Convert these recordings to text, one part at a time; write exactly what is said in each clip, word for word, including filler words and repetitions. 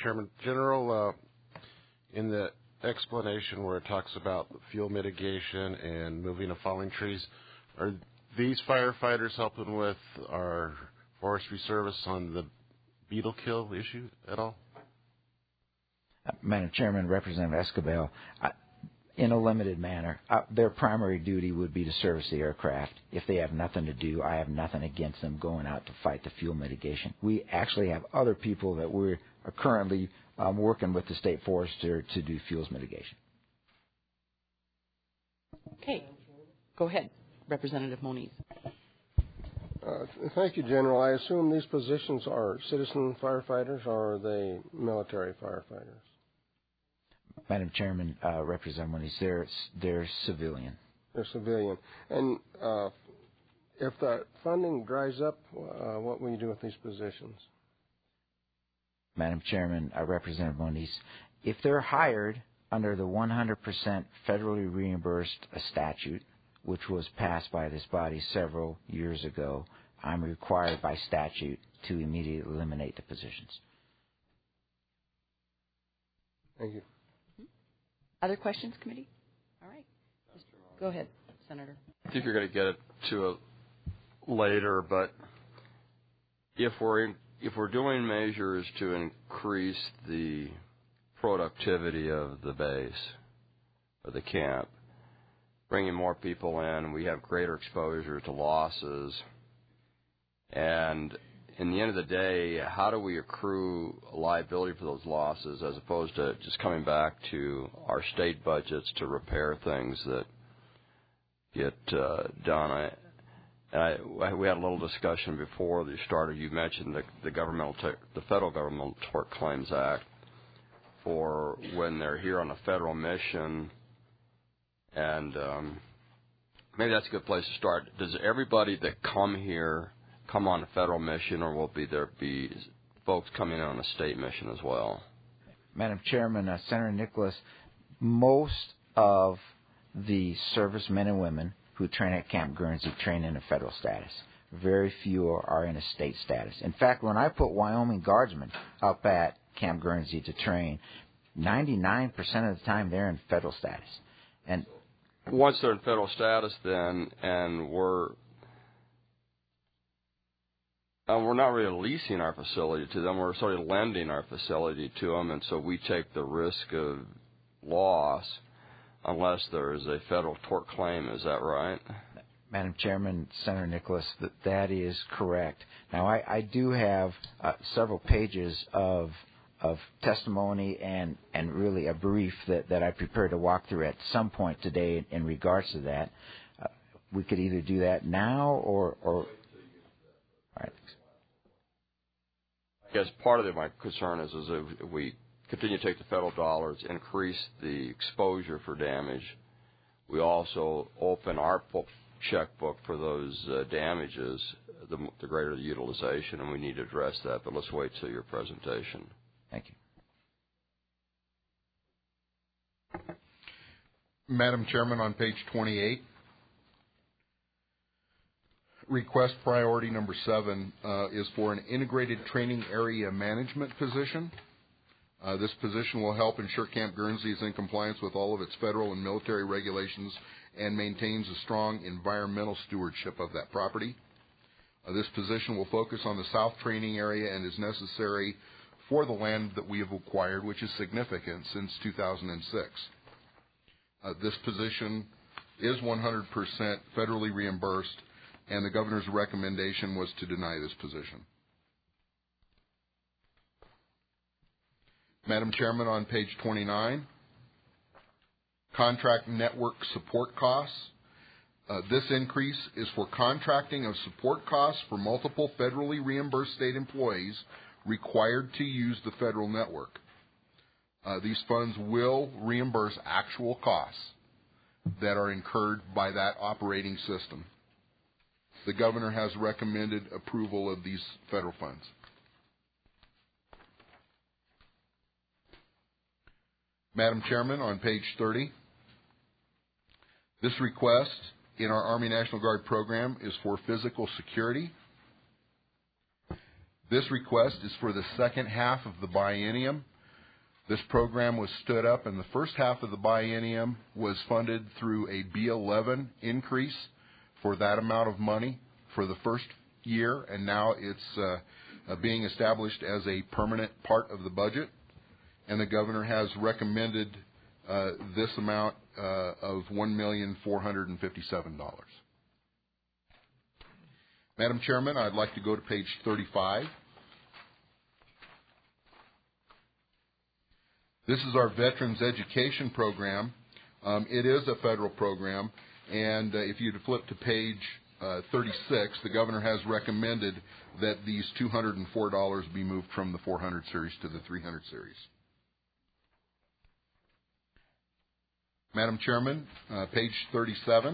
Chairman, General, uh, in the explanation where it talks about fuel mitigation and moving of falling trees, are these firefighters helping with our forestry service on the beetle kill issue at all? Uh, Madam Chairman, Representative Escobar, I, in a limited manner, uh, their primary duty would be to service the aircraft. If they have nothing to do, I have nothing against them going out to fight the fuel mitigation. We actually have other people that we're are currently um, working with the state forester to do fuels mitigation. Okay. Go ahead, Representative Moniz. Uh, thank you, General. I assume these positions are citizen firefighters or are they military firefighters? Madam Chairman, uh, Representative Moniz, they're, they're civilian. They're civilian. And uh, if the funding dries up, uh, what will you do with these positions? Madam Chairman, uh, Representative Moniz, if they're hired under the one hundred percent federally reimbursed uh, statute, which was passed by this body several years ago, I'm required by statute to immediately eliminate the positions. Thank you. Other questions, committee? All right. Go ahead, Senator. I think you're going to get it to it later, but if we're in, if we're doing measures to increase the productivity of the base or the camp, bringing more people in, we have greater exposure to losses. And in the end of the day, how do we accrue liability for those losses as opposed to just coming back to our state budgets to repair things that get uh, done? I, I, we had a little discussion before you started. You mentioned the, the governmental, t- the Federal Governmental Tort Claims Act for when they're here on a federal mission. And um, maybe that's a good place to start. Does everybody that come here come on a federal mission, or will be there be folks coming in on a state mission as well? Madam Chairman, uh, Senator Nicholas, most of the servicemen and women who train at Camp Guernsey train in a federal status. Very few are in a state status. In fact, when I put Wyoming Guardsmen up at Camp Guernsey to train, ninety-nine percent of the time they're in federal status. And once they're in federal status, then, and we're and we're not really leasing our facility to them, we're sort of lending our facility to them, and so we take the risk of loss unless there is a federal tort claim. Is that right? Madam Chairman, Senator Nicholas, that, that is correct. Now, I, I do have uh, several pages of of testimony and, and really a brief that, that I prepared to walk through at some point today in, in regards to that. Uh, we could either do that now or... or all right. I guess part of the, my concern is, is if we continue to take the federal dollars, increase the exposure for damage, we also open our book, checkbook for those uh, damages, the, the greater the utilization, and we need to address that. But let's wait till your presentation. Thank you. Madam Chairman, on page twenty-eight, request priority number seven uh, is for an integrated training area management position. Uh, this position will help ensure Camp Guernsey is in compliance with all of its federal and military regulations and maintains a strong environmental stewardship of that property. Uh, this position will focus on the south training area and is necessary for the land that we have acquired, which is significant since two thousand six. Uh, this position is one hundred percent federally reimbursed, and the governor's recommendation was to deny this position. Madam Chairman, on page twenty-nine, contract network support costs. Uh, this increase is for contracting of support costs for multiple federally reimbursed state employees required to use the federal network. Uh, these funds will reimburse actual costs that are incurred by that operating system. The governor has recommended approval of these federal funds. Madam Chairman, on page thirty, this request in our Army National Guard program is for physical security. This request is for the second half of the biennium. This program was stood up, and the first half of the biennium was funded through a B eleven increase for that amount of money for the first year, and now it's uh, uh, being established as a permanent part of the budget. And the governor has recommended uh, this amount uh, of one million four hundred fifty-seven dollars. Madam Chairman, I'd like to go to page thirty-five. This is our Veterans Education Program. Um, it is a federal program, and uh, if you'd flip to page uh, thirty-six, the governor has recommended that these two hundred four dollars be moved from the four hundred series to the three hundred series. Madam Chairman, uh, page thirty-seven.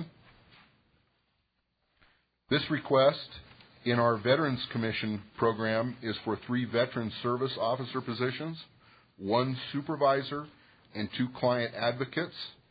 This request in our Veterans Commission program is for three Veteran Service Officer positions, one supervisor, and two client advocates.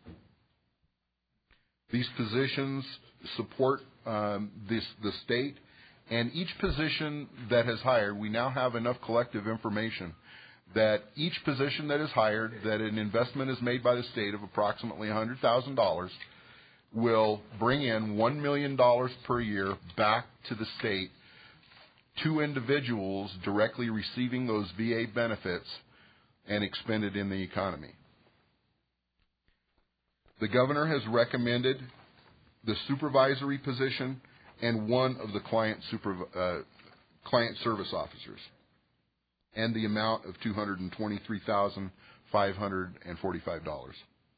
These positions support um, this, the state, and each position that has hired, we now have enough collective information that each position that is hired, that an investment is made by the state of approximately one hundred thousand dollars, will bring in one million dollars per year back to the state, two individuals directly receiving those V A benefits and expended in the economy. The governor has recommended the supervisory position and one of the client, superv- uh, client service officers, and the amount of two hundred twenty-three thousand five hundred forty-five dollars.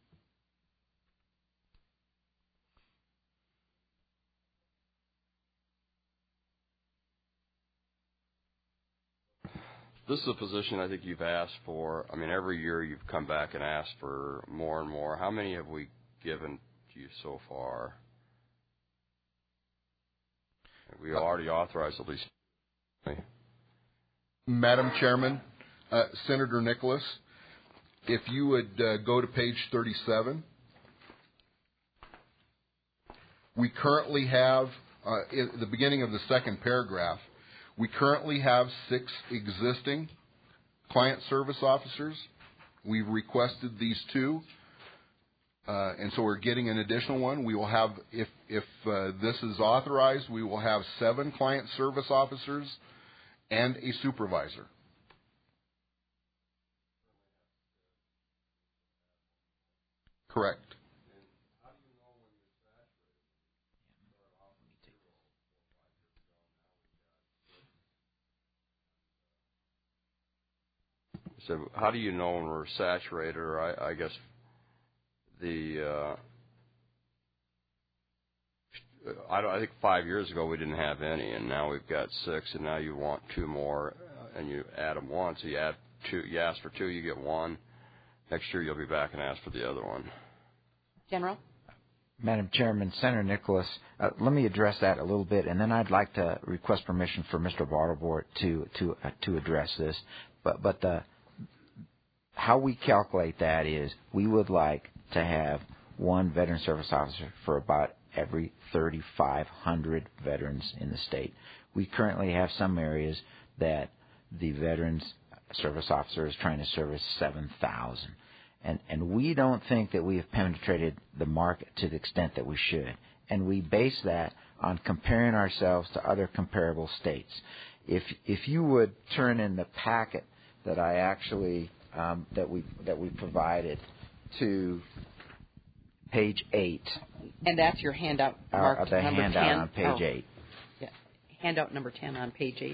This is a position I think you've asked for. I mean, every year you've come back and asked for more and more. How many have we given to you so far? We already authorized at least. Madam Chairman, uh, Senator Nicholas, if you would uh, go to page thirty-seven. We currently have, uh, at the beginning of the second paragraph, we currently have six existing client service officers. We've requested these two, uh, and so we're getting an additional one. We will have, if, if uh, this is authorized, we will have seven client service officers and a supervisor. Correct. So how do you know when we're saturated? Or I, I guess the uh, I, don't, I think five years ago we didn't have any, and now we've got six, and now you want two more, and you add them once. So you add two, you ask for two, you get one. Next year you'll be back and ask for the other one. General? Madam Chairman, Senator Nicholas, uh, let me address that a little bit, and then I'd like to request permission for Mister Bartlebort to to uh, to address this. But but the how we calculate that is we would like to have one veteran service officer for about every thirty-five hundred veterans in the state. We currently have some areas that the veterans service officer is trying to service seven thousand. And, and we don't think that we have penetrated the market to the extent that we should. And we base that on comparing ourselves to other comparable states. If, if you would turn in the packet that I actually um, that we that we provided to page eight. And that's your handout marked uh, the number handout ten. on page oh. eight. Yeah, handout number ten on page eight.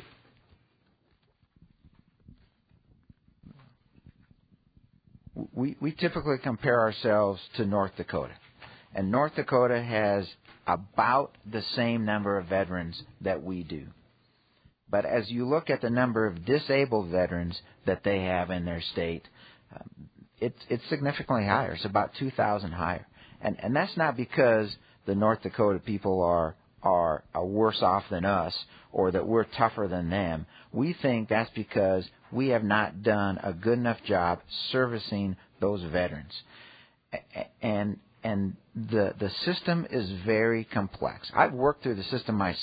We, we typically compare ourselves to North Dakota. And North Dakota has about the same number of veterans that we do. But as you look at the number of disabled veterans that they have in their state, um, it's, it's significantly higher. It's about two thousand higher. And, and that's not because the North Dakota people are, are, are worse off than us or that we're tougher than them. We think that's because we have not done a good enough job servicing those veterans. And and the the system is very complex. I've worked through the system myself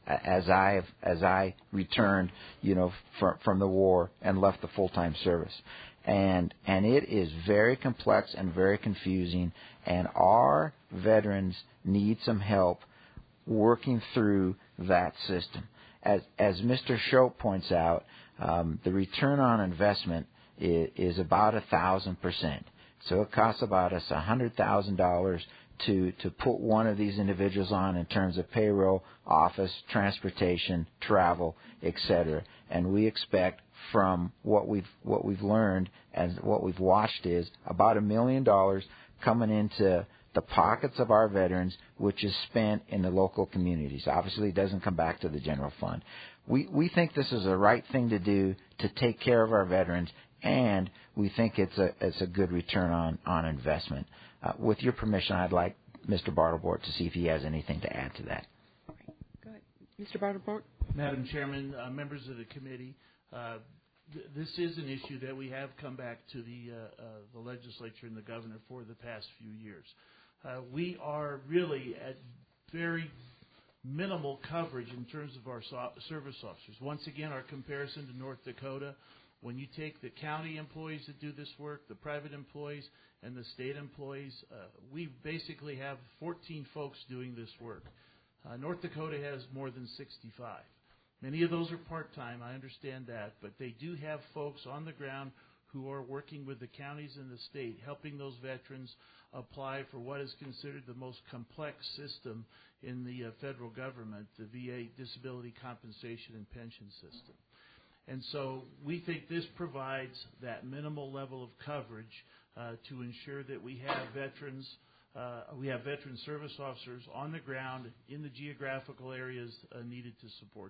as I as I returned, you know, from from the war and left the full-time service, and and it is very complex and very confusing, and our veterans need some help working through that system. As as Mister Shope points out, um, the return on investment is, is about a thousand percent. So it costs about us a hundred thousand dollars to to put one of these individuals on in terms of payroll, office, transportation, travel, et cetera. And we expect from what we've what we've learned and what we've watched is about a million dollars coming into the pockets of our veterans, which is spent in the local communities. Obviously, it doesn't come back to the general fund. We we think this is the right thing to do to take care of our veterans, and we think it's a it's a good return on on investment. Uh, with your permission, I'd like Mister Bartlebort to see if he has anything to add to that. All right. Go ahead. Mister Bartlebort. Madam Chairman, uh, members of the committee, uh, th- this is an issue that we have come back to the, uh, uh, the legislature and the governor for the past few years. Uh, we are really at very minimal coverage in terms of our so- service officers. Once again, our comparison to North Dakota, when you take the county employees that do this work, the private employees, and the state employees, uh, we basically have fourteen folks doing this work. Uh, North Dakota has more than sixty-five. Many of those are part-time, I understand that, but they do have folks on the ground who are working with the counties and the state, helping those veterans apply for what is considered the most complex system in the uh, federal government, the V A Disability Compensation and Pension System. And so we think this provides that minimal level of coverage uh, to ensure that we have veterans, uh, we have veteran service officers on the ground in the geographical areas uh, needed to support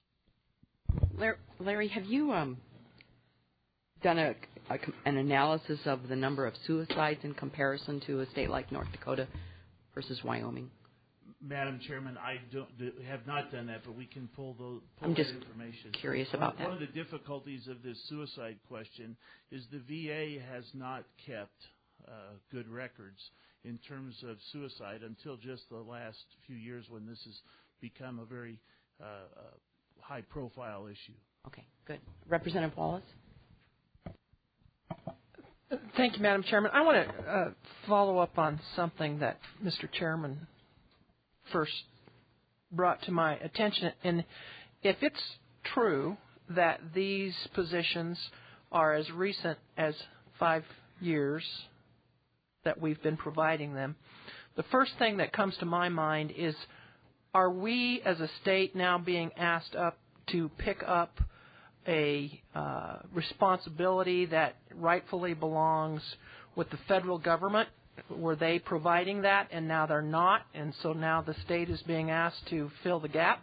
those. Larry, have you um, done a, a, an analysis of the number of suicides in comparison to a state like North Dakota versus Wyoming? Madam Chairman, I don't, do, have not done that, but we can pull, those, pull I'm that just information. Curious one, about that. One of the difficulties of this suicide question is the V A has not kept uh, good records in terms of suicide until just the last few years when this has become a very uh, uh, high-profile issue. Okay, good. Representative Wallace? Thank you, Madam Chairman. I want to uh, follow up on something that Mister Chairman first brought to my attention. And if it's true that these positions are as recent as five years that we've been providing them, the first thing that comes to my mind is, are we as a state now being asked up to pick up a uh, responsibility that rightfully belongs with the federal government? Were they providing that, and now they're not, and so now the state is being asked to fill the gap?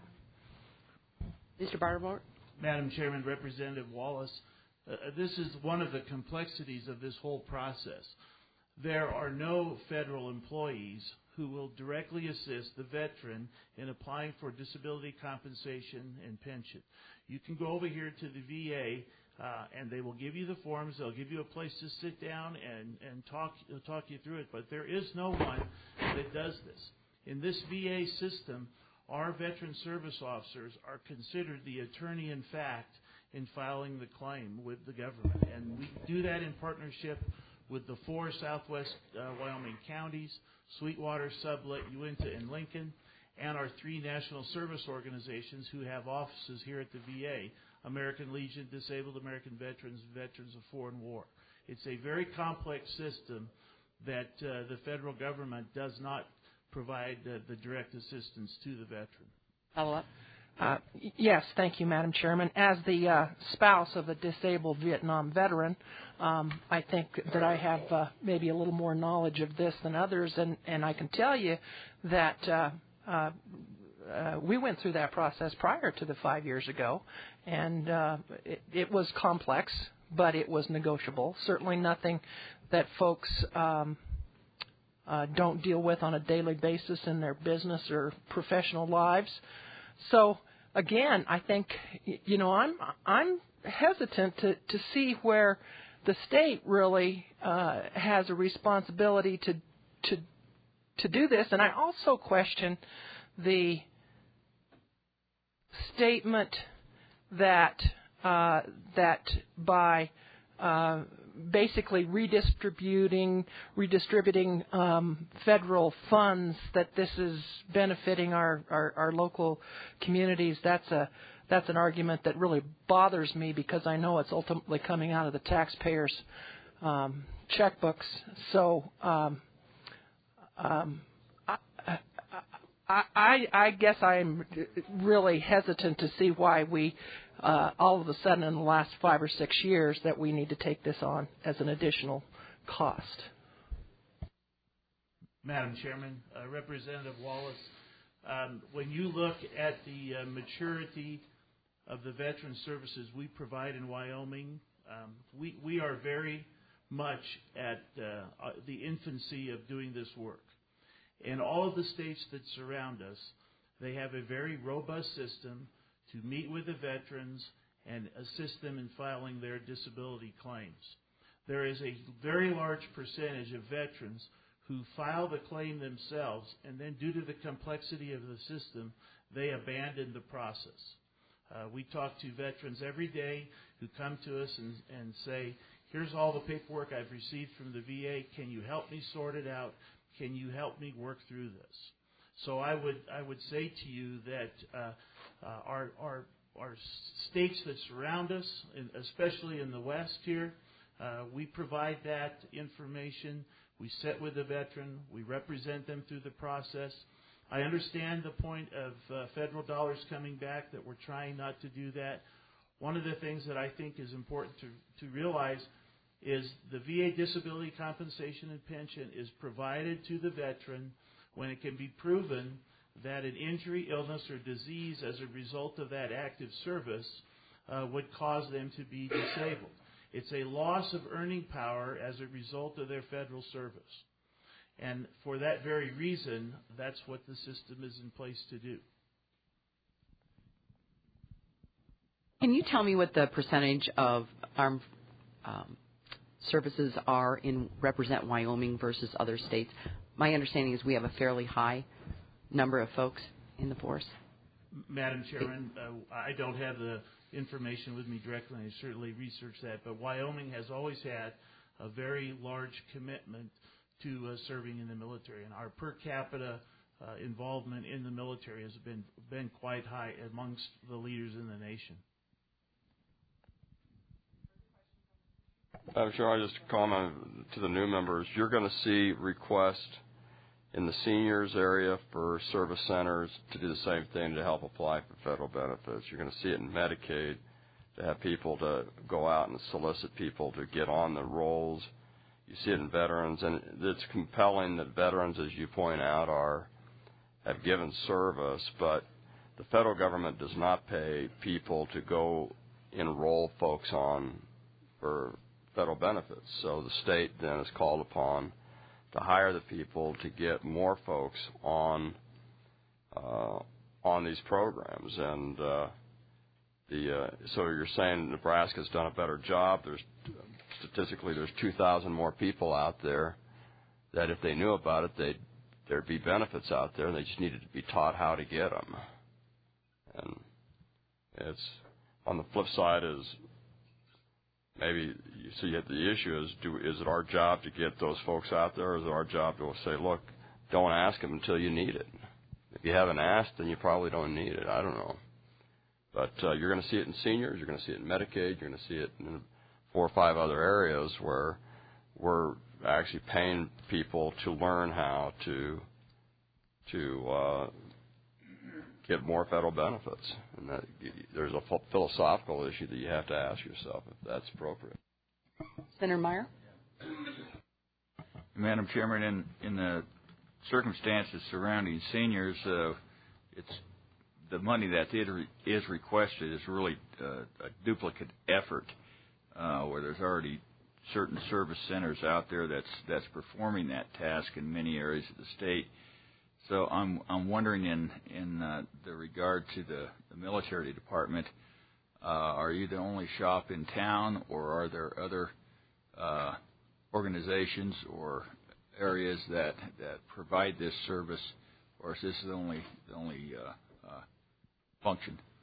Mister Bartlebort? Madam Chairman, Representative Wallace, uh, this is one of the complexities of this whole process. There are no federal employees who will directly assist the veteran in applying for disability compensation and pension. You can go over here to the V A, uh, and they will give you the forms. They'll give you a place to sit down and, and talk, talk you through it. But there is no one that does this. In this V A system, our veteran service officers are considered the attorney in fact in filing the claim with the government. And we do that in partnership with the four southwest uh, Wyoming counties, Sweetwater, Sublette, Uinta, and Lincoln, and our three national service organizations who have offices here at the V A, American Legion, Disabled American Veterans, Veterans of Foreign War. It's a very complex system that uh, the federal government does not provide uh, the direct assistance to the veteran. Follow up. Uh, yes, thank you, Madam Chairman. As the uh, spouse of a disabled Vietnam veteran, um, I think that I have uh, maybe a little more knowledge of this than others, and, and I can tell you that uh, uh, uh, we went through that process prior to the five years ago, and uh, it, it was complex, but it was negotiable. Certainly nothing that folks um, uh, don't deal with on a daily basis in their business or professional lives. So again, I think, you know, I'm I'm hesitant to, to see where the state really uh, has a responsibility to to to do this, and I also question the statement that uh, that by uh, basically redistributing redistributing um, federal funds that this is benefiting our, our, our local communities. That's a that's an argument that really bothers me because I know it's ultimately coming out of the taxpayers' um, checkbooks. So um, um, I, I, I, I guess I'm really hesitant to see why we, uh, all of a sudden in the last five or six years, that we need to take this on as an additional cost. Madam Chairman, uh, Representative Wallace, um, when you look at the uh, maturity of the veteran services we provide in Wyoming, um, we, we are very much at uh, the infancy of doing this work. In all of the states that surround us, they have a very robust system to meet with the veterans and assist them in filing their disability claims. There is a very large percentage of veterans who file the claim themselves, and then due to the complexity of the system, they abandon the process. Uh, we talk to veterans every day who come to us and, and say, here's all the paperwork I've received from the V A. Can you help me sort it out? Can you help me work through this? So I would I would say to you that uh, uh, our, our, our states that surround us, especially in the West here, uh, we provide that information. We sit with the veteran. We represent them through the process. I understand the point of uh, federal dollars coming back, that we're trying not to do that. One of the things that I think is important to, to realize is the V A disability compensation and pension is provided to the veteran when it can be proven that an injury, illness, or disease as a result of that active service uh, would cause them to be disabled. It's a loss of earning power as a result of their federal service. And for that very reason, that's what the system is in place to do. Can you tell me what the percentage of armed um, services are in Represent Wyoming versus other states? My understanding is we have a fairly high number of folks in the force. Madam Chairman, uh, I don't have the information with me directly, and I certainly researched that, but Wyoming has always had a very large commitment to uh, serving in the military, and our per capita uh, involvement in the military has been been quite high amongst the leaders in the nation. I'm sure I'll just comment to the new members. You're going to see requests in the seniors area for service centers to do the same thing to help apply for federal benefits. You're going to see it in Medicaid to have people to go out and solicit people to get on the rolls. You see it in veterans, and it's compelling that veterans, as you point out, are have given service, but the federal government does not pay people to go enroll folks on for federal benefits. So the state then is called upon to hire the people to get more folks on uh, on these programs. And uh, the uh, so you're saying Nebraska's done a better job. There's statistically there's two thousand more people out there that if they knew about it, they'd there'd be benefits out there, and they just needed to be taught how to get them. And it's on the flip side is maybe so you have the issue is do is it our job to get those folks out there, or is it our job to say, look, don't ask them until you need it. If you haven't asked, then you probably don't need it. I don't know, but uh, you're going to see it in seniors, you're going to see it in Medicaid, you're going to see it in four or five other areas where we're actually paying people to learn how to to uh, get more federal benefits, and that there's a philosophical issue that you have to ask yourself if that's appropriate. Senator Meyer? Madam Chairman, in, in the circumstances surrounding seniors, uh, it's the money that is requested is really uh, a duplicate effort, uh, where there's already certain service centers out there that's that's performing that task in many areas of the state. So I'm I'm wondering in in uh, the regard to the, the military department, uh, are you the only shop in town, or are there other uh, organizations or areas that, that provide this service, or is this the only the only uh, uh, function?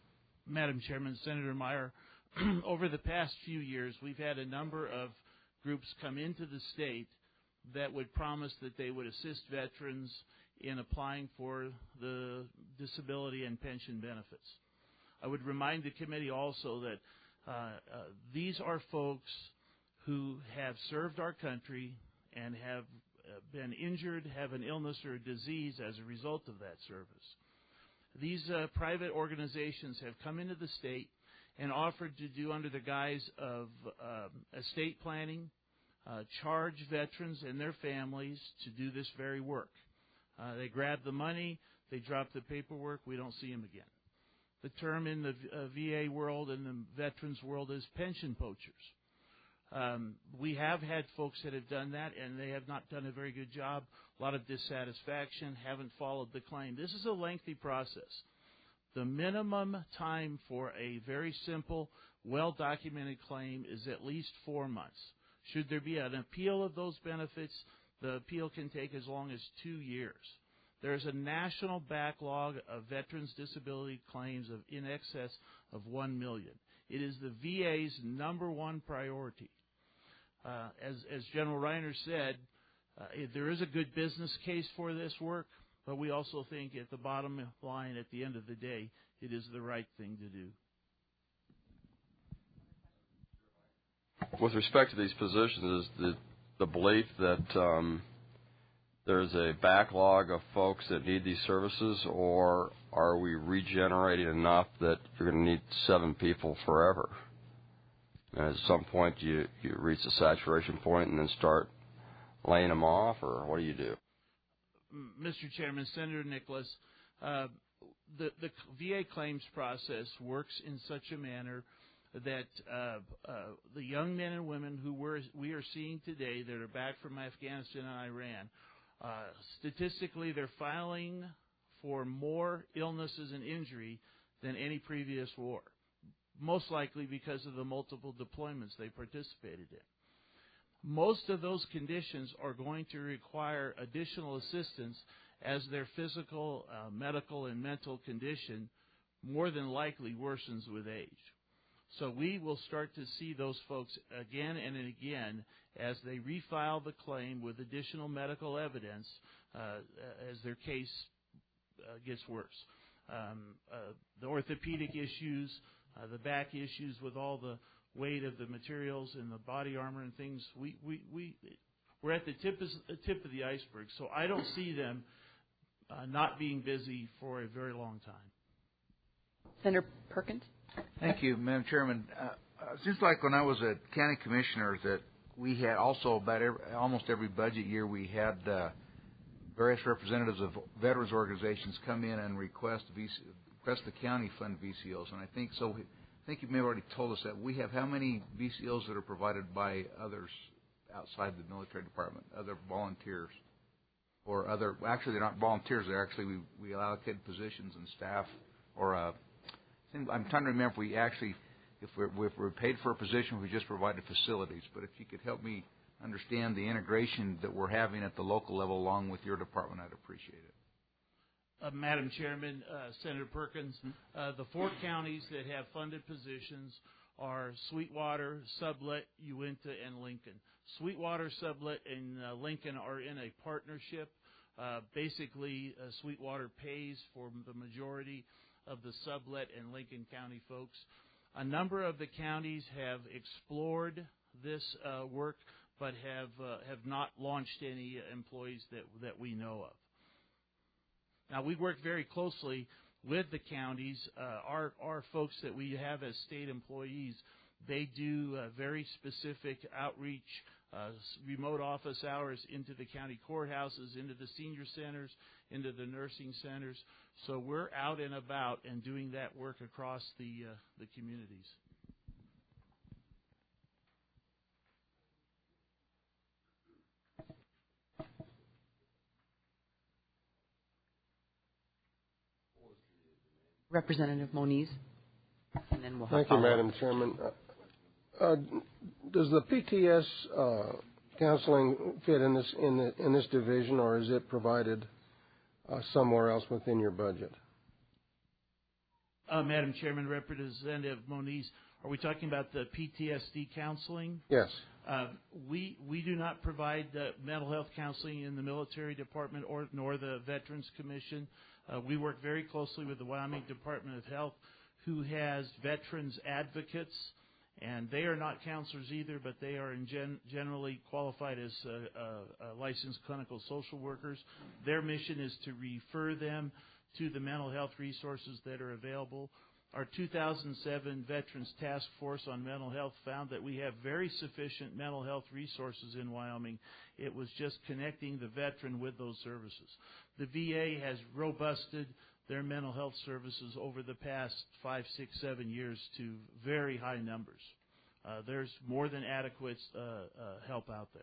Madam Chairman, Senator Meyer, over the past few years, we've had a number of groups come into the state that would promise that they would assist veterans in applying for the disability and pension benefits. I would remind the committee also that uh, uh, these are folks who have served our country and have uh, been injured, have an illness or a disease as a result of that service. These uh, private organizations have come into the state and offered to do, under the guise of uh, estate planning, uh, charge veterans and their families to do this very work. Uh, they grab the money, they drop the paperwork, we don't see them again. The term in the uh, V A world and the veterans world is pension poachers. Um, we have had folks that have done that, and they have not done a very good job. A lot of dissatisfaction, haven't followed the claim. This is a lengthy process. The minimum time for a very simple, well-documented claim is at least four months. Should there be an appeal of those benefits, the appeal can take as long as two years. There is a national backlog of veterans' disability claims of in excess of one million. It is the V A's number one priority. Uh, as, as General Reiner said, uh, there is a good business case for this work, but we also think at the bottom line, at the end of the day, it is the right thing to do. With respect to these positions, is the, the belief that um, there's a backlog of folks that need these services, or are we regenerating enough that you're going to need seven people forever? And at some point, you, you reach a saturation point and then start laying them off, or what do you do? Mister Chairman, Senator Nicholas, uh, the, the V A claims process works in such a manner that uh, uh, the young men and women who we're, we are seeing today that are back from Afghanistan and Iran, uh, statistically they're filing for more illnesses and injury than any previous war, most likely because of the multiple deployments they participated in. Most of those conditions are going to require additional assistance as their physical, uh, medical, and mental condition more than likely worsens with age. So we will start to see those folks again and again as they refile the claim with additional medical evidence uh, as their case uh, gets worse. Um, uh, the orthopedic issues, uh, the back issues with all the weight of the materials and the body armor and things, we, we, we, we're at the tip, of, tip of the iceberg. So I don't see them uh, not being busy for a very long time. Senator Perkins? Thank you, Madam Chairman. Uh, uh, seems like when I was a county commissioner that we had also about every, almost every budget year we had uh, various representatives of veterans organizations come in and request V C, request the county fund V C Os. And I think so. I think you may have already told us that we have how many V C Os that are provided by others outside the military department, other volunteers, or other. Actually, they're not volunteers. They're actually we we allocate positions and staff. Or uh, I'm trying to remember if we actually, if we're if we're paid for a position, we just provided facilities. But if you could help me understand the integration that we're having at the local level along with your department, I'd appreciate it. Uh, Madam Chairman, uh, Senator Perkins, uh, the four counties that have funded positions are Sweetwater, Sublette, Uinta, and Lincoln. Sweetwater, Sublette, and uh, Lincoln are in a partnership. Uh, basically, uh, Sweetwater pays for the majority of the Sublette and Lincoln County folks. A number of the counties have explored this uh, work, but have uh, have not launched any employees that that we know of. Now, we work very closely with the counties. Uh, our, our folks that we have as state employees, they do uh, very specific outreach, uh, remote office hours into the county courthouses, into the senior centers, into the nursing centers. So we're out and about and doing that work across the, uh, the communities. Representative Moniz, and then we'll have Thank you, Madam Chairman. Uh, uh, does the P T S uh, counseling fit in this in, the, in this division, or is it provided uh, somewhere else within your budget? Uh, Madam Chairman, Representative Moniz, are we talking about the P T S D counseling? Yes. Uh, we we do not provide uh, mental health counseling in the military department or nor the Veterans Commission. Uh, we work very closely with the Wyoming Department of Health, who has veterans advocates, and they are not counselors either, but they are in gen- generally qualified as uh, uh, uh, licensed clinical social workers. Their mission is to refer them to the mental health resources that are available. Our two thousand seven Veterans Task Force on Mental Health found that we have very sufficient mental health resources in Wyoming. It was just connecting the veteran with those services. The V A has robusted their mental health services over the past five, six, seven years to very high numbers. Uh, there's more than adequate uh, uh, help out there.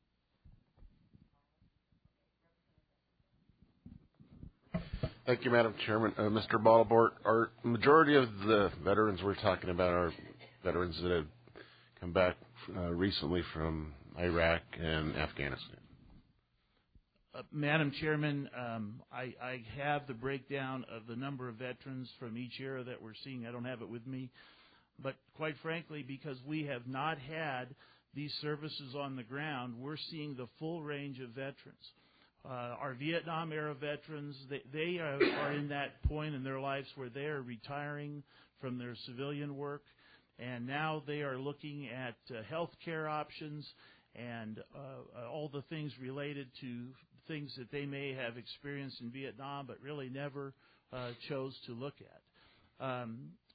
Thank you, Madam Chairman. Uh, Mister Ballabort, our majority of the veterans we're talking about are veterans that have come back uh, recently from Iraq and Afghanistan. Uh, Madam Chairman, um, I, I have the breakdown of the number of veterans from each era that we're seeing. I don't have it with me. But quite frankly, because we have not had these services on the ground, we're seeing the full range of veterans. Uh, our Vietnam-era veterans, they, they are, are in that point in their lives where they are retiring from their civilian work, and now they are looking at uh, health care options and uh, all the things related to things that they may have experienced in Vietnam but really never uh, chose to look at. Um,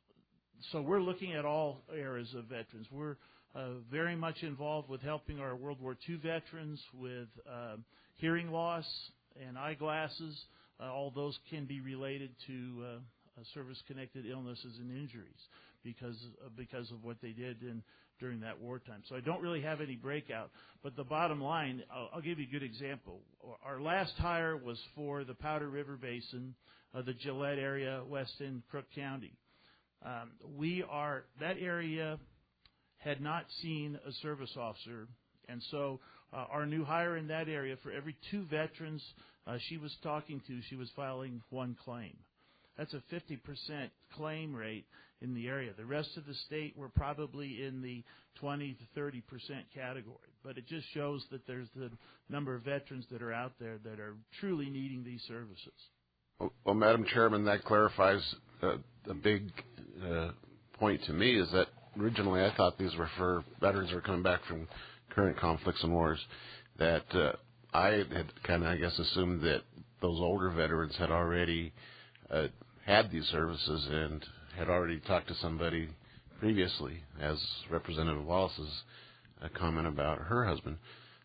so we're looking at all eras of veterans. We're uh, very much involved with helping our World War Two veterans with uh, hearing loss and eyeglasses. Uh, all those can be related to uh, uh, service-connected illnesses and injuries because uh, because of what they did in during that wartime. So I don't really have any breakout. But the bottom line, I'll, I'll give you a good example. Our last hire was for the Powder River Basin, uh, the Gillette area, west in Crook County. Um, we are that area had not seen a service officer, and so uh, our new hire in that area, for every two veterans uh, she was talking to, she was filing one claim. That's a fifty percent claim rate in the area. The rest of the state were probably in the twenty to thirty percent category. But it just shows that there's the number of veterans that are out there that are truly needing these services. Well, well Madam Chairman, that clarifies uh, a big uh, point to me is that originally I thought these were for veterans who are coming back from current conflicts and wars, that uh, I had kind of, I guess, assumed that those older veterans had already uh, had these services and had already talked to somebody previously, as Representative Wallace's uh, comment about her husband.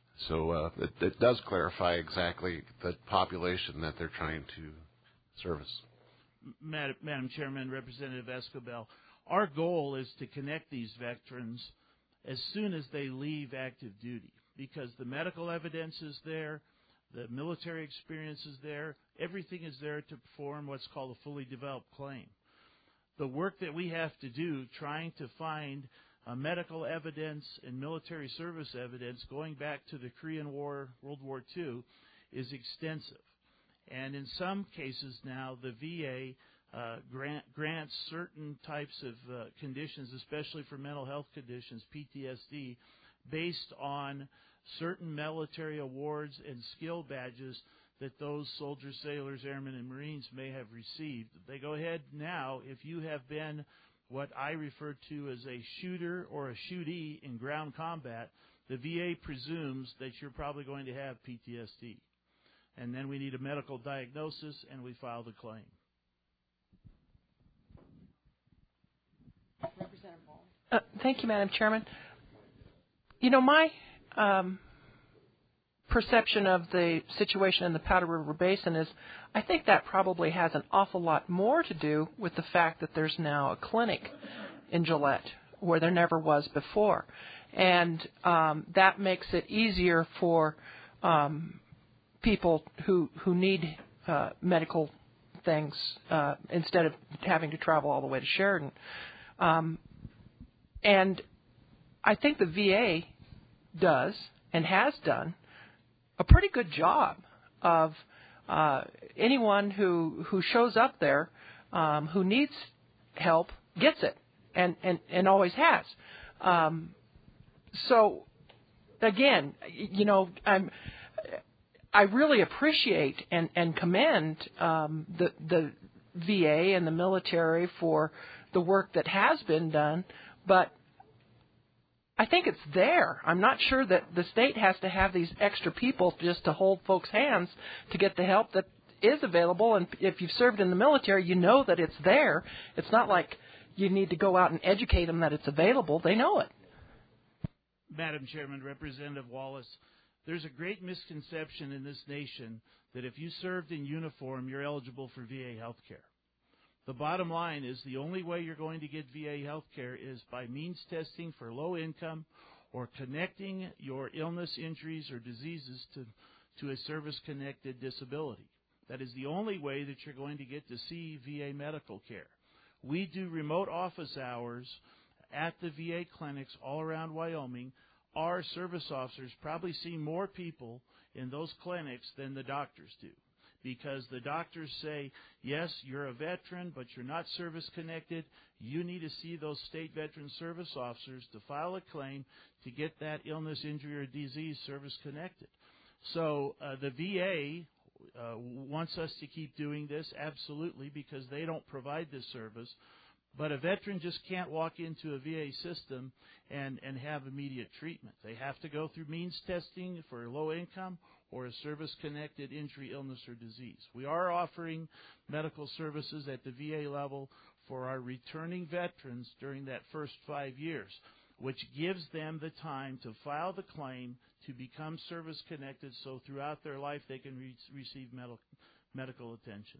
So uh, it, it does clarify exactly the population that they're trying to service. Madam, Madam Chairman, Representative Escobel, our goal is to connect these veterans as soon as they leave active duty, because the medical evidence is there, the military experience is there, everything is there to perform what's called a fully developed claim. The work that we have to do trying to find uh, medical evidence and military service evidence going back to the Korean War, World War Two, is extensive. And in some cases now, the V A uh, grant, grants certain types of uh, conditions, especially for mental health conditions, P T S D, based on certain military awards and skill badges that those soldiers, sailors, airmen, and Marines may have received. They go ahead now, if you have been what I refer to as a shooter or a shootee in ground combat, the V A presumes that you're probably going to have P T S D. And then we need a medical diagnosis, and we file the claim. Representative Ball. Uh, thank you, Madam Chairman. You know, my um, perception of the situation in the Powder River Basin is I think that probably has an awful lot more to do with the fact that there's now a clinic in Gillette where there never was before. And um, that makes it easier for um, people who, who need uh, medical things uh, instead of having to travel all the way to Sheridan. Um, and I think the V A does and has done a pretty good job of uh, anyone who who shows up there um, who needs help gets it, and, and, and always has. Um, so, again, you know, I'm, I really appreciate and, and commend um, the, the V A and the military for the work that has been done, but I think it's there. I'm not sure that the state has to have these extra people just to hold folks' hands to get the help that is available. And if you've served in the military, you know that it's there. It's not like you need to go out and educate them that it's available. They know it. Madam Chairman, Representative Wallace, there's a great misconception in this nation that if you served in uniform, you're eligible for V A health care. The bottom line is the only way you're going to get V A health care is by means testing for low income or connecting your illness, injuries, or diseases to, to a service-connected disability. That is the only way that you're going to get to see V A medical care. We do remote office hours at the V A clinics all around Wyoming. Our service officers probably see more people in those clinics than the doctors do, because the doctors say, yes, you're a veteran, but you're not service-connected. You need to see those state veteran service officers to file a claim to get that illness, injury, or disease service-connected. So uh, the V A uh, wants us to keep doing this, absolutely, because they don't provide this service. But a veteran just can't walk into a V A system and, and have immediate treatment. They have to go through means testing for low income or a service-connected injury, illness, or disease. We are offering medical services at the V A level for our returning veterans during that first five years, which gives them the time to file the claim to become service-connected so throughout their life they can re- receive medical, medical attention.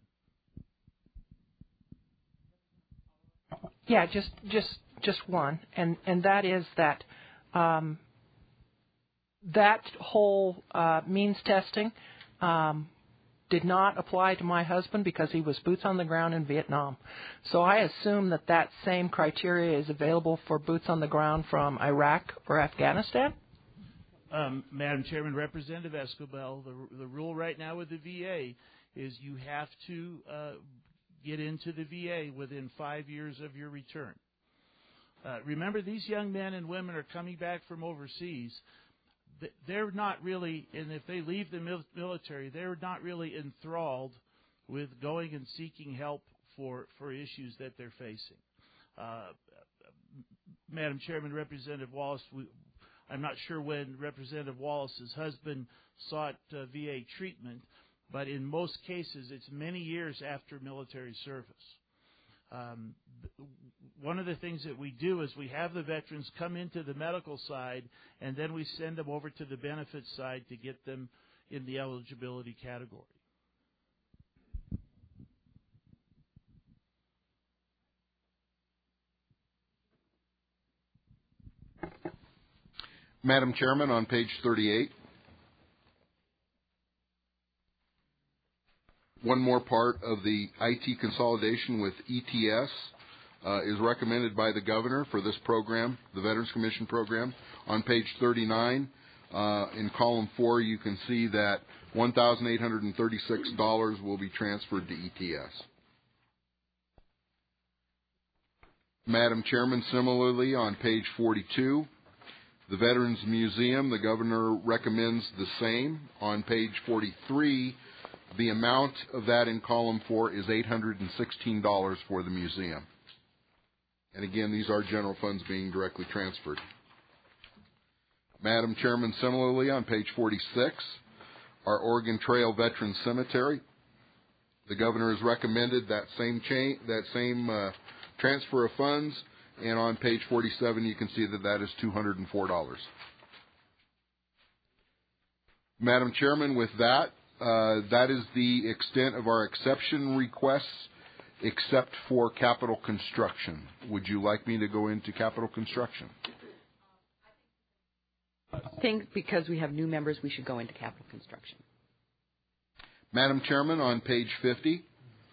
Yeah, just just just one, and and that is that um, that whole uh, means testing um, did not apply to my husband because he was boots on the ground in Vietnam. So I assume that that same criteria is available for boots on the ground from Iraq or Afghanistan. Um, Madam Chairman, Representative Escobel, the the rule right now with the V A is you have to uh, get into the V A within five years of your return. Uh, remember, these young men and women are coming back from overseas. They're not really, and if they leave the mil- military, they're not really enthralled with going and seeking help for, for issues that they're facing. Uh, Madam Chairman, Representative Wallace, we, I'm not sure when Representative Wallace's husband sought uh, V A treatment, but in most cases, it's many years after military service. Um, one of the things that we do is we have the veterans come into the medical side, and then we send them over to the benefits side to get them in the eligibility category. Madam Chairman, on page thirty-eight, one more part of the I T consolidation with E T S uh, is recommended by the governor for this program, the Veterans Commission program. On page thirty-nine, uh, in column four, you can see that one thousand eight hundred thirty-six dollars will be transferred to E T S. Madam Chairman, similarly, on page forty-two, the Veterans Museum, the governor recommends the same. On page forty-three, the amount of that in column four is eight hundred sixteen dollars for the museum. And again, these are general funds being directly transferred. Madam Chairman, similarly, on page forty-six, our Oregon Trail Veterans Cemetery, the governor has recommended that same chain, that same uh, transfer of funds, and on page forty-seven, you can see that that is two hundred four dollars. Madam Chairman, with that, Uh, that is the extent of our exception requests, except for capital construction. Would you like me to go into capital construction? I think because we have new members, we should go into capital construction. Madam Chairman, on page fifty,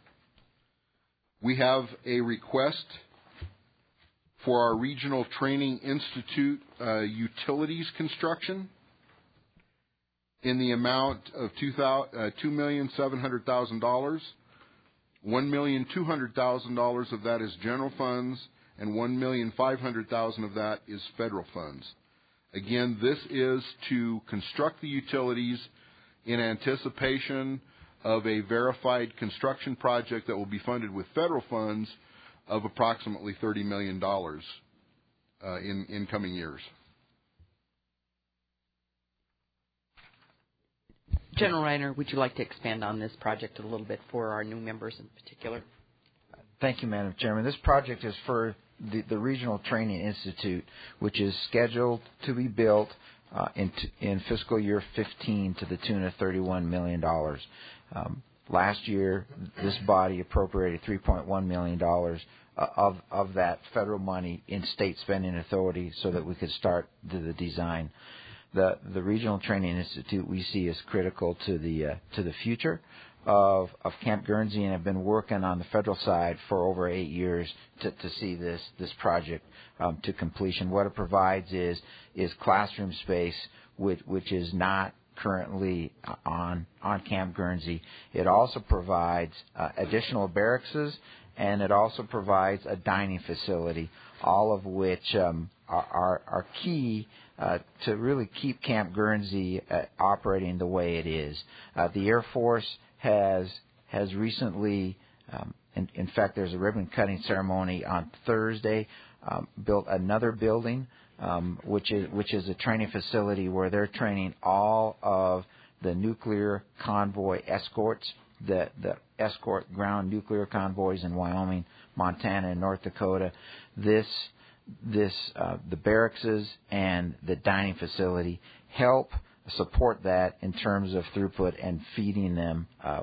we have a request for our Regional Training Institute uh, utilities construction in the amount of two million seven hundred thousand dollars. one million two hundred thousand dollars of that is general funds, and one million five hundred thousand dollars of that is federal funds. Again, this is to construct the utilities in anticipation of a verified construction project that will be funded with federal funds of approximately thirty million dollars uh, in, in coming years. General Reiner, would you like to expand on this project a little bit for our new members in particular? Thank you, Madam Chairman. This project is for the, the Regional Training Institute, which is scheduled to be built uh, in, t- in fiscal year fifteen to the tune of thirty-one million dollars. Um, last year, this body appropriated three point one million dollars uh, of, of that federal money in state spending authority so that we could start the, the design. The, the Regional Training Institute we see as critical to the uh, to the future of, of Camp Guernsey, and have been working on the federal side for over eight years to, to see this this project um, to completion. What it provides is is classroom space, which which is not currently on on Camp Guernsey. It also provides uh, additional barracks, and it also provides a dining facility, all of which um, are, are, are key Uh, to really keep Camp Guernsey uh, operating the way it is. Uh, the Air Force has has recently, um, in, in fact, there's a ribbon cutting ceremony on Thursday. Um, built another building, um, which is which is a training facility where they're training all of the nuclear convoy escorts, the the escort ground nuclear convoys in Wyoming, Montana, and North Dakota. This This uh, the barracks and the dining facility help support that in terms of throughput and feeding them uh,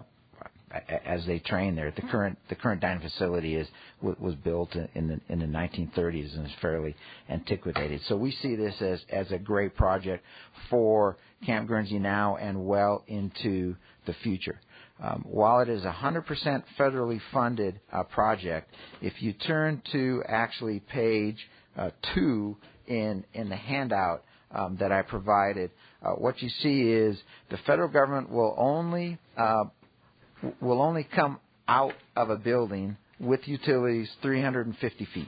as they train there. The current the current dining facility is was built in the in the nineteen thirties and is fairly antiquated. So we see this as as a great project for Camp Guernsey now and well into the future. Um, while it is a one hundred percent federally funded uh, project, if you turn to actually page uh, two in in the handout um, that I provided, uh, what you see is the federal government will only uh, will only come out of a building with utilities three hundred fifty feet,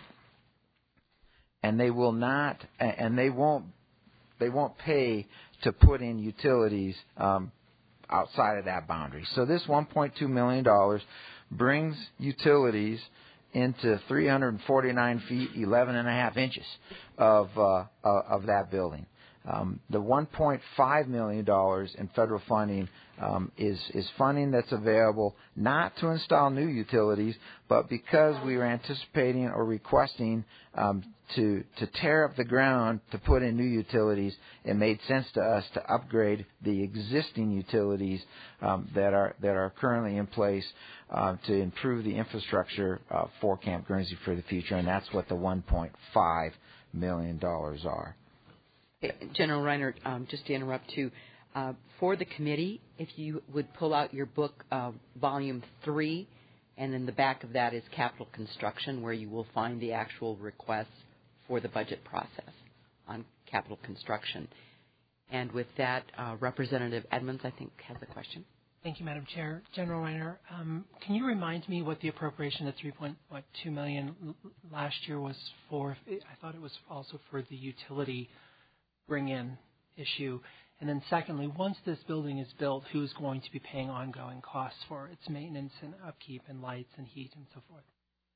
and they will not, and they won't they won't pay to put in utilities Um, outside of that boundary. So this one point two million dollars brings utilities into three hundred forty-nine feet, eleven and a half inches of uh, of that building. Um, the one point five million dollars in federal funding um, is is funding that's available not to install new utilities, but because we are anticipating or requesting um, to to tear up the ground to put in new utilities, it made sense to us to upgrade the existing utilities um, that are that are currently in place uh, to improve the infrastructure uh, for Camp Guernsey for the future, and that's what the one point five million dollars are. General Reiner, um, just to interrupt too, uh, for the committee, if you would pull out your book, uh, volume three, and in the back of that is capital construction, where you will find the actual requests for the budget process on capital construction. And with that, uh, Representative Edmonds, I think, has a question. Thank you, Madam Chair. General Reiner, um, can you remind me what the appropriation of three point two million dollars last year was for? I thought it was also for the utility bring-in issue. And then secondly, once this building is built, who's going to be paying ongoing costs for its maintenance and upkeep and lights and heat and so forth?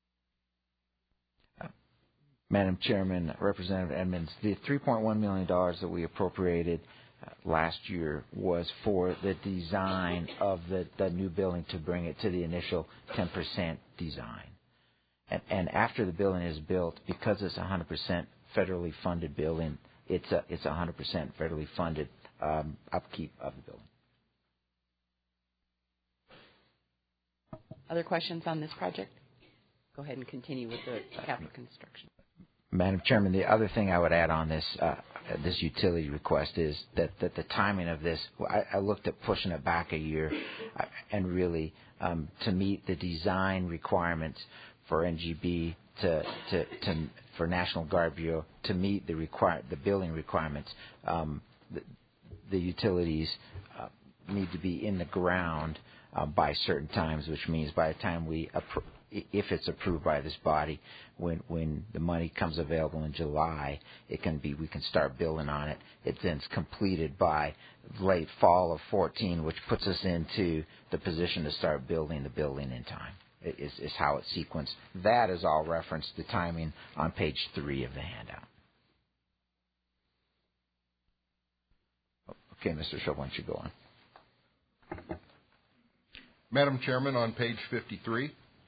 Uh, Madam Chairman, Representative Edmonds, the three point one million dollars that we appropriated uh, last year was for the design of the, the new building to bring it to the initial ten percent design. And, and after the building is built, because it's a one hundred percent federally funded building, It's a it's a one hundred percent federally funded um, upkeep of the building. Other questions on this project? Go ahead and continue with the capital construction. Madam Chairman, the other thing I would add on this uh, this utility request is that, that the timing of this, I, I looked at pushing it back a year, uh, and really um, to meet the design requirements for N G B to to to for National Guard Bureau to meet the require the building requirements. Um, the, the utilities uh, need to be in the ground uh, by certain times, which means by the time we, appro- if it's approved by this body, when when the money comes available in July, it can be we can start building on it. It then's completed by late fall of fourteen, which puts us into the position to start building the building in time. Is, is how it's sequenced. That is all referenced the timing on page three of the handout. Okay, Mister Shaw, why don't you go on? Madam Chairman, on page fifty-three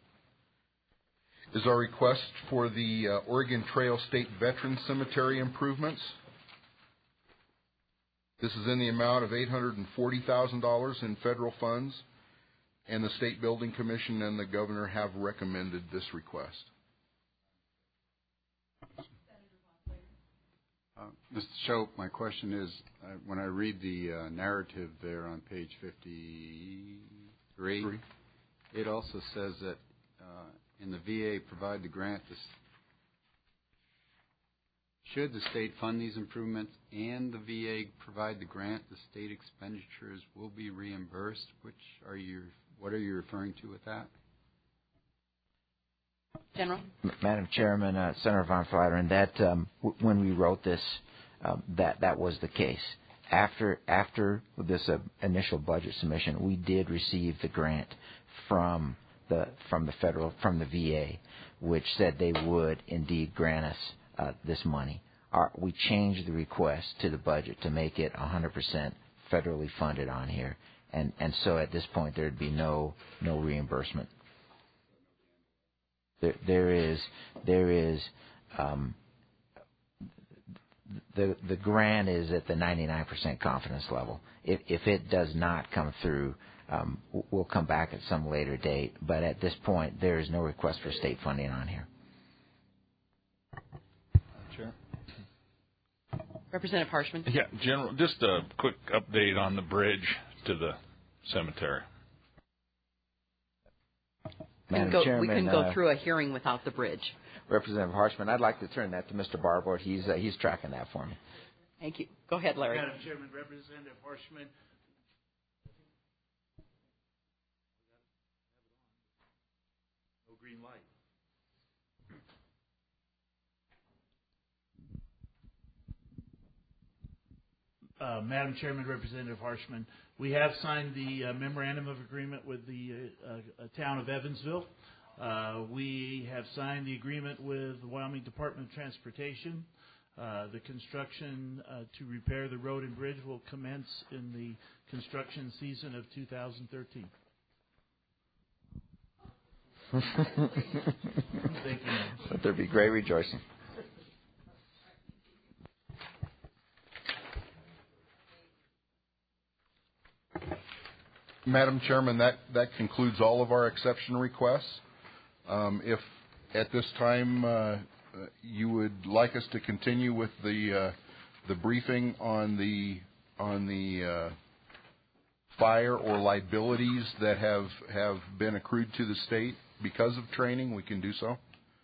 is our request for the uh, Oregon Trail State Veterans Cemetery improvements. This is in the amount of eight hundred forty thousand dollars in federal funds, and the State Building Commission and the Governor have recommended this request. Uh, Mister Shope, my question is, uh, when I read the uh, narrative there on page fifty-three, Three. It also says that uh, in the V A provide the grant, this, should the state fund these improvements and the V A provide the grant, the state expenditures will be reimbursed. Which are you? What are you referring to with that? General? Madam Chairman, uh, Senator Von Flatteren, that um, w- when we wrote this, uh, that that was the case. After after this uh, initial budget submission, we did receive the grant from the from the federal from the V A, which said they would indeed grant us uh, this money. Our, we changed the request to the budget to make it one hundred percent federally funded on here. And and so at this point there'd be no no reimbursement. There there is there is um, the the grant is at the ninety-nine percent confidence level. If if it does not come through, um, we'll come back at some later date. But at this point, there is no request for state funding on here. Chair. Representative Harshman. Yeah, General, just a quick update on the bridge to the cemetery. Madam go, Chairman, we couldn't go uh, through a hearing without the bridge. Representative Harshman, I'd like to turn that to Mister Barbour. He's uh, he's tracking that for me. Thank you. Go ahead, Larry. Madam Chairman, Representative Harshman. No green light. Uh, Madam Chairman, Representative Harshman, we have signed the uh, memorandum of agreement with the uh, uh, town of Evansville. Uh, we have signed the agreement with the Wyoming Department of Transportation. Uh, the construction uh, to repair the road and bridge will commence in the construction season of two thousand thirteen. Thank you. Let there be great rejoicing. Madam Chairman, that, that concludes all of our exception requests. Um, if at this time uh, you would like us to continue with the uh, the briefing on the on the uh, fire or liabilities that have have been accrued to the state because of training, we can do so.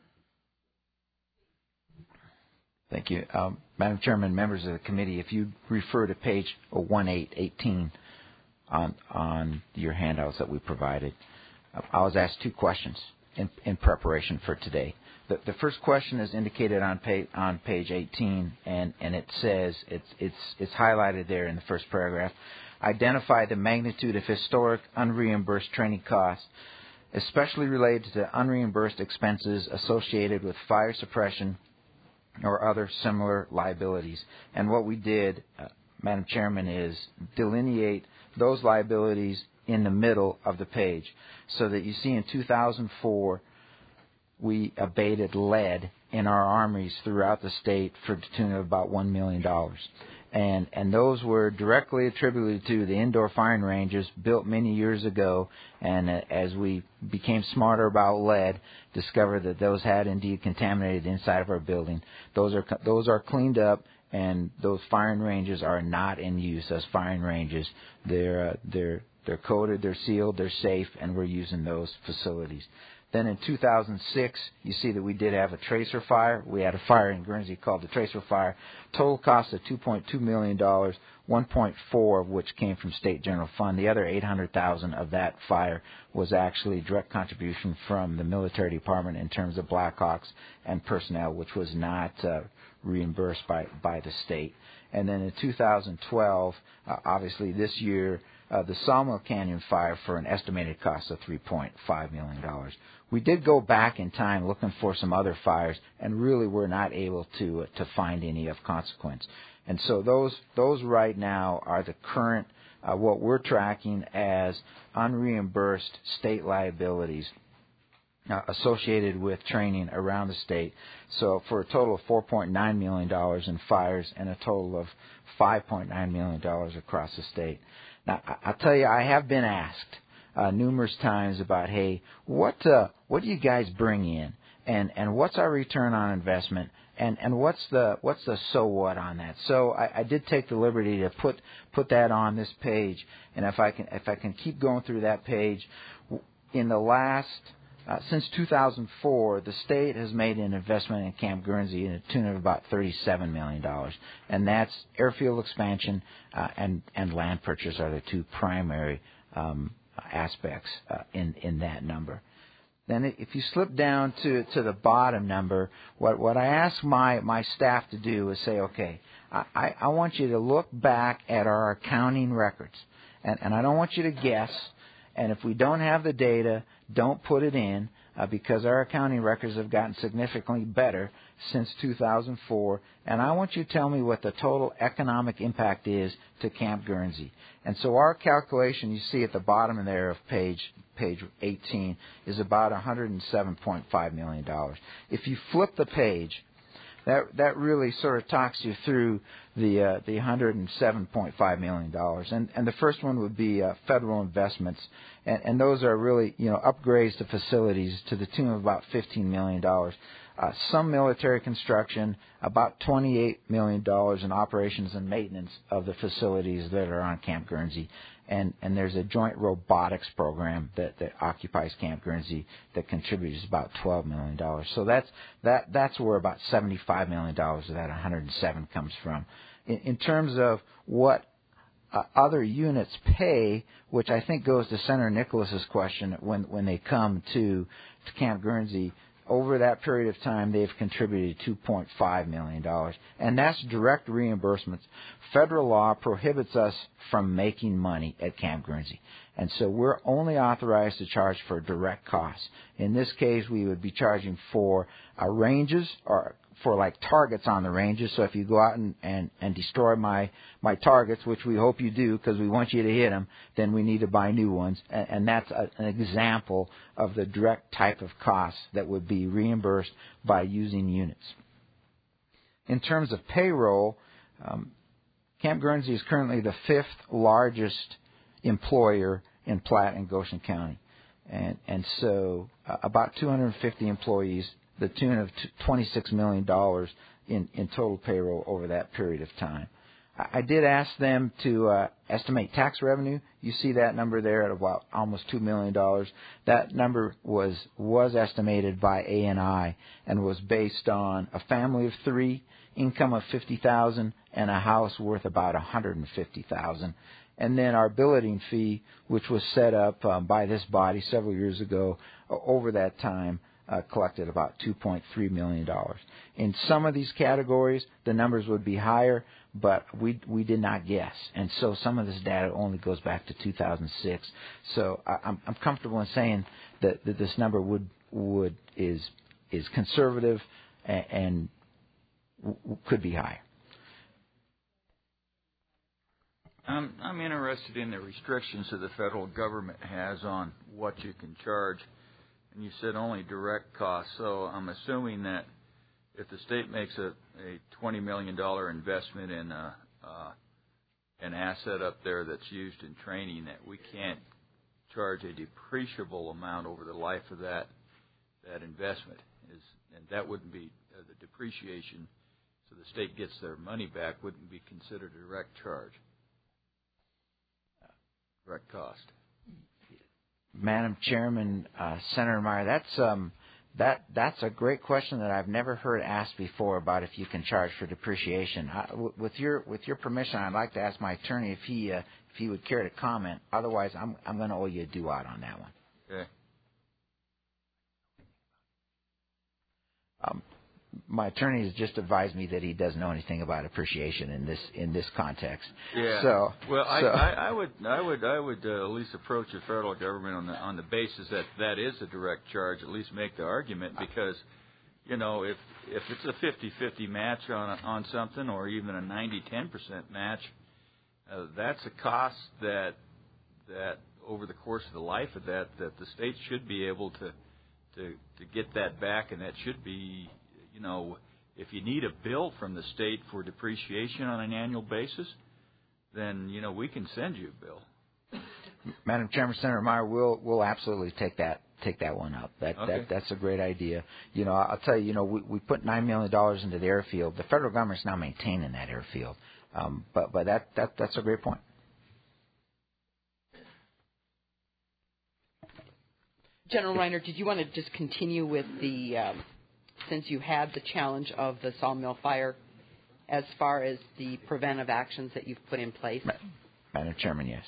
Thank you. Um, Madam Chairman, members of the committee, if you refer to page one eight eighteen on on your handouts that we provided, I was asked two questions in, in preparation for today. The, the first question is indicated on page on page eighteen, and, and it says it's it's it's highlighted there in the first paragraph. Identify the magnitude of historic unreimbursed training costs, especially related to unreimbursed expenses associated with fire suppression or other similar liabilities. And what we did, uh, Madam Chairman, is delineate those liabilities in the middle of the page, so that you see in two thousand four we abated lead in our armories throughout the state for the tune of about one million dollars. And and those were directly attributed to the indoor firing ranges built many years ago, and uh, as we became smarter about lead, discovered that those had indeed contaminated the inside of our building. Those are those are cleaned up, and those firing ranges are not in use as firing ranges. They're uh, they're they're coated, they're sealed, they're safe, and we're using those facilities. Then in two thousand six, you see that we did have a tracer fire. We had a fire in Guernsey called the Tracer Fire. Total cost of two point two million dollars. one point four of which came from state general fund. The other eight hundred thousand of that fire was actually direct contribution from the military department in terms of Blackhawks and personnel, which was not uh, reimbursed by, by the state. And then in two thousand twelve, uh, obviously this year, uh, the Sawmill Canyon fire for an estimated cost of three point five million dollars. We did go back in time looking for some other fires, and really were not able to uh, to find any of consequence. And so those those right now are the current uh, what we're tracking as unreimbursed state liabilities uh, associated with training around the state. So for a total of four point nine million dollars in fires and a total of five point nine million dollars across the state. Now I'll tell you, I have been asked uh, numerous times about, hey, what uh, what do you guys bring in, and and what's our return on investment? And and what's the what's the so what on that? So I, I did take the liberty to put put that on this page, and if I can if I can keep going through that page, in the last uh, since two thousand four, the state has made an investment in Camp Guernsey in a tune of about thirty-seven million dollars, and that's airfield expansion uh, and and land purchase are the two primary um, aspects uh, in in that number. Then if you slip down to to the bottom number, what, what I ask my, my staff to do is say, okay, I, I want you to look back at our accounting records. And, and I don't want you to guess. And if we don't have the data, don't put it in uh, because our accounting records have gotten significantly better since two thousand four. And I want you to tell me what the total economic impact is to Camp Guernsey. And so our calculation, you see at the bottom there of page page eighteen, is about one hundred seven point five million dollars. If you flip the page, that that really sort of talks you through the uh, the one hundred seven point five million dollars. And and the first one would be uh, federal investments, and, and those are really, you know, upgrades to facilities to the tune of about fifteen million dollars. Uh, some military construction, about twenty-eight million dollars in operations and maintenance of the facilities that are on Camp Guernsey. And, and there's a joint robotics program that, that occupies Camp Guernsey that contributes about twelve million dollars. So that's, that, that's where about seventy-five million dollars of that one hundred seven comes from. In, in terms of what uh, other units pay, which I think goes to Senator Nicholas's question when, when they come to, to Camp Guernsey, over that period of time, they've contributed two point five million dollars, and that's direct reimbursements. Federal law prohibits us from making money at Camp Guernsey, and so we're only authorized to charge for direct costs. In this case, we would be charging for uh, ranges or for like targets on the ranges. So if you go out and, and, and destroy my, my targets, which we hope you do because we want you to hit them, then we need to buy new ones. And, and that's a, an example of the direct type of costs that would be reimbursed by using units. In terms of payroll, um, Camp Guernsey is currently the fifth largest employer in Platte and Goshen County. And, and so uh, about two hundred fifty employees, the tune of twenty-six million dollars in, in total payroll over that period of time. I did ask them to uh, estimate tax revenue. You see that number there at about almost two million dollars. That number was was estimated by A N I and was based on a family of three, income of fifty thousand dollars, and a house worth about one hundred fifty thousand dollars. And then our billeting fee, which was set up um, by this body several years ago, uh, over that time, Uh, collected about two point three million dollars. In some of these categories, the numbers would be higher, but we we did not guess. And so some of this data only goes back to two thousand six. So I, I'm, I'm comfortable in saying that, that this number would would is is conservative and, and w- could be higher. I'm, I'm interested in the restrictions that the federal government has on what you can charge. And you said only direct costs, so I'm assuming that if the state makes a, a twenty million dollars investment in a, uh, an asset up there that's used in training, that we can't charge a depreciable amount over the life of that that investment. Is, and that wouldn't be uh, the depreciation, so the state gets their money back, wouldn't be considered a direct charge, direct cost. Madam Chairman, uh, Senator Meyer, that's um, That that's a great question that I've never heard asked before about if you can charge for depreciation. I, w- with your with your permission, I'd like to ask my attorney if he uh, if he would care to comment. Otherwise, I'm I'm going to owe you a due out on that one. Okay. Um, my attorney has just advised me that he doesn't know anything about appreciation in this in this context. Yeah. So well, I, so. I, I would I would I would uh, at least approach the federal government on the on the basis that that is a direct charge. At least make the argument, because you know if if it's a fifty-fifty match on on something, or even a ninety ten percent match, uh, that's a cost that that over the course of the life of that that the state should be able to to to get that back, and that should be. You know, if you need a bill from the state for depreciation on an annual basis, then, you know, we can send you a bill. Madam Chairman, Senator Meyer, we'll we'll absolutely take that take that one up. That Okay. that that's a great idea. You know, I'll tell you, you know, we we put nine million dollars into the airfield. The federal government's now maintaining that airfield. Um, but but that, that that's a great point. General Reiner, did you want to just continue with the um, since you had the challenge of the sawmill fire, as far as the preventive actions that you've put in place? Madam Chairman, yes.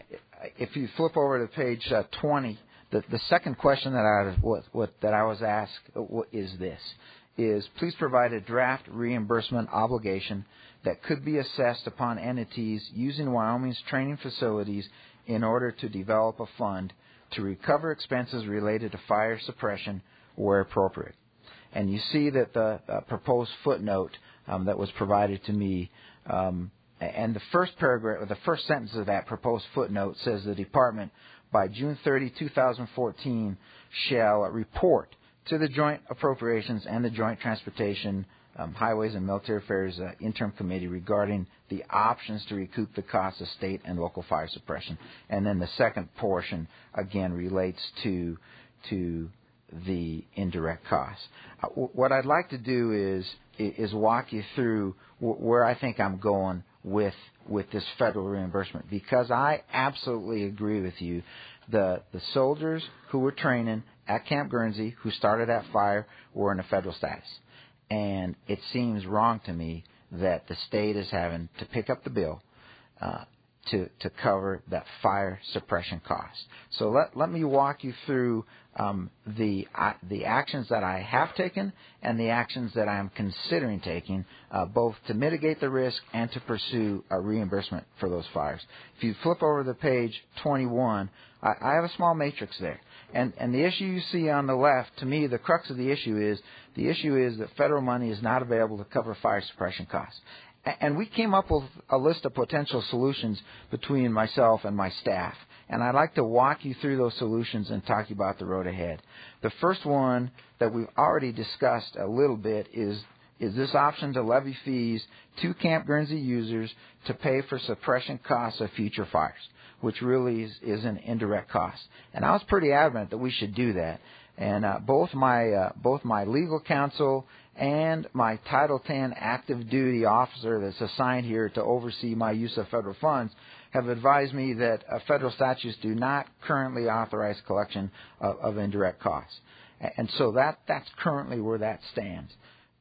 If you flip over to page uh, twenty, the, the second question that I what, what that I was asked is this: is please provide a draft reimbursement obligation that could be assessed upon entities using Wyoming's training facilities in order to develop a fund to recover expenses related to fire suppression where appropriate. And you see that the uh, proposed footnote um, that was provided to me, um, and the first paragraph, or the first sentence of that proposed footnote says the Department, by June thirtieth, twenty fourteen, shall report to the Joint Appropriations and the Joint Transportation, um, Highways and Military Affairs uh, Interim Committee regarding the options to recoup the costs of state and local fire suppression. And then the second portion, again, relates to to the indirect costs. Uh, w- what I'd like to do is is walk you through w- where I think I'm going with with this federal reimbursement, because I absolutely agree with you. The the soldiers who were training at Camp Guernsey, who started that fire, were in a federal status, and it seems wrong to me that the state is having to pick up the bill uh, to to cover that fire suppression cost. So let let me walk you through um, the uh, the actions that I have taken and the actions that I am considering taking, uh, both to mitigate the risk and to pursue a reimbursement for those fires. If you flip over to page twenty-one, I, I have a small matrix there. And, and the issue you see on the left, to me, the crux of the issue is the issue is that federal money is not available to cover fire suppression costs. And we came up with a list of potential solutions between myself and my staff. And I'd like to walk you through those solutions and talk about the road ahead. The first one that we've already discussed a little bit is is this option to levy fees to Camp Guernsey users to pay for suppression costs of future fires, which really is, is an indirect cost. And I was pretty adamant that we should do that. And uh, both my uh, both my legal counsel and my Title ten active duty officer that's assigned here to oversee my use of federal funds have advised me that uh, federal statutes do not currently authorize collection of, of indirect costs. And so that that's currently where that stands.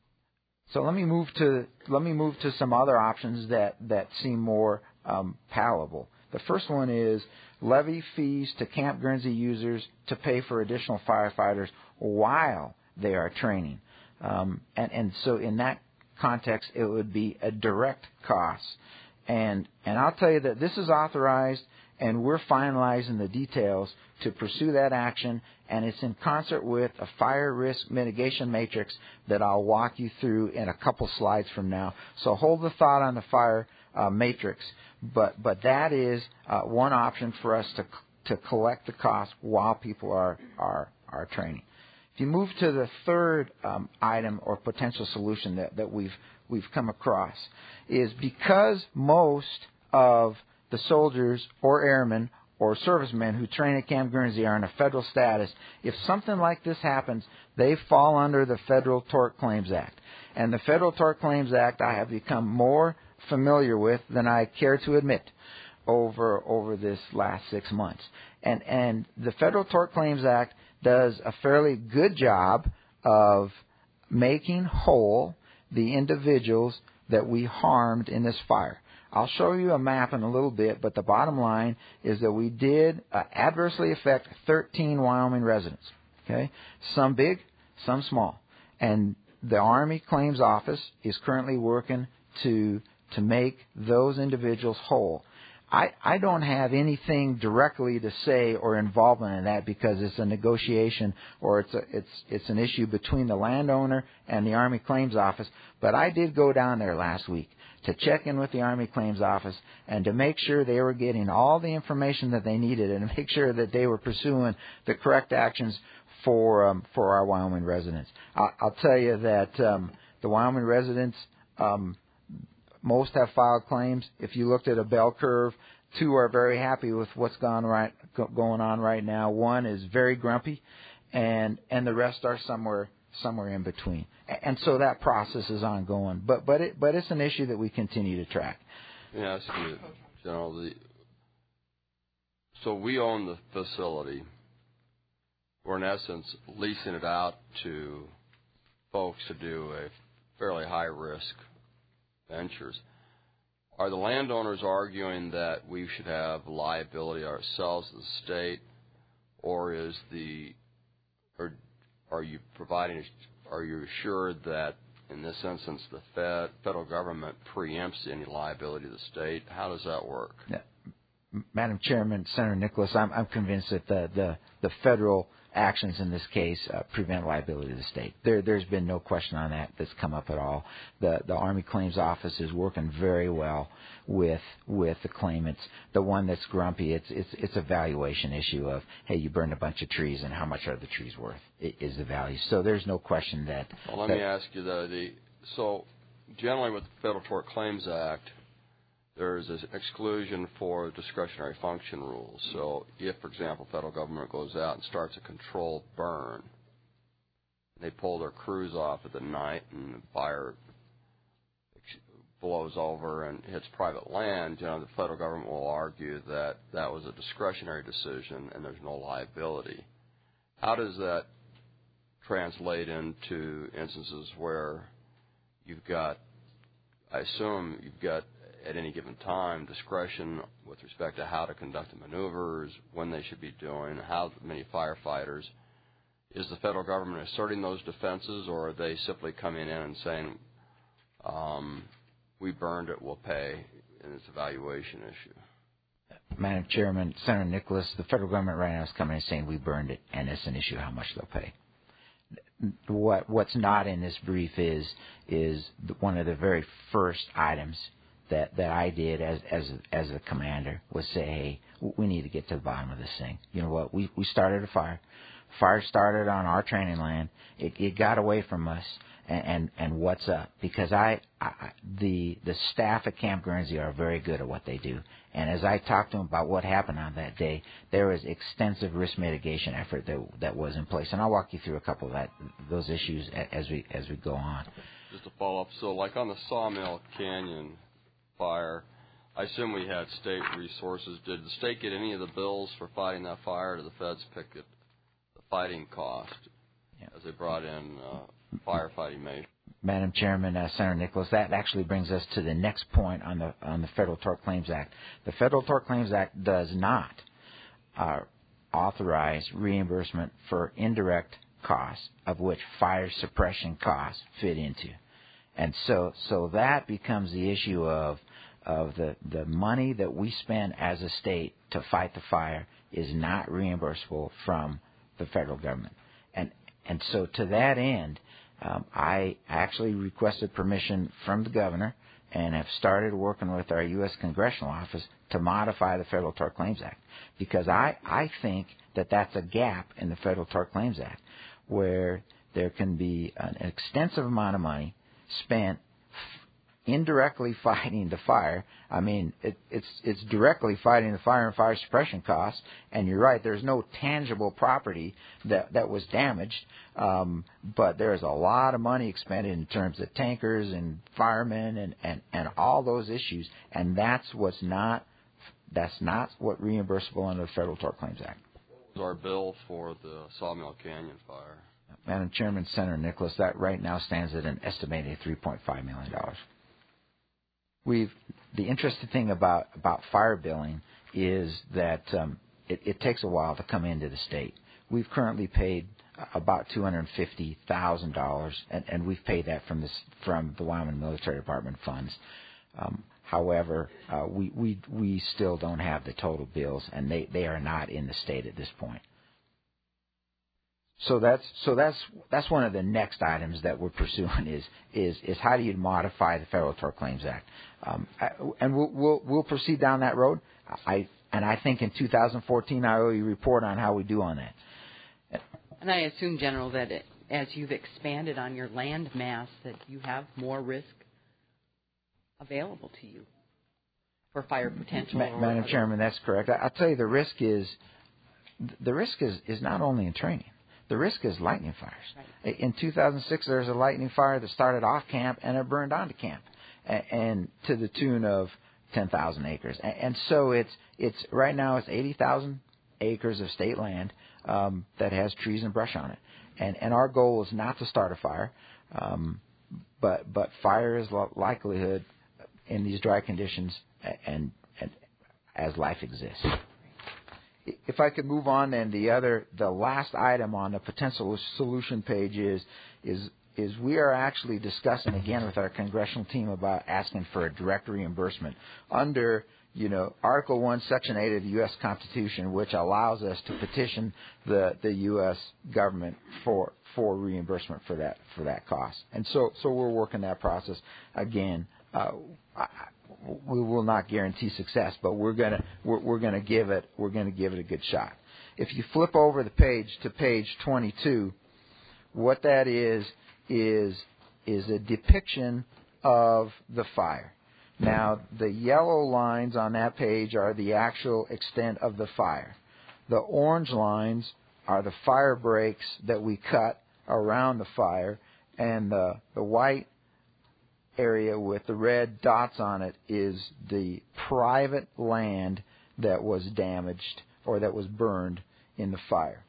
So let me move to let me move to some other options that, that seem more um, palatable. The first one is levy fees to Camp Guernsey users to pay for additional firefighters while they are training. Um, and, and so in that context, it would be a direct cost. And, and I'll tell you that this is authorized, and we're finalizing the details to pursue that action, and it's in concert with a fire risk mitigation matrix that I'll walk you through in a couple slides from now. So hold the thought on the fire uh, matrix. But but that is uh, one option for us to to collect the cost while people are are are training. If you move to the third um, item or potential solution that, that we've we've come across, is because most of the soldiers or airmen or servicemen who train at Camp Guernsey are in a federal status, if something like this happens, they fall under the Federal Tort Claims Act. And the Federal Tort Claims Act I have become more familiar with than I care to admit over over this last six months. And and the Federal Tort Claims Act does a fairly good job of making whole the individuals that we harmed in this fire. I'll show you a map in a little bit, but the bottom line is that we did uh, adversely affect thirteen Wyoming residents. Okay, some big, some small, and the Army Claims Office is currently working to to make those individuals whole. I, I don't have anything directly to say or involvement in that because it's a negotiation or it's a, it's it's an issue between the landowner and the Army Claims Office. But I did go down there last week to check in with the Army Claims Office and to make sure they were getting all the information that they needed and to make sure that they were pursuing the correct actions for um, for our Wyoming residents. I'll, I'll tell you that um, the Wyoming residents. Um, Most have filed claims. If you looked at a bell curve, two are very happy with what's gone right, going on right now. One is very grumpy, and and the rest are somewhere somewhere in between. And so that process is ongoing. But but it but it's an issue that we continue to track. Yeah, ask you, General. The, so we own the facility. We're in essence leasing it out to folks to do a fairly high risk ventures. Are the landowners arguing that we should have liability ourselves as a state, or is the, or are you providing, are you assured that in this instance the Fed, federal government preempts any liability of the state? How does that work? Yeah. Madam Chairman, Senator Nicholas, I'm, I'm convinced that the, the, the federal actions in this case uh, prevent liability of the state. There, there's been no question on that that's come up at all. The, the Army Claims Office is working very well with with the claimants. The one that's grumpy, it's it's it's a valuation issue of, hey, you burned a bunch of trees, and how much are the trees worth? It is the value. So there's no question that. Well, let that, me ask you though. The so generally with the Federal Tort Claims Act, there's an exclusion for discretionary function rules. So if, for example, federal government goes out and starts a controlled burn, they pull their crews off at the night and the fire blows over and hits private land, you know, the federal government will argue that that was a discretionary decision and there's no liability. How does that translate into instances where you've got, I assume you've got, at any given time, discretion with respect to how to conduct the maneuvers, when they should be doing, how many firefighters. Is the federal government asserting those defenses, or are they simply coming in and saying, um, we burned it, we'll pay, and it's a valuation issue? Madam Chairman, Senator Nicholas, the federal government right now is coming and saying we burned it, and it's an issue how much they'll pay. What What's not in this brief is is one of the very first items that that I did as as as a commander was say, hey, we need to get to the bottom of this thing. You know what? We we started a fire. Fire started on our training land. It, it got away from us, and, and and what's up? Because I, I the the staff at Camp Guernsey are very good at what they do. And as I talked to them about what happened on that day, there was extensive risk mitigation effort that that was in place. And I'll walk you through a couple of that those issues as we as we go on. Just to follow up, so like on the Sawmill Canyon fire, I assume we had state resources. Did the state get any of the bills for fighting that fire? Did the feds pick it, the fighting cost yeah. as they brought in uh, firefighting measures? Madam Chairman, uh, Senator Nicholas, that actually brings us to the next point on the on the Federal Tort Claims Act. The Federal Tort Claims Act does not uh, authorize reimbursement for indirect costs, of which fire suppression costs fit into. And so so that becomes the issue of of the, the money that we spend as a state to fight the fire is not reimbursable from the federal government. And and so to that end, um, I actually requested permission from the governor and have started working with our U S Congressional Office to modify the Federal Tort Claims Act, because I, I think that that's a gap in the Federal Tort Claims Act where there can be an extensive amount of money spent indirectly fighting the fire. I mean, it, it's it's directly fighting the fire and fire suppression costs. And you're right, there's no tangible property that that was damaged, um, but there's a lot of money expended in terms of tankers and firemen and, and, and all those issues. And that's what's not that's not what reimbursable under the Federal Tort Claims Act. our bill for the Sawmill Canyon fire? Madam Chairman, Senator Nicholas, that right now stands at an estimated three point five million dollars. We've the interesting thing about, about fire billing is that um, it, it takes a while to come into the state. We've currently paid about two hundred fifty thousand dollars, and, and we've paid that from this from the Wyoming Military Department funds. Um, however, uh, we, we we still don't have the total bills, and they, they are not in the state at this point. So that's so that's that's one of the next items that we're pursuing is is is how do you modify the Federal Tort Claims Act, um, and we'll, we'll we'll proceed down that road. I and I think in two thousand fourteen I owe you a report on how we do on that. And I assume, General, that it, as you've expanded on your land mass, that you have more risk available to you for fire potential. Ma- Madam Chairman, that's correct. I, I'll tell you, the risk is the risk is, is not only in training. The risk is lightning fires. Right. In two thousand six, there was a lightning fire that started off camp and it burned onto camp, and, and to the tune of ten thousand acres. And, and so it's it's right now it's eighty thousand acres of state land um, that has trees and brush on it. And and our goal is not to start a fire, um, but but fire is likelihood in these dry conditions and, and as life exists. If I could move on, then the other, the last item on the potential solution page is, is, is we are actually discussing again with our congressional team about asking for a direct reimbursement under, you know, Article One, Section Eight of the U S Constitution, which allows us to petition the, the U S government for for reimbursement for that for that cost. And so so we're working that process again. Uh, I, we will not guarantee success, but we're gonna we're, we're gonna give it we're gonna give it a good shot. If you flip over the page to page twenty-two, what that is is is a depiction of the fire. Now, the yellow lines on that page are the actual extent of the fire. The orange lines are the fire breaks that we cut around the fire, and the the white area with the red dots on it is the private land that was damaged or that was burned in the fire.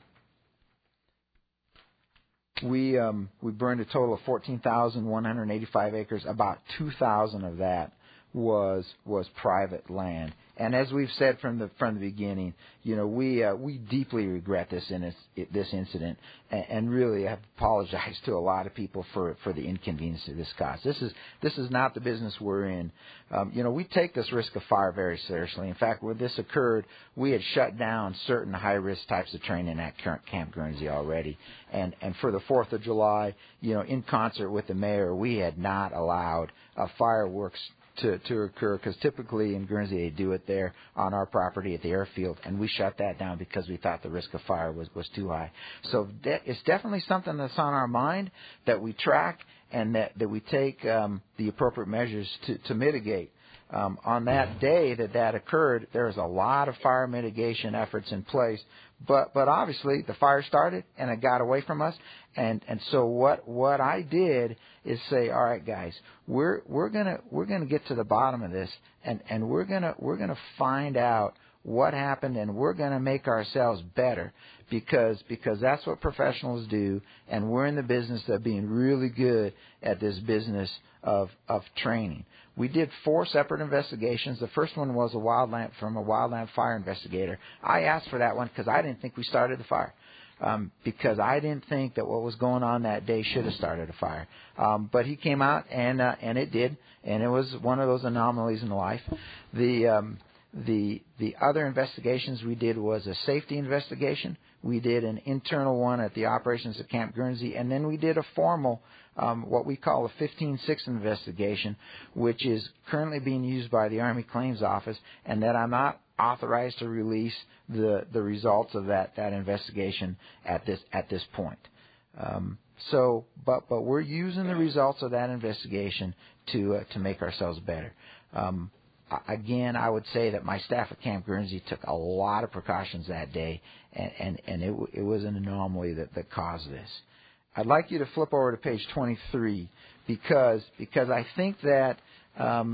We um, we burned a total of fourteen thousand one hundred eighty-five acres. About two thousand of that was was private land. And as we've said from the from the beginning, you know, we uh, we deeply regret this in this, this incident, and, and really have apologized to a lot of people for, for the inconvenience of this caused. This is this is not the business we're in. Um, you know, we take this risk of fire very seriously. In fact, when this occurred, we had shut down certain high risk types of training at Camp Guernsey already, and and for the Fourth of July, you know, in concert with the mayor, we had not allowed uh, fireworks to, to occur, because typically in Guernsey they do it there on our property at the airfield, and we shut that down because we thought the risk of fire was, was too high. So de- it's definitely something that's on our mind, that we track, and that, that we take um, the appropriate measures to, to mitigate. Um, on that day that that occurred, there was a lot of fire mitigation efforts in place, but but obviously the fire started and it got away from us, and and so what what I did is say, all right, guys, we're we're gonna we're gonna get to the bottom of this, and and we're gonna we're gonna find out what happened, and we're gonna make ourselves better, because because that's what professionals do, and we're in the business of being really good at this business of of training. We did four separate investigations. The first one was a wildland from a wildland fire investigator. I asked for that one because I didn't think we started the fire, um, because I didn't think that what was going on that day should have started a fire. Um, but he came out and uh, and it did, and it was one of those anomalies in life. The um, the the other investigations we did was a safety investigation. We did an internal one at the operations at Camp Guernsey, and then we did a formal, um, what we call a fifteen six investigation, which is currently being used by the Army Claims Office, and that I'm not authorized to release the, the results of that, that investigation at this at this point. Um, so, but but we're using the results of that investigation to uh, to make ourselves better. Um, Again, I would say that my staff at Camp Guernsey took a lot of precautions that day, and, and, and it, it was an anomaly that, that caused this. I'd like you to flip over to page twenty-three, because because I think that um,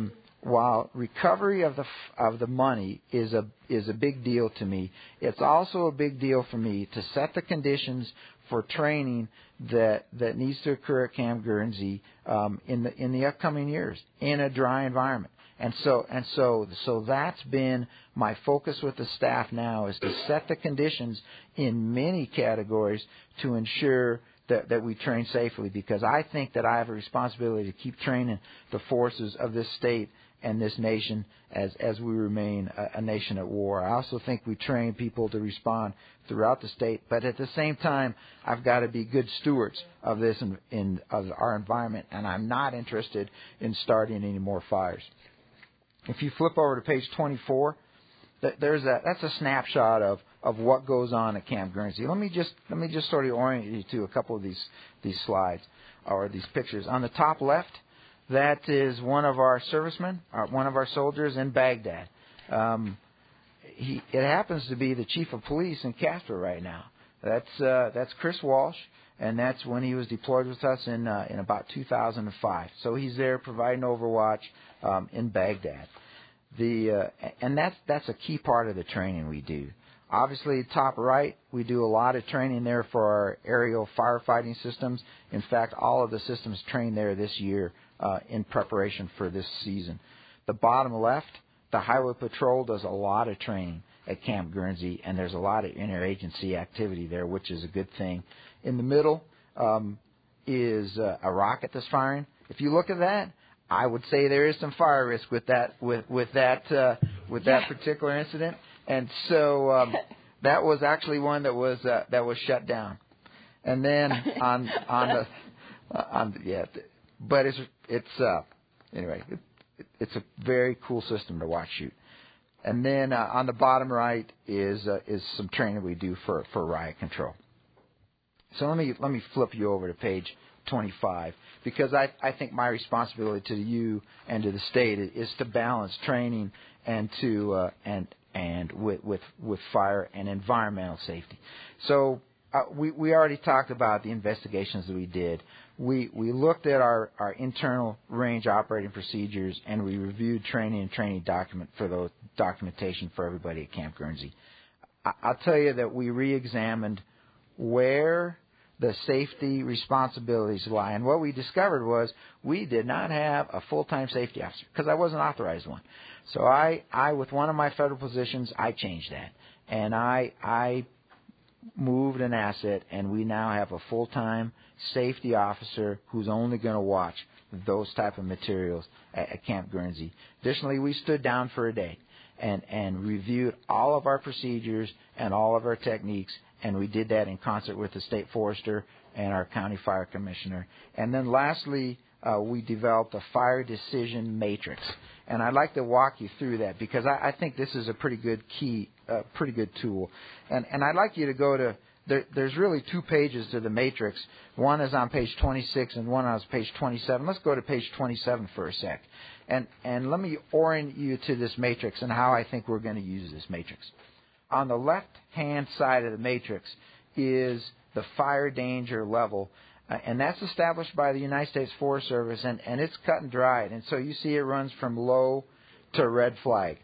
while recovery of the of the money is a is a big deal to me, it's also a big deal for me to set the conditions for training that that needs to occur at Camp Guernsey um, in the in the upcoming years in a dry environment. And so and so so that's been my focus with the staff now, is to set the conditions in many categories to ensure that, that we train safely, because I think that I have a responsibility to keep training the forces of this state and this nation as, as we remain a, a nation at war. I also think we train people to respond throughout the state, but at the same time, I've got to be good stewards of this in, in of our environment, and I'm not interested in starting any more fires. If you flip over to page twenty-four, that there's a that's a snapshot of, of what goes on at Camp Guernsey. Let me just let me just sort of orient you to a couple of these these slides or these pictures. On the top left, that is one of our servicemen, or one of our soldiers in Baghdad. Um, he it happens to be the chief of police in Casper right now. That's uh, that's Chris Walsh, and that's when he was deployed with us in uh, in about two thousand five. So he's there providing overwatch um, in Baghdad. The uh, and that's that's a key part of the training we do. Obviously, top right, we do a lot of training there for our aerial firefighting systems. In fact, all of the systems trained there this year uh, in preparation for this season. The bottom left, the Highway Patrol does a lot of training at Camp Guernsey, and there's a lot of interagency activity there, which is a good thing. In the middle um, is uh, a rocket that's firing. If you look at that, I would say there is some fire risk with that with with that uh, with that particular incident, and so um, that was actually one that was uh, that was shut down. And then on on the uh, on yeah, but it's it's uh, anyway it, it, it's a very cool system to watch shoot. And then uh, on the bottom right is uh, is some training we do for for riot control. So let me let me flip you over to page twenty-five, because I, I think my responsibility to you and to the state is to balance training and to uh, and and with, with with fire and environmental safety. So uh, we we already talked about the investigations that we did. We we looked at our, our internal range operating procedures, and we reviewed training and training document for those documentation for everybody at Camp Guernsey. I, I'll tell you that we re-examined where the safety responsibilities lie. And what we discovered was we did not have a full-time safety officer, because I wasn't authorized one. So I, I, with one of my federal positions, I changed that. And I, I moved an asset, and we now have a full-time safety officer who's only going to watch those type of materials at, at Camp Guernsey. Additionally, we stood down for a day and, and reviewed all of our procedures and all of our techniques, and we did that in concert with the state forester and our county fire commissioner. And then lastly, uh, we developed a fire decision matrix. And I'd like to walk you through that, because I, I think this is a pretty good key, uh, pretty good tool. And, and I'd like you to go to, there, there's really two pages to the matrix. One is on page twenty-six and one is page twenty-seven. Let's go to page twenty-seven for a sec. And, and let me orient you to this matrix and how I think we're going to use this matrix. On the left-hand side of the matrix is the fire danger level, uh, and that's established by the United States Forest Service, and, and it's cut and dried. And so you see it runs from low to red flag.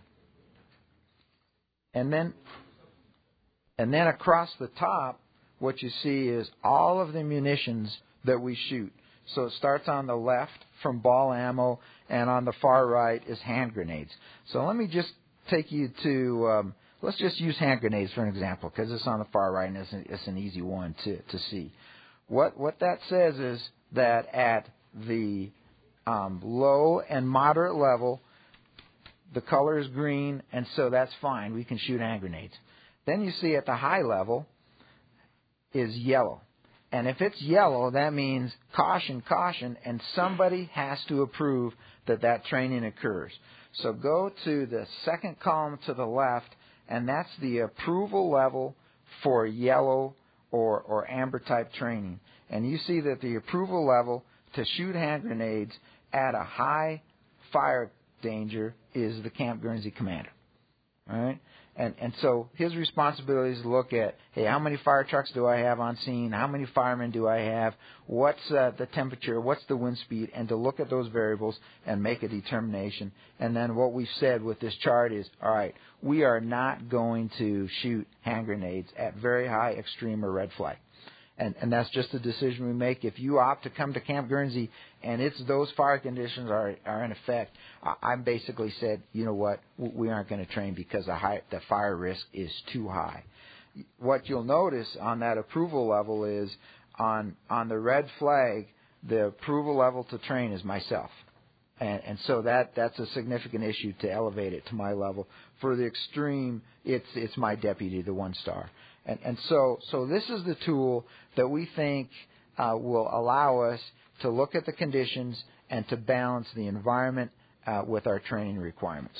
And then, and then across the top, what you see is all of the munitions that we shoot. So it starts on the left from ball ammo, and on the far right is hand grenades. So let me just take you to... Um, Let's just use hand grenades for an example, because it's on the far right and it's an, it's an easy one to, to see. What what that says is that at the um, low and moderate level, the color is green, and so that's fine. We can shoot hand grenades. Then you see at the high level is yellow. And if it's yellow, that means caution, caution, and somebody has to approve that that training occurs. So go to the second column to the left, and that's the approval level for yellow or, or amber type training. And you see that the approval level to shoot hand grenades at a high fire danger is the Camp Guernsey commander. All right? And and so his responsibility is to look at, hey, how many fire trucks do I have on scene? How many firemen do I have? What's uh, the temperature? What's the wind speed? And to look at those variables and make a determination. And then what we've said with this chart is, all right, we are not going to shoot hand grenades at very high, extreme, or red flag. And, and that's just a decision we make. If you opt to come to Camp Guernsey and it's those fire conditions are are in effect, I, I basically said, you know what, we aren't going to train because the, high, the fire risk is too high. What you'll notice on that approval level is on on the red flag, the approval level to train is myself. And, and so that, that's a significant issue to elevate it to my level. For the extreme, it's it's my deputy, the one star. And, and so, so this is the tool that we think uh, will allow us to look at the conditions and to balance the environment uh, with our training requirements.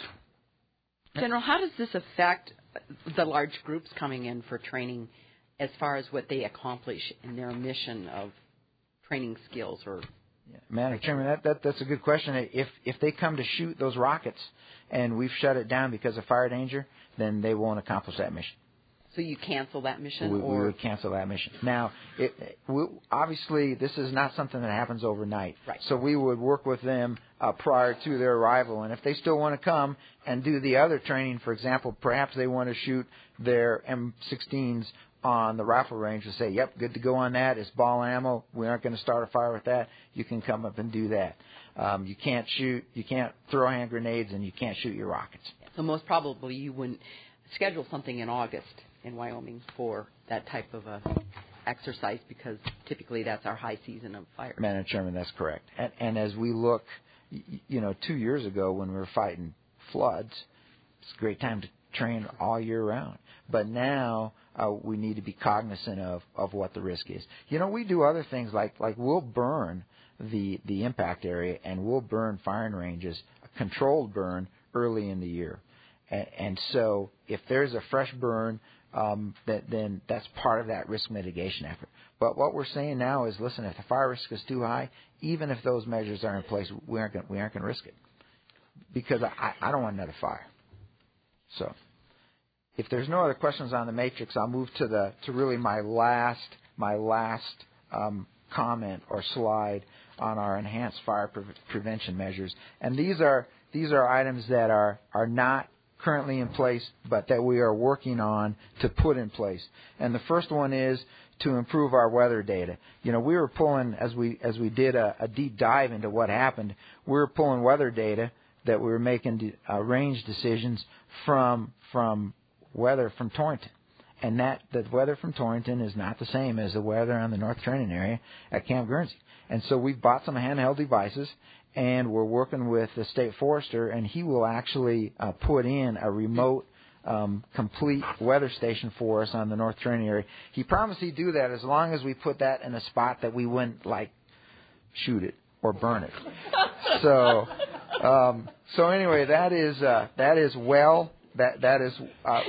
General, how does this affect the large groups coming in for training as far as what they accomplish in their mission of training skills? Or yeah. Madam Chairman, that, that, that's a good question. If, if they come to shoot those rockets and we've shut it down because of fire danger, then they won't accomplish that mission. So you cancel that mission? We, or? we would cancel that mission. Now, it, we, obviously, this is not something that happens overnight. Right. So we would work with them uh, prior to their arrival. And if they still want to come and do the other training, for example, perhaps they want to shoot their M sixteens on the rifle range and say, yep, good to go on that. It's ball ammo. We aren't going to start a fire with that. You can come up and do that. Um, you can't shoot, you can't throw hand grenades, and you can't shoot your rockets. So most probably you wouldn't schedule something in August in Wyoming for that type of a exercise because typically that's our high season of fire. Madam Chairman, that's correct. And, and as we look, you know, two years ago when we were fighting floods, it's a great time to train all year round. But now uh, we need to be cognizant of, of what the risk is. You know, we do other things like like we'll burn the the impact area and we'll burn firing ranges, a controlled burn early in the year. And, and so if there's a fresh burn, um, that, then that's part of that risk mitigation effort. But what we're saying now is, listen, if the fire risk is too high, even if those measures are in place, we aren't going we aren't going to risk it because I, I don't want another fire. So, if there's no other questions on the matrix, I'll move to the to really my last my last um, comment or slide on our enhanced fire pre- prevention measures. And these are these are items that are are not currently in place, but that we are working on to put in place. And the first one is to improve our weather data. You know, we were pulling as we as we did a, a deep dive into what happened. We were pulling weather data that we were making uh, range decisions from from weather from Torrington, and that the weather from Torrington is not the same as the weather on the North Trenton area at Camp Guernsey. And so we've bought some handheld devices, and we're working with the state forester, and he will actually uh, put in a remote, um, complete weather station for us on the North Trenton area. He promised he'd do that as long as we put that in a spot that we wouldn't like shoot it or burn it. So, um, so anyway, that is uh, that is well. That that is uh,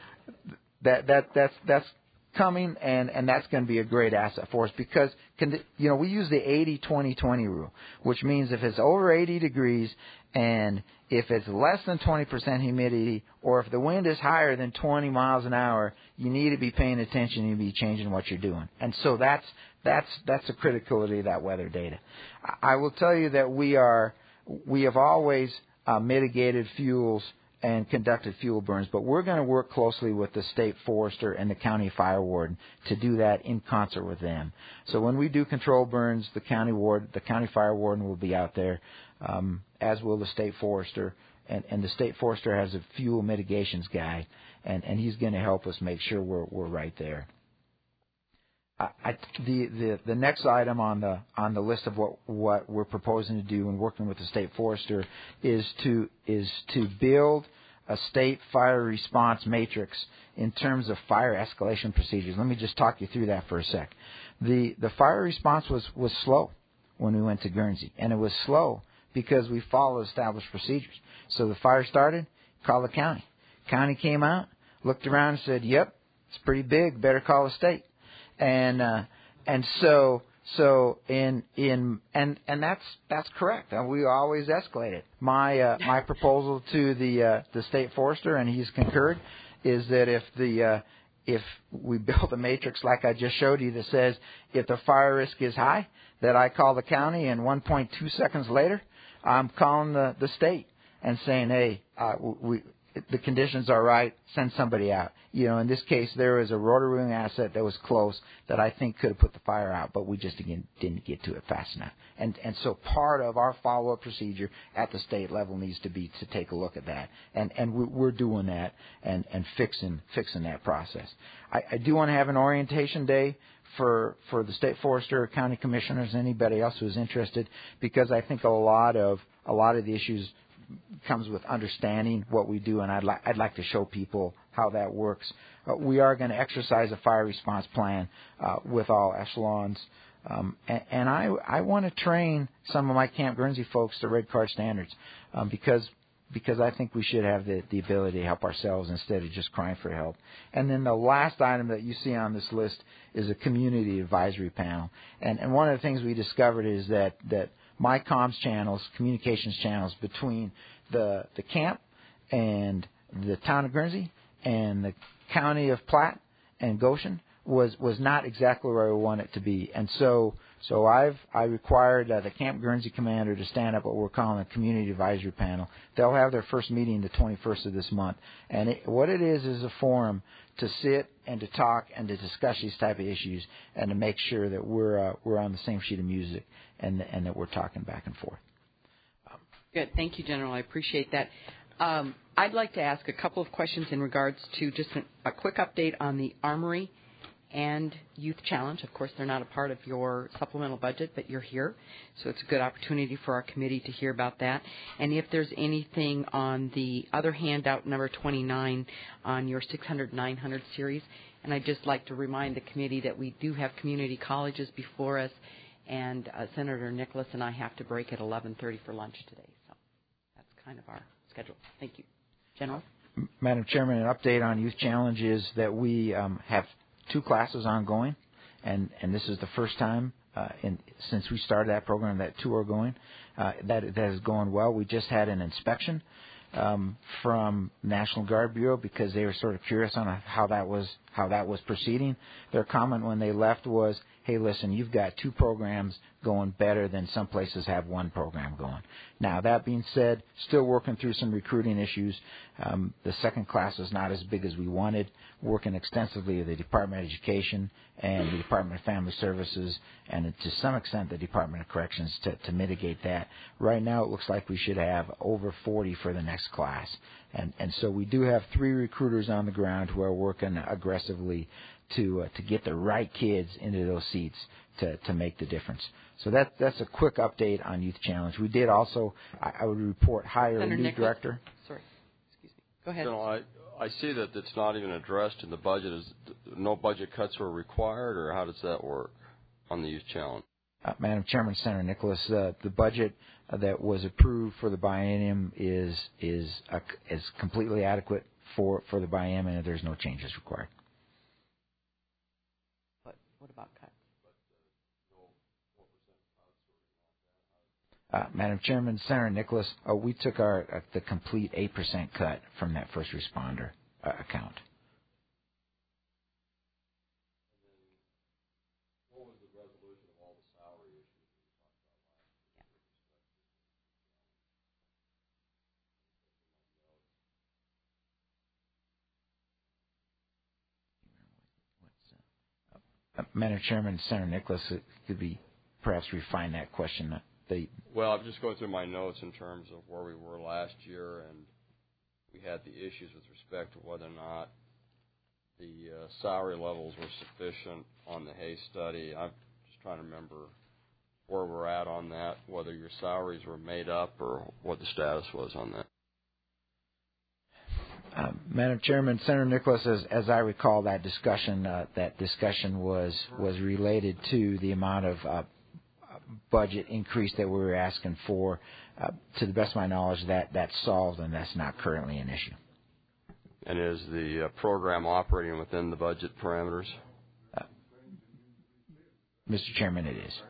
that that that's that's coming, and, and that's going to be a great asset for us because can, you know we use the eighty twenty twenty rule, which means if it's over eighty degrees and if it's less than twenty percent humidity, or if the wind is higher than twenty miles an hour, you need to be paying attention and be changing what you're doing. And so that's that's that's the criticality of that weather data. I will tell you that we are we have always uh, mitigated fuels and conducted fuel burns, but we're going to work closely with the state forester and the county fire warden to do that in concert with them. So when we do control burns, the county ward, the county fire warden will be out there, um, as will the state forester, and, and the state forester has a fuel mitigations guy, and, and he's going to help us make sure we're we're right there. I, I, the, the the next item on the on the list of what what we're proposing to do and working with the state forester is to is to build a state fire response matrix in terms of fire escalation procedures. Let me just talk you through that for a sec. The the fire response was was slow when we went to Guernsey, and it was slow because we followed established procedures. So the fire started, called the county. County came out, looked around, and said, "Yep, it's pretty big. Better call the state." And uh, and so So in in and and that's that's correct. And we always escalate it. My uh, my proposal to the uh, the state forester, and he's concurred, is that if the uh, if we build a matrix like I just showed you that says if the fire risk is high, that I call the county, and one point two seconds later, I'm calling the the state and saying, hey, uh, we. the conditions are right, send somebody out. You know, in this case, there was a rotary wing asset that was close that I think could have put the fire out, but we just again didn't get to it fast enough. And and so part of our follow-up procedure at the state level needs to be to take a look at that, and and we, we're doing that and and fixing fixing that process. I, I do want to have an orientation day for for the state forester, county commissioners, anybody else who's interested, because I think a lot of a lot of the issues comes with understanding what we do, and I'd like I'd like to show people how that works. Uh, we are going to exercise a fire response plan uh, with all echelons, um, and, and I I want to train some of my Camp Guernsey folks to Red Card standards um, because because I think we should have the the ability to help ourselves instead of just crying for help. And then the last item that you see on this list is a community advisory panel, and and one of the things we discovered is that that my comms channels, communications channels between the the camp and the town of Guernsey and the county of Platte and Goshen was was not exactly where I want it to be. And so so I've I required uh, the Camp Guernsey commander to stand up what we're calling a community advisory panel. They'll have their first meeting the twenty-first of this month. And it, what it is is a forum to sit and to talk and to discuss these type of issues and to make sure that we're uh, we're on the same sheet of music and and that we're talking back and forth. Um, Good. Thank you, General. I appreciate that. Um, I'd like to ask a couple of questions in regards to just a, a quick update on the Armory and Youth Challenge. Of course, they're not a part of your supplemental budget, but you're here, so it's a good opportunity for our committee to hear about that. And if there's anything on the other handout, number twenty-nine, on your six hundred nine hundred series, and I'd just like to remind the committee that we do have community colleges before us, and uh, Senator Nicholas and I have to break at eleven thirty for lunch today, so that's kind of our schedule. Thank you. General? Madam Chairman, an update on Youth Challenge is that we um, have two classes ongoing, and, and this is the first time uh, in, since we started that program that two are going. Uh, that, that is going well. We just had an inspection um, from National Guard Bureau because they were sort of curious on how that was how that was proceeding. Their comment when they left was, hey, listen, you've got two programs going better than some places have one program going. Now, that being said, still working through some recruiting issues. Um, the second class is not as big as we wanted, working extensively with the Department of Education and the Department of Family Services and to some extent the Department of Corrections to, to mitigate that. Right now, it looks like we should have over forty for the next class. And, and so we do have three recruiters on the ground who are working aggressively to uh, to get the right kids into those seats to, to make the difference. So that that's a quick update on Youth Challenge. We did also, I, I would report, hire Senator a new Nicholas. director. Sorry, excuse me. Go ahead. General, I, I see that it's not even addressed in the budget. Is no budget cuts were required, or how does that work on the Youth Challenge? Uh, Madam Chairman, Senator Nicholas, uh, the budget uh, that was approved for the biennium is is uh, is completely adequate for, for the biennium, and there's no changes required. But what about cuts? Uh, Madam Chairman, Senator Nicholas, uh, we took our uh, the complete eight percent cut from that first responder uh, account. What was the resolution of all the salary issues we talked about last year? Uh, Madam Chairman, Senator Nicholas, it could be perhaps refine that question. Uh, the, well, I'm just going through my notes in terms of where we were last year, and we had the issues with respect to whether or not the uh, salary levels were sufficient on the Hay study. I'm just trying to remember where we're at on that, whether your salaries were made up or what the status was on that. Uh, Madam Chairman, Senator Nicholas, as, as I recall, that discussion uh, that discussion was was related to the amount of uh, budget increase that we were asking for. Uh, to the best of my knowledge, that that's solved and that's not currently an issue. And is the uh, program operating within the budget parameters? Uh, Mister Chairman, it is.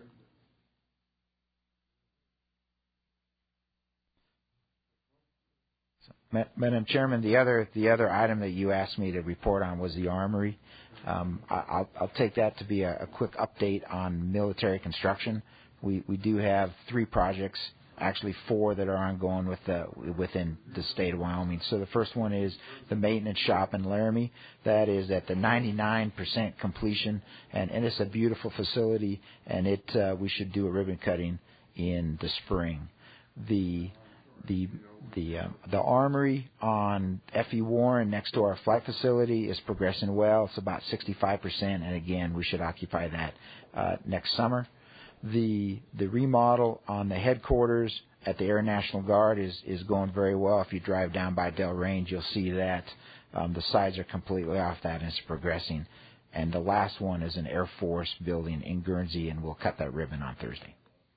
So, Madam Chairman, the other the other item that you asked me to report on was the Armory. Um, I, I'll, I'll take that to be a, a quick update on military construction. We we do have three projects, actually four that are ongoing with the, within the state of Wyoming. So the first one is the maintenance shop in Laramie. That is at the ninety-nine percent completion, and, and it's a beautiful facility, and it uh, we should do a ribbon cutting in the spring. The the the uh, the armory on F E Warren next to our flight facility is progressing well. It's about sixty-five percent, and again, we should occupy that uh, next summer. The the remodel on the headquarters at the Air National Guard is, is going very well. If you drive down by Del Range, you'll see that. Um, the sides are completely off that, and it's progressing. And the last one is an Air Force building in Guernsey, and we'll cut that ribbon on Thursday.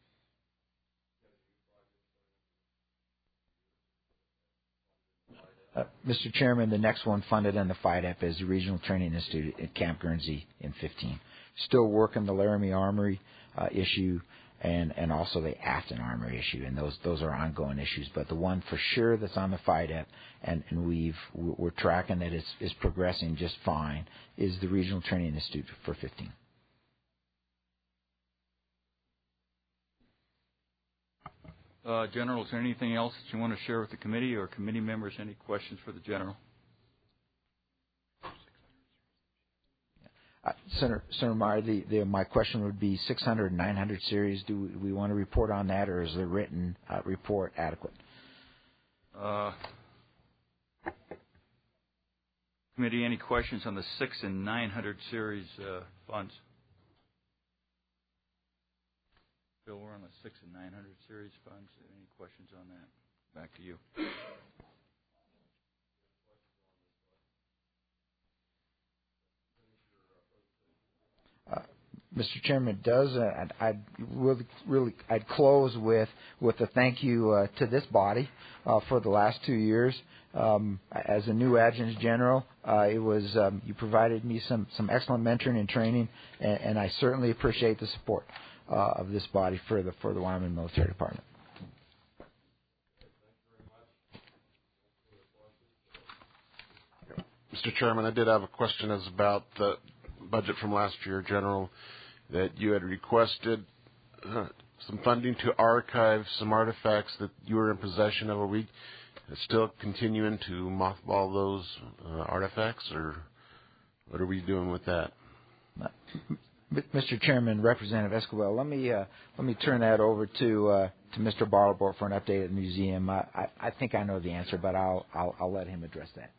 Uh, Mister Chairman, the next one funded in the F I D E P is the Regional Training Institute at Camp Guernsey in fifteen. Still working the Laramie Armory uh, issue and, and also the Afton Armory issue, and those those are ongoing issues. But the one for sure that's on the F I D E P, and, and we've we're tracking that it's is progressing just fine, is the Regional Training Institute for fifteen. Uh, General, is there anything else that you want to share with the committee or committee members? Any questions for the General? Uh, Senator, Senator Meyer, the, the, my question would be six hundred and nine hundred series. Do we, we want to report on that, or is the written uh, report adequate? Uh, committee, any questions on the six and nine hundred series uh, funds? Bill, we're on the six and nine hundred series funds. Any questions on that? Back to you. Uh, Mister Chairman, it does. Uh, I'd, I'd really, really, I'd close with with a thank you uh, to this body uh, for the last two years. Um, as a new Adjutant General, uh, it was um, you provided me some some excellent mentoring and training, and, and I certainly appreciate the support uh, of this body for the for the Wyoming Military Department. Mister Chairman, I did have a question as about the budget from last year, General, that you had requested uh, some funding to archive some artifacts that you were in possession of. Are we still continuing to mothball those uh, artifacts, or what are we doing with that? Mister Chairman, Representative Escobar, let me uh, let me turn that over to uh, to Mister Bartlebort for an update at the museum. I, I, I think I know the answer, but I'll I'll, I'll let him address that.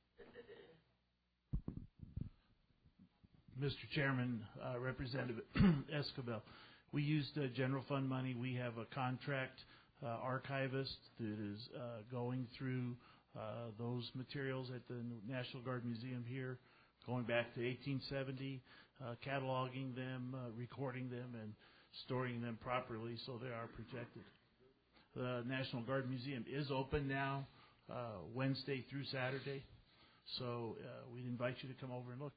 Mister Chairman, uh, Representative Escobar, we used uh, general fund money. We have a contract uh, archivist that is uh, going through uh, those materials at the National Guard Museum here, going back to eighteen seventy, uh, cataloging them, uh, recording them, and storing them properly so they are protected. The National Guard Museum is open now uh, Wednesday through Saturday, so uh, we'd invite you to come over and look.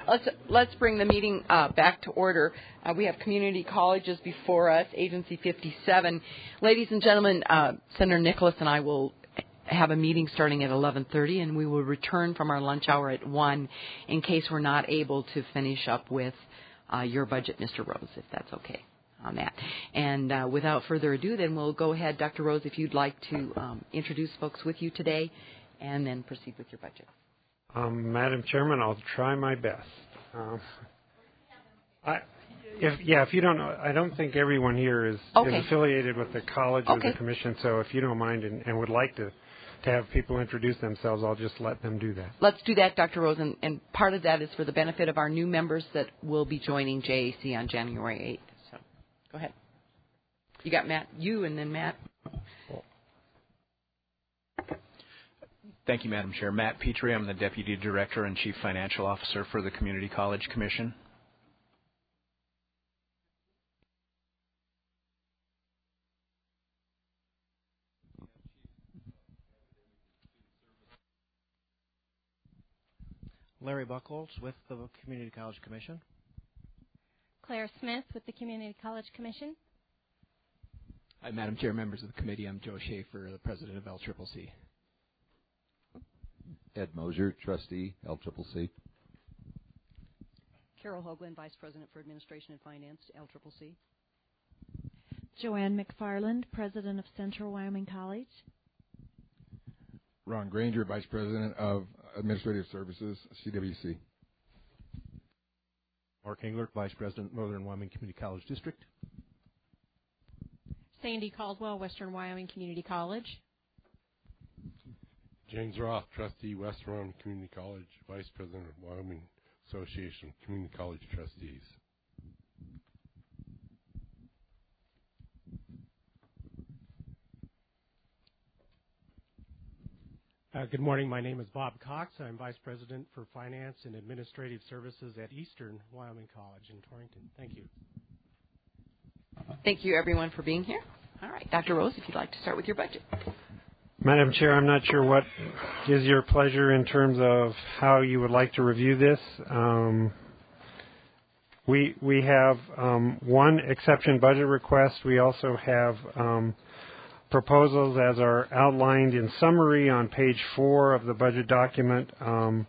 Let's let's bring the meeting uh, back to order. Uh, we have community colleges before us, Agency fifty-seven. Ladies and gentlemen, uh, Senator Nicholas and I will have a meeting starting at eleven thirty, and we will return from our lunch hour at one in case we're not able to finish up with uh, your budget, Mister Rose, if that's okay on that. And uh, without further ado, then we'll go ahead, Doctor Rose, if you'd like to um, introduce folks with you today, and then proceed with your budget. Um, Madam Chairman, I'll try my best. Um, I, if yeah, if you don't know, I don't think everyone here is, okay. is affiliated with the college okay. or the commission. So if you don't mind and, and would like to, to have people introduce themselves, I'll just let them do that. Let's do that, Doctor Rose, and, and part of that is for the benefit of our new members that will be joining J A C on January eighth. So go ahead. You got Matt, you, and then Matt. Thank you, Madam Chair. Matt Petrie. I'm the Deputy Director and Chief Financial Officer for the Community College Commission. Larry Buchholz with the Community College Commission. Claire Smith with the Community College Commission. Hi, Madam Chair, members of the committee. I'm Joe Schaefer, the President of L C C C. Ed Mosier, Trustee, L C C C. Carol Hoagland, Vice President for Administration and Finance, L C C C. Joanne McFarland, President of Central Wyoming College. Ron Granger, Vice President of Administrative Services, C W C. Mark Englert, Vice President, Northern Wyoming Community College District. Sandy Caldwell, Western Wyoming Community College. James Roth, Trustee, Western Wyoming Community College, Vice President of Wyoming Association of Community College Trustees. Uh, good morning. My name is Bob Cox. I'm Vice President for Finance and Administrative Services at Eastern Wyoming College in Torrington. Thank you. Thank you, everyone, for being here. All right, Doctor Rose, if you'd like to start with your budget. Madam Chair, I'm not sure what is your pleasure in terms of how you would like to review this. Um, we we have um, one exception budget request. We also have um, proposals as are outlined in summary on page four of the budget document um,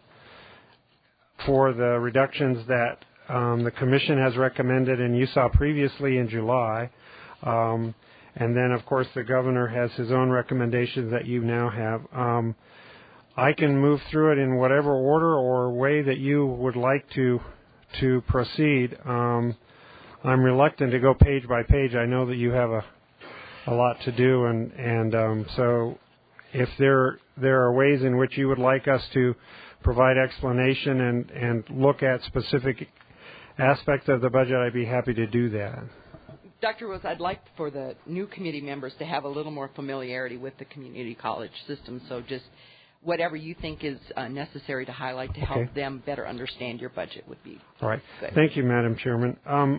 for the reductions that um, the Commission has recommended and you saw previously in July. Um, And then, of course, the governor has his own recommendations that you now have. Um, I can move through it in whatever order or way that you would like to to proceed. Um, I'm reluctant to go page by page. I know that you have a a lot to do, and and um, so if there there are ways in which you would like us to provide explanation and and look at specific aspects of the budget, I'd be happy to do that. Doctor Rose, I'd like for the new committee members to have a little more familiarity with the community college system, so just whatever you think is uh, necessary to highlight to help Okay. them better understand your budget would be All right. good. Thank you, Madam Chairman. Um,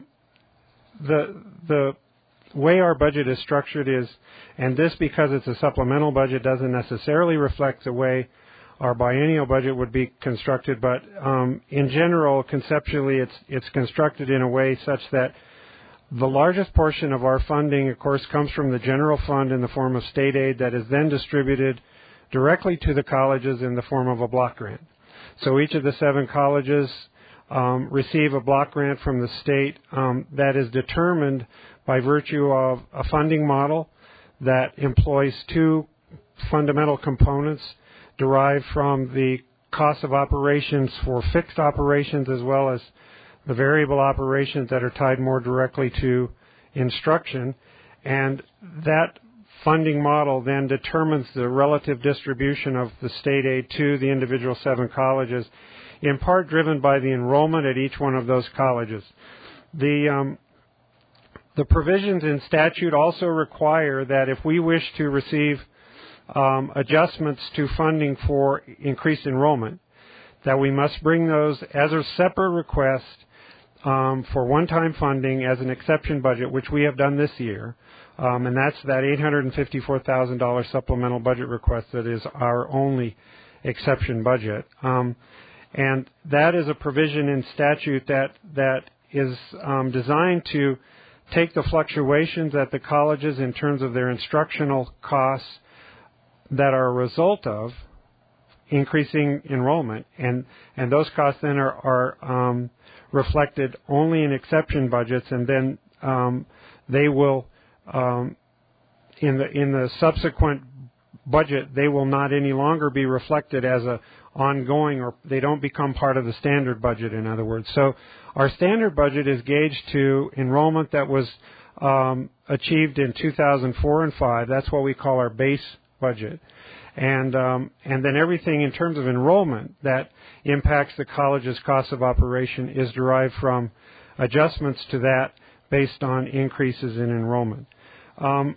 the the way our budget is structured is, and this because it's a supplemental budget doesn't necessarily reflect the way our biennial budget would be constructed, but um, in general, conceptually, it's it's constructed in a way such that the largest portion of our funding, of course, comes from the general fund in the form of state aid that is then distributed directly to the colleges in the form of a block grant. So each of the seven colleges um, receive a block grant from the state um, that is determined by virtue of a funding model that employs two fundamental components derived from the cost of operations for fixed operations as well as the variable operations that are tied more directly to instruction. And that funding model then determines the relative distribution of the state aid to the individual seven colleges, in part driven by the enrollment at each one of those colleges. The, um, the provisions in statute also require that if we wish to receive um, adjustments to funding for increased enrollment, that we must bring those as a separate request Um, for one-time funding as an exception budget, which we have done this year, um, and that's that eight hundred fifty-four thousand dollars supplemental budget request that is our only exception budget. Um, and that is a provision in statute that that is um, designed to take the fluctuations at the colleges in terms of their instructional costs that are a result of increasing enrollment, and, and those costs then are, are um, reflected only in exception budgets, and then um, they will, um, in the in the subsequent budget, they will not any longer be reflected as a ongoing, or they don't become part of the standard budget, in other words. So our standard budget is gauged to enrollment that was um, achieved in two thousand four and five. That's what we call our base budget. And um, and then everything in terms of enrollment that impacts the college's cost of operation is derived from adjustments to that based on increases in enrollment. Um,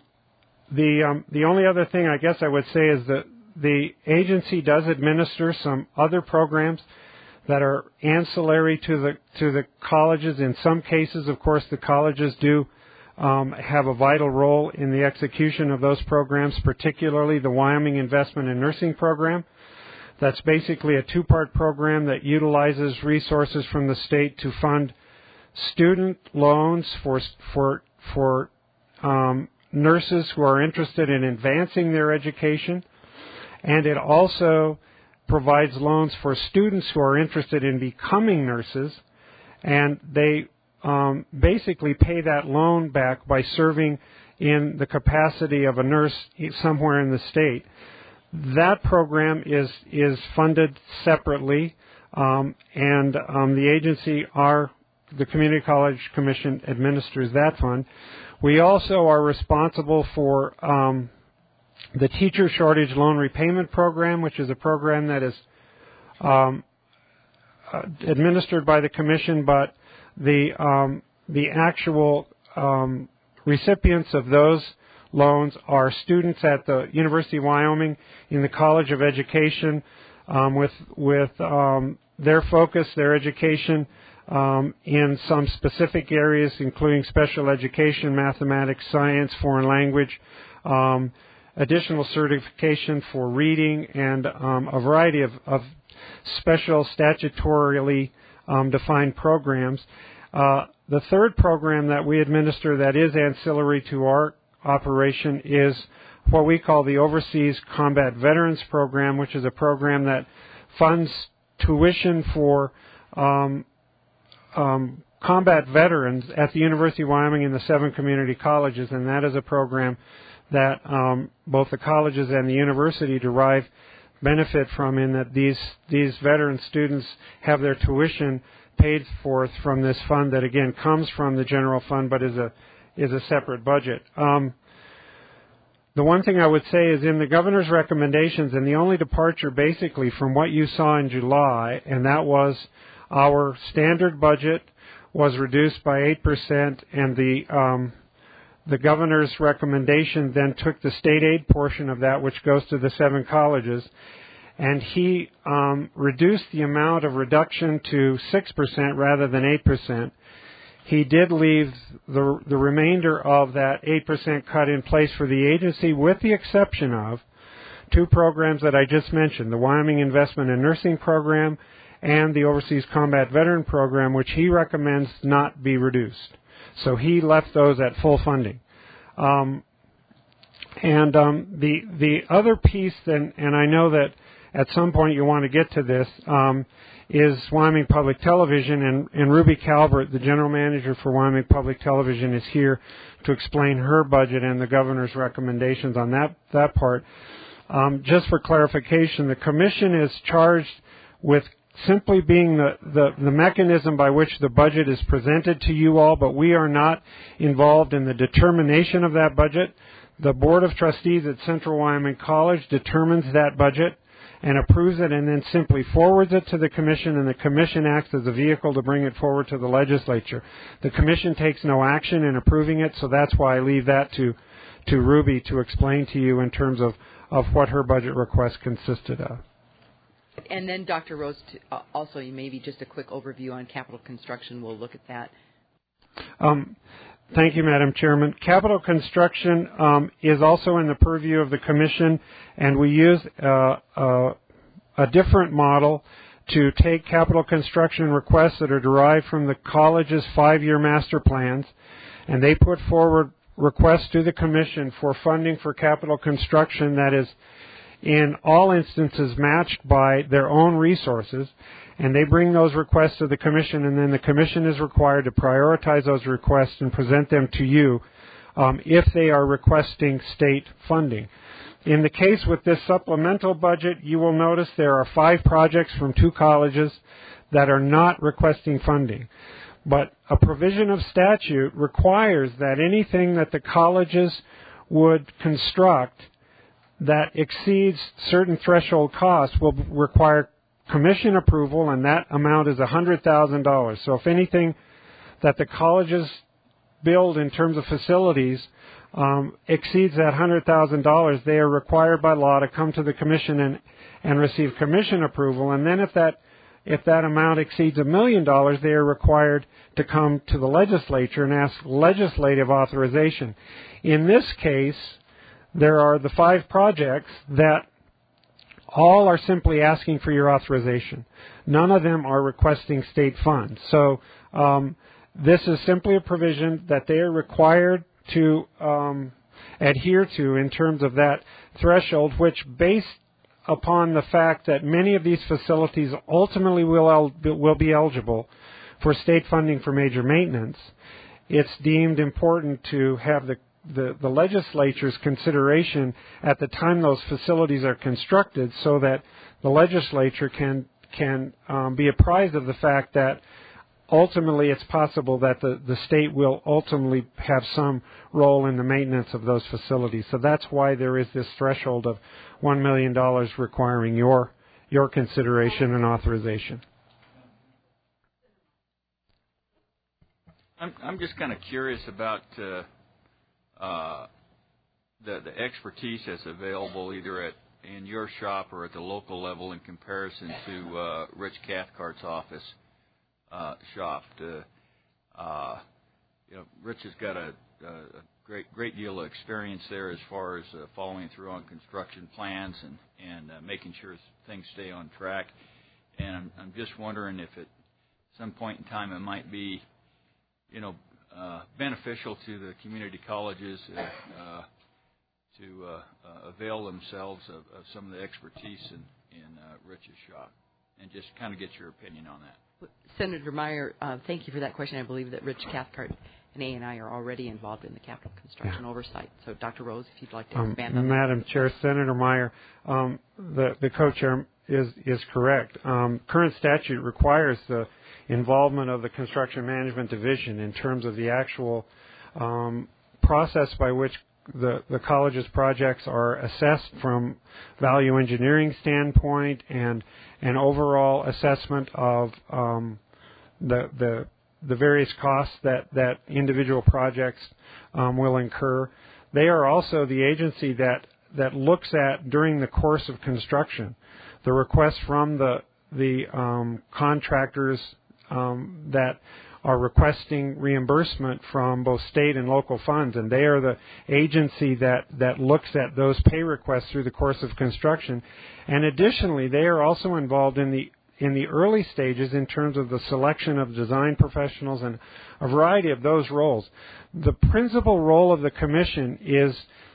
the um, the only other thing I guess I would say is that the agency does administer some other programs that are ancillary to the to the colleges. In some cases, of course, the colleges do um, have a vital role in the execution of those programs, particularly the Wyoming Investment in Nursing Program. That's basically a two-part program that utilizes resources from the state to fund student loans for for for um, nurses who are interested in advancing their education. And it also provides loans for students who are interested in becoming nurses, and they um, basically pay that loan back by serving in the capacity of a nurse somewhere in the state. That program is is funded separately, um, and um, the agency, our the Community College Commission, administers that fund. We also are responsible for um, the Teacher Shortage Loan Repayment Program, which is a program that is um, uh, administered by the Commission, but the um, the actual um, recipients of those loans are students at the University of Wyoming in the College of Education, um, with with um, their focus, their education um, in some specific areas, including special education, mathematics, science, foreign language, um, additional certification for reading, and um, a variety of, of special statutorily um, defined programs. Uh, the third program that we administer that is ancillary to our operation is what we call the Overseas Combat Veterans Program, which is a program that funds tuition for um, um, combat veterans at the University of Wyoming and the seven community colleges, and that is a program that um, both the colleges and the university derive benefit from, in that these these veteran students have their tuition paid for from this fund that again comes from the general fund but is a is a separate budget. Um, the one thing I would say is in the governor's recommendations, and the only departure basically from what you saw in July, and that was our standard budget was reduced by eight percent, and the um, the governor's recommendation then took the state aid portion of that, which goes to the seven colleges, and he um, reduced the amount of reduction to six percent rather than eight percent. He did leave the the remainder of that eight percent cut in place for the agency, with the exception of two programs that I just mentioned, the Wyoming Investment in Nursing Program and the Overseas Combat Veteran Program, which he recommends not be reduced. So he left those at full funding. Um, and um, the the other piece, then, and I know that at some point you want to get to this, um, is Wyoming Public Television, and, and Ruby Calvert, the general manager for Wyoming Public Television, is here to explain her budget and the governor's recommendations on that, that part. Um, just for clarification, the commission is charged with simply being the, the, the mechanism by which the budget is presented to you all, but we are not involved in the determination of that budget. The Board of Trustees at Central Wyoming College determines that budget and approves it, and then simply forwards it to the commission, and the commission acts as a vehicle to bring it forward to the legislature. The commission takes no action in approving it, so that's why I leave that to to Ruby to explain to you in terms of, of what her budget request consisted of. And then, Doctor Rose, uh, also maybe just a quick overview on capital construction. We'll look at that. Um, thank you, Madam Chairman. Capital construction um, is also in the purview of the Commission, and we use uh, uh, a different model to take capital construction requests that are derived from the college's five-year master plans, and they put forward requests to the Commission for funding for capital construction that is in all instances matched by their own resources, and they bring those requests to the Commission, and then the Commission is required to prioritize those requests and present them to you um, if they are requesting state funding. In the case with this supplemental budget, you will notice there are five projects from two colleges that are not requesting funding. But a provision of statute requires that anything that the colleges would construct that exceeds certain threshold costs will require Commission approval, and that amount is one hundred thousand dollars. So if anything that the colleges build in terms of facilities um, exceeds that one hundred thousand dollars, they are required by law to come to the Commission and, and receive Commission approval. And then if that if that amount exceeds a million dollars, they are required to come to the legislature and ask legislative authorization. In this case, there are the five projects that all are simply asking for your authorization. None of them are requesting state funds. So um, this is simply a provision that they are required to um, adhere to in terms of that threshold, which, based upon the fact that many of these facilities ultimately will el- will be eligible for state funding for major maintenance, it's deemed important to have the The, the legislature's consideration at the time those facilities are constructed, so that the legislature can can um, be apprised of the fact that ultimately it's possible that the, the state will ultimately have some role in the maintenance of those facilities. So that's why there is this threshold of one million dollars requiring your your consideration and authorization. I'm I'm just kind of curious about Uh Uh, the, the expertise that's available either at in your shop or at the local level in comparison to uh, Rich Cathcart's office uh, shop. To, uh, you know, Rich has got a, a great great deal of experience there as far as uh, following through on construction plans and and uh, making sure things stay on track. And I'm, I'm just wondering if at some point in time it might be, you know, Uh, beneficial to the community colleges uh, uh, to uh, uh, avail themselves of, of some of the expertise in, in uh, Rich's shop, and just kind of get your opinion on that. Senator Meyer, uh, thank you for that question. I believe that Rich Cathcart and A and I are already involved in the capital construction yeah. oversight. So, Doctor Rose, if you'd like to expand um, on Madam that. Chair, Senator Meyer, um, the, the co-chair is, is correct. Um, current statute requires the involvement of the Construction Management Division in terms of the actual um, process by which the, the college's projects are assessed from value engineering standpoint and an overall assessment of um, the, the the various costs that, that individual projects um, will incur. They are also the agency that, that looks at, during the course of construction, the requests from the, the um, contractors Um, that are requesting reimbursement from both state and local funds, and they are the agency that, that looks at those pay requests through the course of construction. And additionally, they are also involved in the in the early stages in terms of the selection of design professionals and a variety of those roles. The principal role of the Commission is,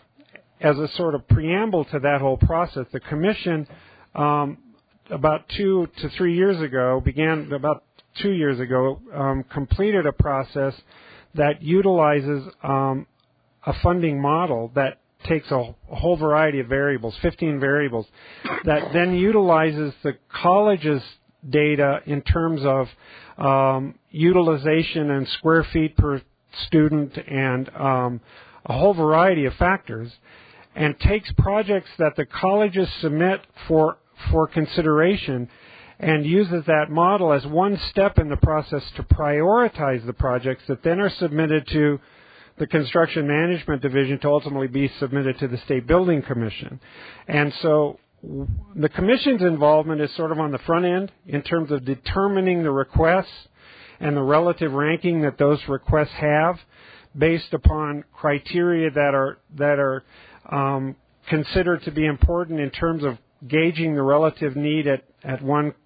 as a sort of preamble to that whole process, the Commission um, about two to three years ago began about two years ago, um, completed a process that utilizes um, a funding model that takes a, a whole variety of variables, fifteen variables, that then utilizes the college's data in terms of um, utilization and square feet per student and um, a whole variety of factors, and takes projects that the colleges submit for for consideration and uses that model as one step in the process to prioritize the projects that then are submitted to the Construction Management Division to ultimately be submitted to the State Building Commission. And so the Commission's involvement is sort of on the front end in terms of determining the requests and the relative ranking that those requests have based upon criteria that are, that are um, considered to be important in terms of gauging the relative need at, at one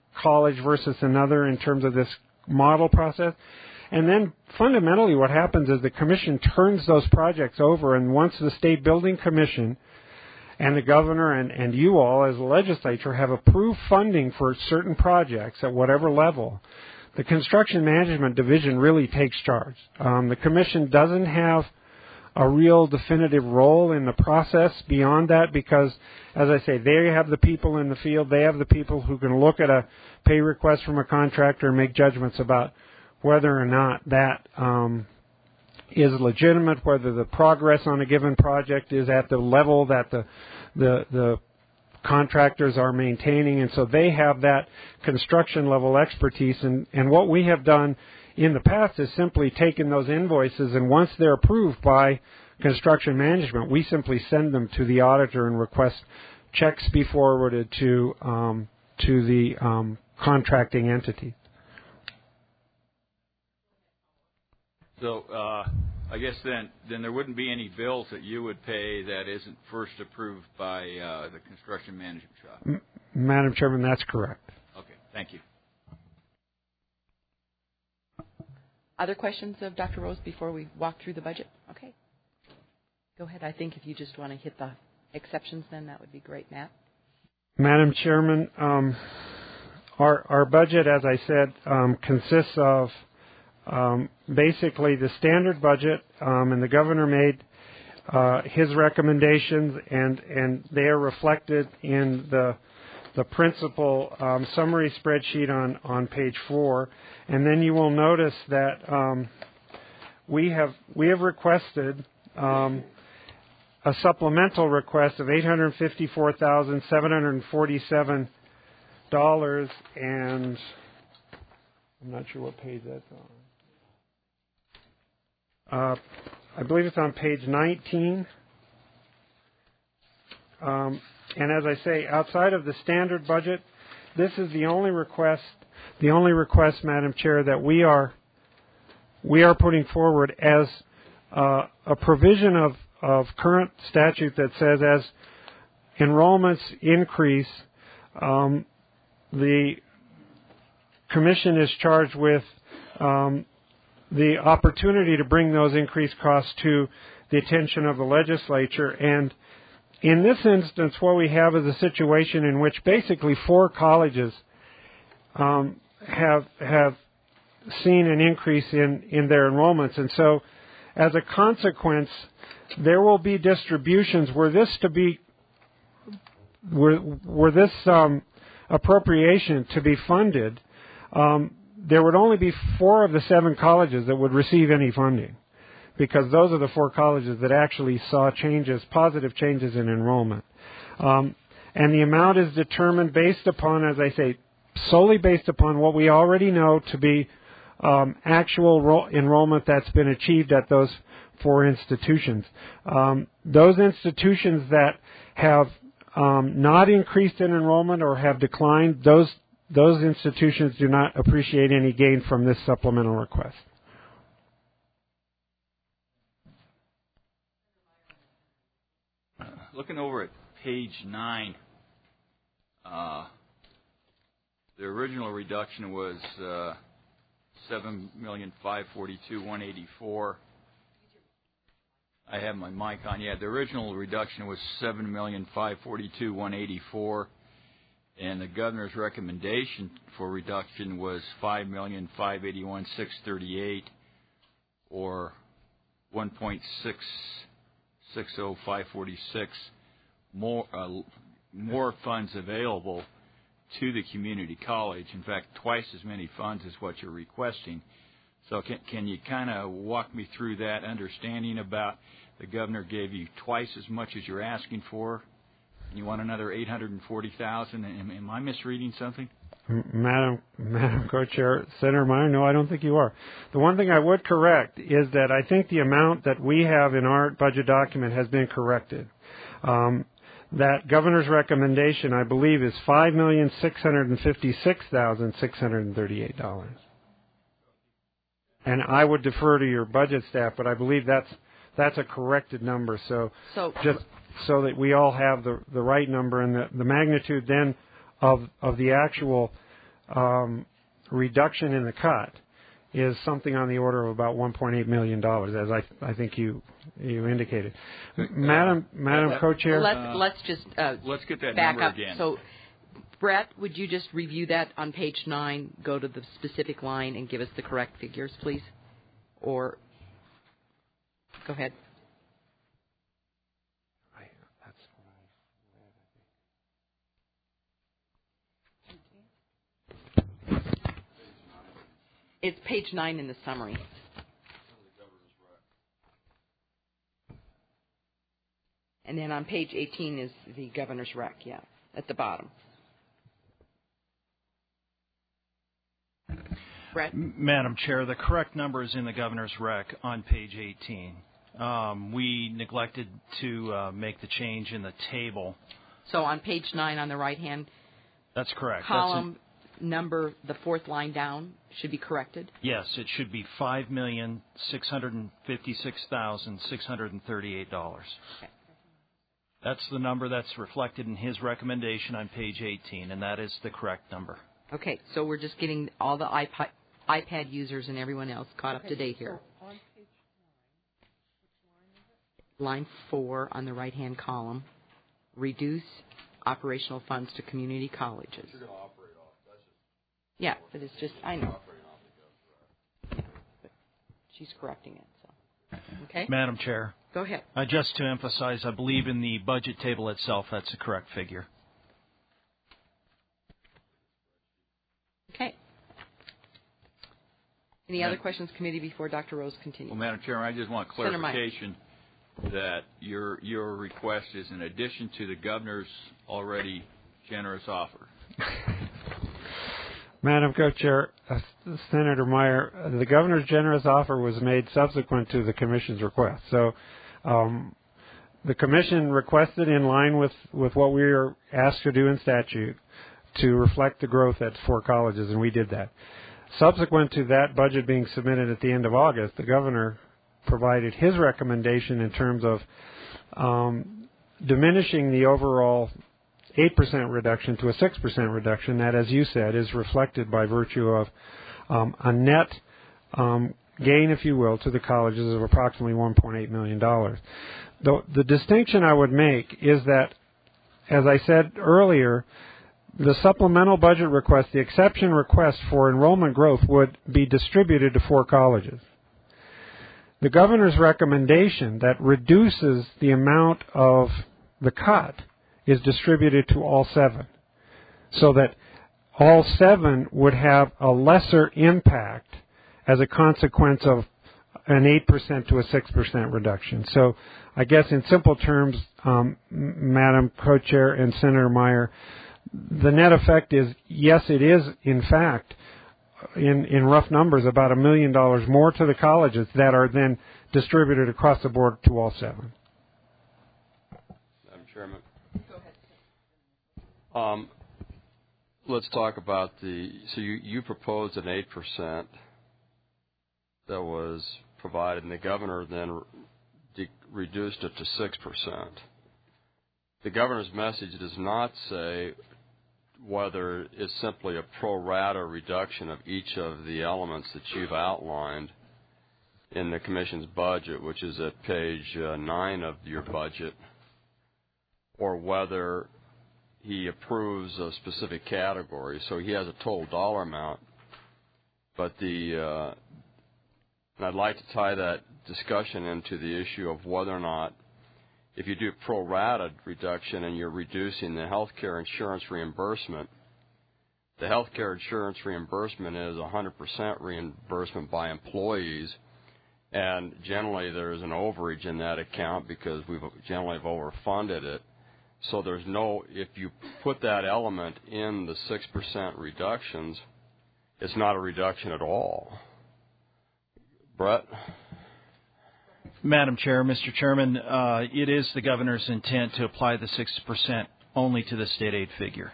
college versus another in terms of this model process. And then fundamentally what happens is the commission turns those projects over, and once the State Building Commission and the governor and, and you all as the legislature have approved funding for certain projects at whatever level, the Construction Management Division really takes charge. Um, the commission doesn't have a real definitive role in the process beyond that because, as I say, they have the people in the field. They have the people who can look at a pay request from a contractor and make judgments about whether or not that um, is legitimate, whether the progress on a given project is at the level that the the, the contractors are maintaining. And so they have that construction level expertise. And, and what we have done in the past is simply taken those invoices, and once they're approved by construction management, we simply send them to the auditor and request checks be forwarded to um, to the um, contracting entity. So uh, I guess then then there wouldn't be any bills that you would pay that isn't first approved by uh, the construction management shop. M- Madam Chairman, that's correct. Okay, thank you. Other questions of Doctor Rose before we walk through the budget? Okay. Go ahead. I think if you just want to hit the exceptions, then that would be great, Matt. Madam Chairman, um, our our budget, as I said, um, consists of um, basically the standard budget, um, and the governor made uh, his recommendations, and and they are reflected in the the principal um, summary spreadsheet on, on page four. And then you will notice that um, we have we have requested um, a supplemental request of eight hundred fifty-four thousand seven hundred forty-seven dollars, and I'm not sure what page that's on. Uh, I believe it's on page nineteen. Um, and as I say, outside of the standard budget, this is the only request, the only request, Madam Chair, that we are we are putting forward as uh, a provision of, of current statute that says as enrollments increase, um, the commission is charged with um, the opportunity to bring those increased costs to the attention of the legislature. And in this instance, what we have is a situation in which basically four colleges um, have have seen an increase in, in their enrollments. And so, as a consequence, there will be distributions were this to be were, were this um, appropriation to be funded. Um, there would only be four of the seven colleges that would receive any funding, because those are the four colleges that actually saw changes, positive changes in enrollment. Um, and the amount is determined based upon, as I say, solely based upon what we already know to be um, actual ro- enrollment that's been achieved at those four institutions. Um, those institutions that have um, not increased in enrollment or have declined, those those institutions do not appreciate any gain from this supplemental request. Looking over at page nine, uh, the original reduction was uh, seven million five forty-two one eighty-four. I have my mic on. Yeah, the original reduction was seven million five forty-two one eighty-four, and the governor's recommendation for reduction was five million five eighty-one six thirty-eight, or one point six. six oh five forty-six more uh, more funds available to the community college. In fact, twice as many funds as what you're requesting. So can, can you kind of walk me through that understanding about the governor gave you twice as much as you're asking for, and you want another eight hundred forty thousand dollars? Am, am I misreading something? Madam, Madam Co-Chair, Senator Meyer, no, I don't think you are. The one thing I would correct is that I think the amount that we have in our budget document has been corrected. Um, that governor's recommendation, I believe, is five million six hundred fifty-six thousand six hundred thirty-eight dollars. And I would defer to your budget staff, but I believe that's that's a corrected number. So, so just so that we all have the the right number, and the, the magnitude then of of the actual um, reduction in the cut is something on the order of about one point eight million dollars, as I, I think you you indicated. Uh, Madam Madam uh, Co-Chair, let's uh, let's just uh, let's get that back number up. again. So, Brett, would you just review that on page nine? Go to the specific line and give us the correct figures, please. Or go ahead. It's page nine in the summary. And then on page eighteen is the governor's rec, yeah, at the bottom. Brett? Madam Chair, the correct number is in the governor's rec on page eighteen. Um, we neglected to uh, make the change in the table. So on page nine on the right-hand That's correct. column, That's number, the fourth line down, should be corrected? Yes, it should be five million six hundred fifty-six thousand six hundred thirty-eight dollars. Okay. That's the number that's reflected in his recommendation on page eighteen, and that is the correct number. Okay, so we're just getting all the iPod, iPad users and everyone else caught up to date here. Line four on the right-hand column, reduce operational funds to community colleges. You're going to operate off. That's just yeah, but it's just, I know. Yeah, but she's correcting it. So, okay. Madam Chair. Go ahead. Uh, just to emphasize, I believe in the budget table itself, that's the correct figure. Okay. Any other questions, committee, before Doctor Rose continues? Well, Madam Chairman, I just want clarification that your your request is in addition to the governor's already generous offer. Madam Co-Chair, uh, Senator Meyer, uh, the governor's generous offer was made subsequent to the commission's request. So um, the commission requested, in line with, with what we are asked to do in statute, to reflect the growth at four colleges, and we did that. Subsequent to that budget being submitted at the end of August, the governor provided his recommendation in terms of um, diminishing the overall eight percent reduction to a six percent reduction. That, as you said, is reflected by virtue of um, a net um, gain, if you will, to the colleges of approximately one point eight million dollars. The, the distinction I would make is that, as I said earlier, the supplemental budget request, the exception request for enrollment growth, would be distributed to four colleges. The governor's recommendation that reduces the amount of the cut is distributed to all seven, so that all seven would have a lesser impact as a consequence of an eight percent to a six percent reduction. So I guess in simple terms, um, Madam Co-Chair and Senator Meyer, the net effect is, yes, it is, in fact, in, in rough numbers, about a million dollars more to the colleges that are then distributed across the board to all seven. Madam Chairman. Go ahead. Um, let's talk about the, so you, you proposed an eight percent that was provided, and the governor then de- reduced it to six percent. The governor's message does not say whether it's simply a pro rata reduction of each of the elements that you've outlined in the commission's budget, which is at page uh, nine of your budget, or whether he approves a specific category. So he has a total dollar amount, but the uh, and I'd like to tie that discussion into the issue of whether or not, if you do pro rata reduction and you're reducing the health care insurance reimbursement, the health care insurance reimbursement is one hundred percent reimbursement by employees, and generally there's an overage in that account because we've generally have overfunded it. So there's no, if you put that element in the six percent reductions, it's not a reduction at all. Brett? Madam Chair, Mister Chairman, uh, it is the governor's intent to apply the six percent only to the state aid figure.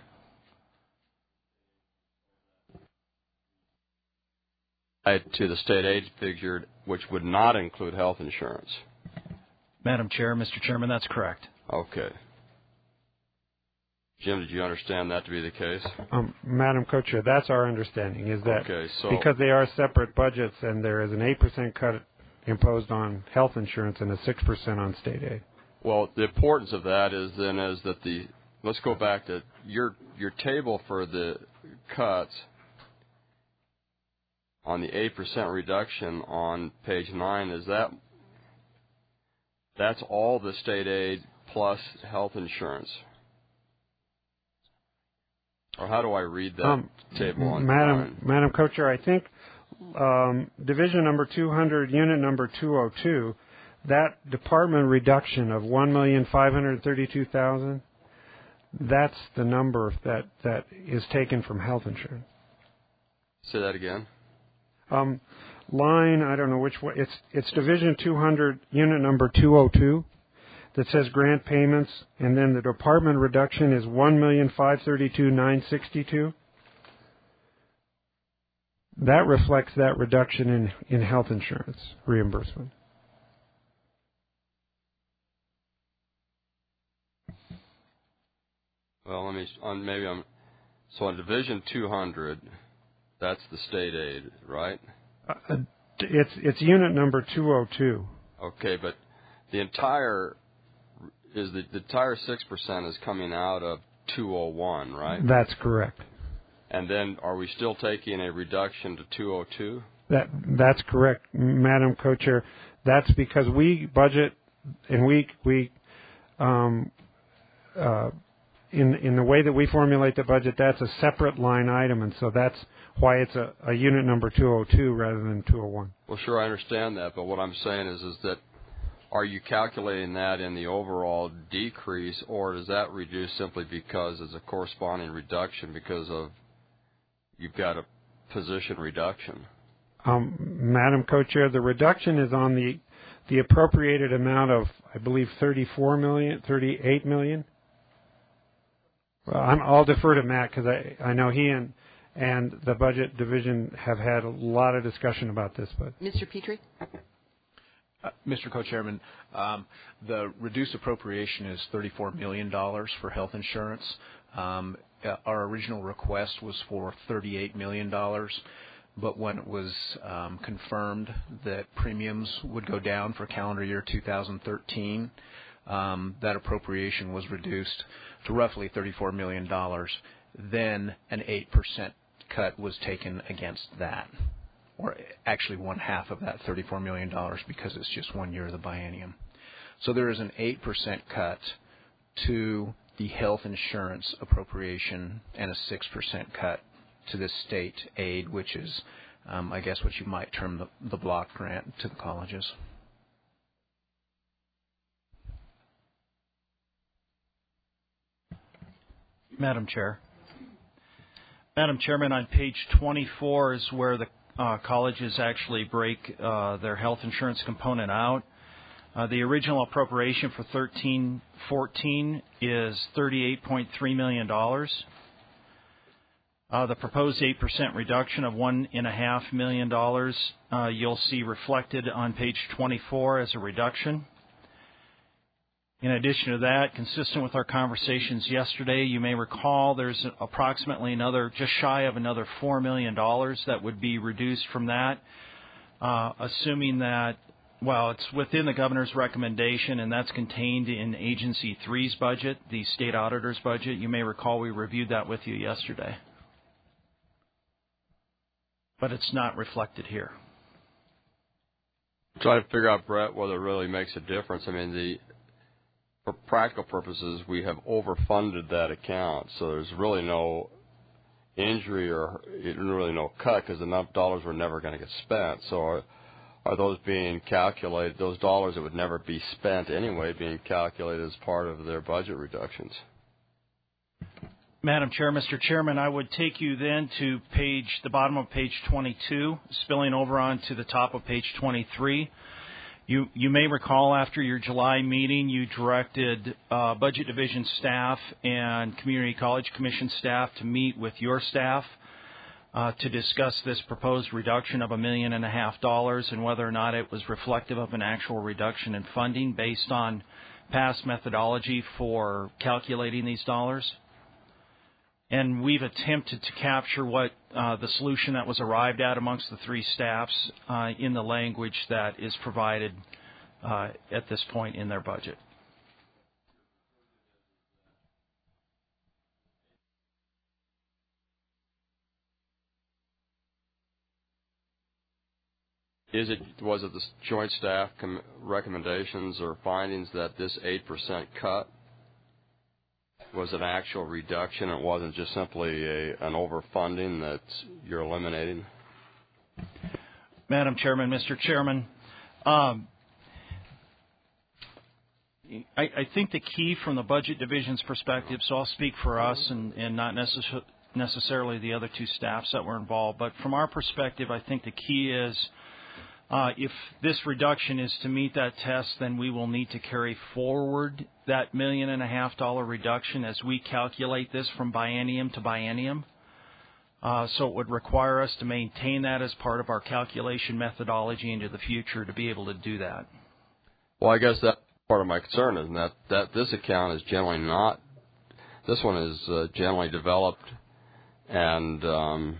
To the state aid figure, which would not include health insurance. Madam Chair, Mister Chairman, that's correct. Okay. Jim, did you understand that to be the case? Um, Madam Co-Chair, that's our understanding, is that okay, so because they are separate budgets and there is an eight percent cut imposed on health insurance and a six percent on state aid. Well, the importance of that is then is that the, let's go back to your your table for the cuts on the eight percent reduction on page nine, is that, that's all the state aid plus health insurance? Or how do I read that um, table on Madam, nine? Madam Co-Chair, I think um, division number two hundred, unit number two oh two, that department reduction of one million five hundred thirty-two thousand dollars, that's the number that, that is taken from health insurance. Say that again. Um, line, I don't know which way, it's, it's division two hundred, unit number two oh two. That says grant payments, and then the department reduction is one million five hundred thirty-two thousand nine hundred sixty-two. That reflects that reduction in, in health insurance reimbursement. Well, let me, on maybe I'm, so on Division two hundred, that's the state aid, right? Uh, it's, it's unit number two oh two. Okay, but the entire, is the, the entire six percent is coming out of two oh one, right? That's correct. And then are we still taking a reduction to two oh two? That that's correct, Madam Co-Chair. That's because we budget and we we um, uh, in in the way that we formulate the budget, that's a separate line item, and so that's why it's a, a unit number two oh two rather than two oh one. Well, sure, I understand that, but what I'm saying is is that are you calculating that in the overall decrease, or does that reduce simply because it's a corresponding reduction because of you've got a position reduction? Um, Madam Co-Chair, the reduction is on the the appropriated amount of, I believe, thirty-four million, thirty-eight million. Well, I'm, I'll defer to Matt because I, I know he and and the budget division have had a lot of discussion about this. But Mister Petrie? Uh, Mister Co-Chairman, um, the reduced appropriation is thirty-four million dollars for health insurance. Um, uh, our original request was for thirty-eight million dollars, but when it was um, confirmed that premiums would go down for calendar year two thousand thirteen, um, that appropriation was reduced to roughly thirty-four million dollars. Then an eight percent cut was taken against that, or actually one half of that thirty-four million dollars because it's just one year of the biennium. So there is an eight percent cut to the health insurance appropriation and a six percent cut to the state aid, which is, um, I guess, what you might term the, the block grant to the colleges. Madam Chair. Madam Chairman, on page twenty-four is where the uh, colleges actually break uh, their health insurance component out. Uh, the original appropriation for thirteen fourteen is thirty-eight point three million dollars. Uh, the proposed eight percent reduction of one point five million dollars uh, you'll see reflected on page twenty-four as a reduction. In addition to that, consistent with our conversations yesterday, you may recall there's approximately another, just shy of another four million dollars that would be reduced from that, uh, assuming that, well, it's within the governor's recommendation, and that's contained in Agency three's budget, the state auditor's budget. You may recall we reviewed that with you yesterday. But it's not reflected here. I'm trying to figure out, Brett, whether it really makes a difference. I mean, the for practical purposes, we have overfunded that account, so there's really no injury or really no cut because enough dollars were never going to get spent. So are, are those being calculated, those dollars that would never be spent anyway, being calculated as part of their budget reductions? Madam Chair, Mister Chairman, I would take you then to page, the bottom of page twenty-two, spilling over onto the top of page twenty-three. You, you may recall after your July meeting, you directed uh, Budget Division staff and Community College Commission staff to meet with your staff uh, to discuss this proposed reduction of a million and a half dollars and whether or not it was reflective of an actual reduction in funding based on past methodology for calculating these dollars. And we've attempted to capture what uh, the solution that was arrived at amongst the three staffs uh, in the language that is provided uh, at this point in their budget. Is it was it the joint staff com- recommendations or findings that this eight percent cut was an actual reduction? It wasn't just simply a, an overfunding that you're eliminating? Madam Chairman, Mister Chairman, um, I, I think the key from the Budget Division's perspective, so I'll speak for us and, and not necess- necessarily the other two staffs that were involved, but from our perspective, I think the key is Uh, if this reduction is to meet that test, then we will need to carry forward that million and a half dollar reduction as we calculate this from biennium to biennium. Uh, so it would require us to maintain that as part of our calculation methodology into the future to be able to do that. Well, I guess that's part of my concern is that, that this account is generally not, this one is uh, generally developed and um,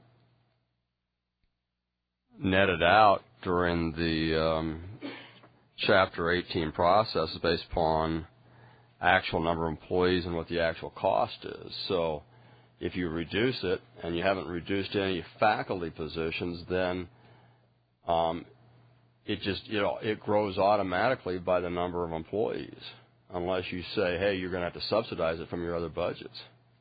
netted out during the um, Chapter eighteen process based upon actual number of employees and what the actual cost is. So if you reduce it and you haven't reduced any faculty positions, then um, it just, you know, it grows automatically by the number of employees unless you say, hey, you're going to have to subsidize it from your other budgets.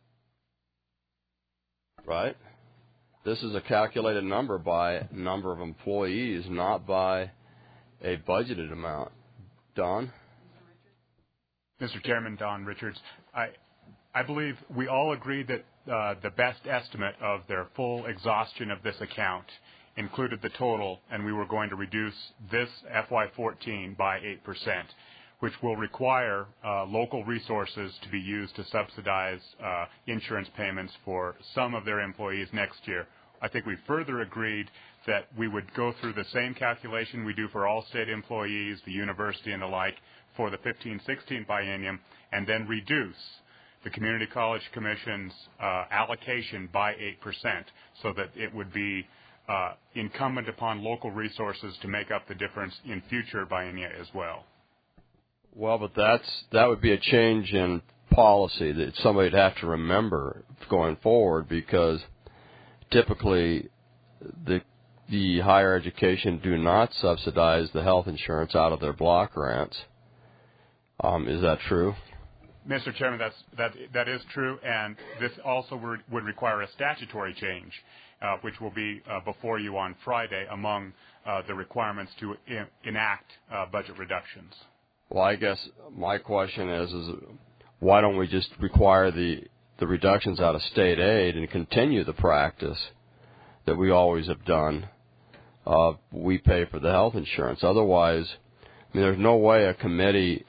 Right? This is a calculated number by number of employees, not by a budgeted amount. Don? Mister Chairman, Don Richards. I, I believe we all agree that uh, the best estimate of their full exhaustion of this account included the total, and we were going to reduce this F Y fourteen by eight percent, which will require uh, local resources to be used to subsidize uh, insurance payments for some of their employees next year. I think we further agreed that we would go through the same calculation we do for all state employees, the university and the like, for the fifteen sixteen biennium, and then reduce the Community College Commission's uh, allocation by eight percent so that it would be uh, incumbent upon local resources to make up the difference in future biennia as well. Well, but that's that would be a change in policy that somebody'd have to remember going forward, because typically the the higher education do not subsidize the health insurance out of their block grants. Um, is that true? Mister Chairman, that's, that that is true, and this also would, would require a statutory change, uh, which will be uh, before you on Friday among uh, the requirements to in, enact uh, budget reductions. Well, I guess my question is, is why don't we just require the, the reductions out of state aid and continue the practice that we always have done? Uh, we pay for the health insurance. Otherwise, I mean, there's no way a committee,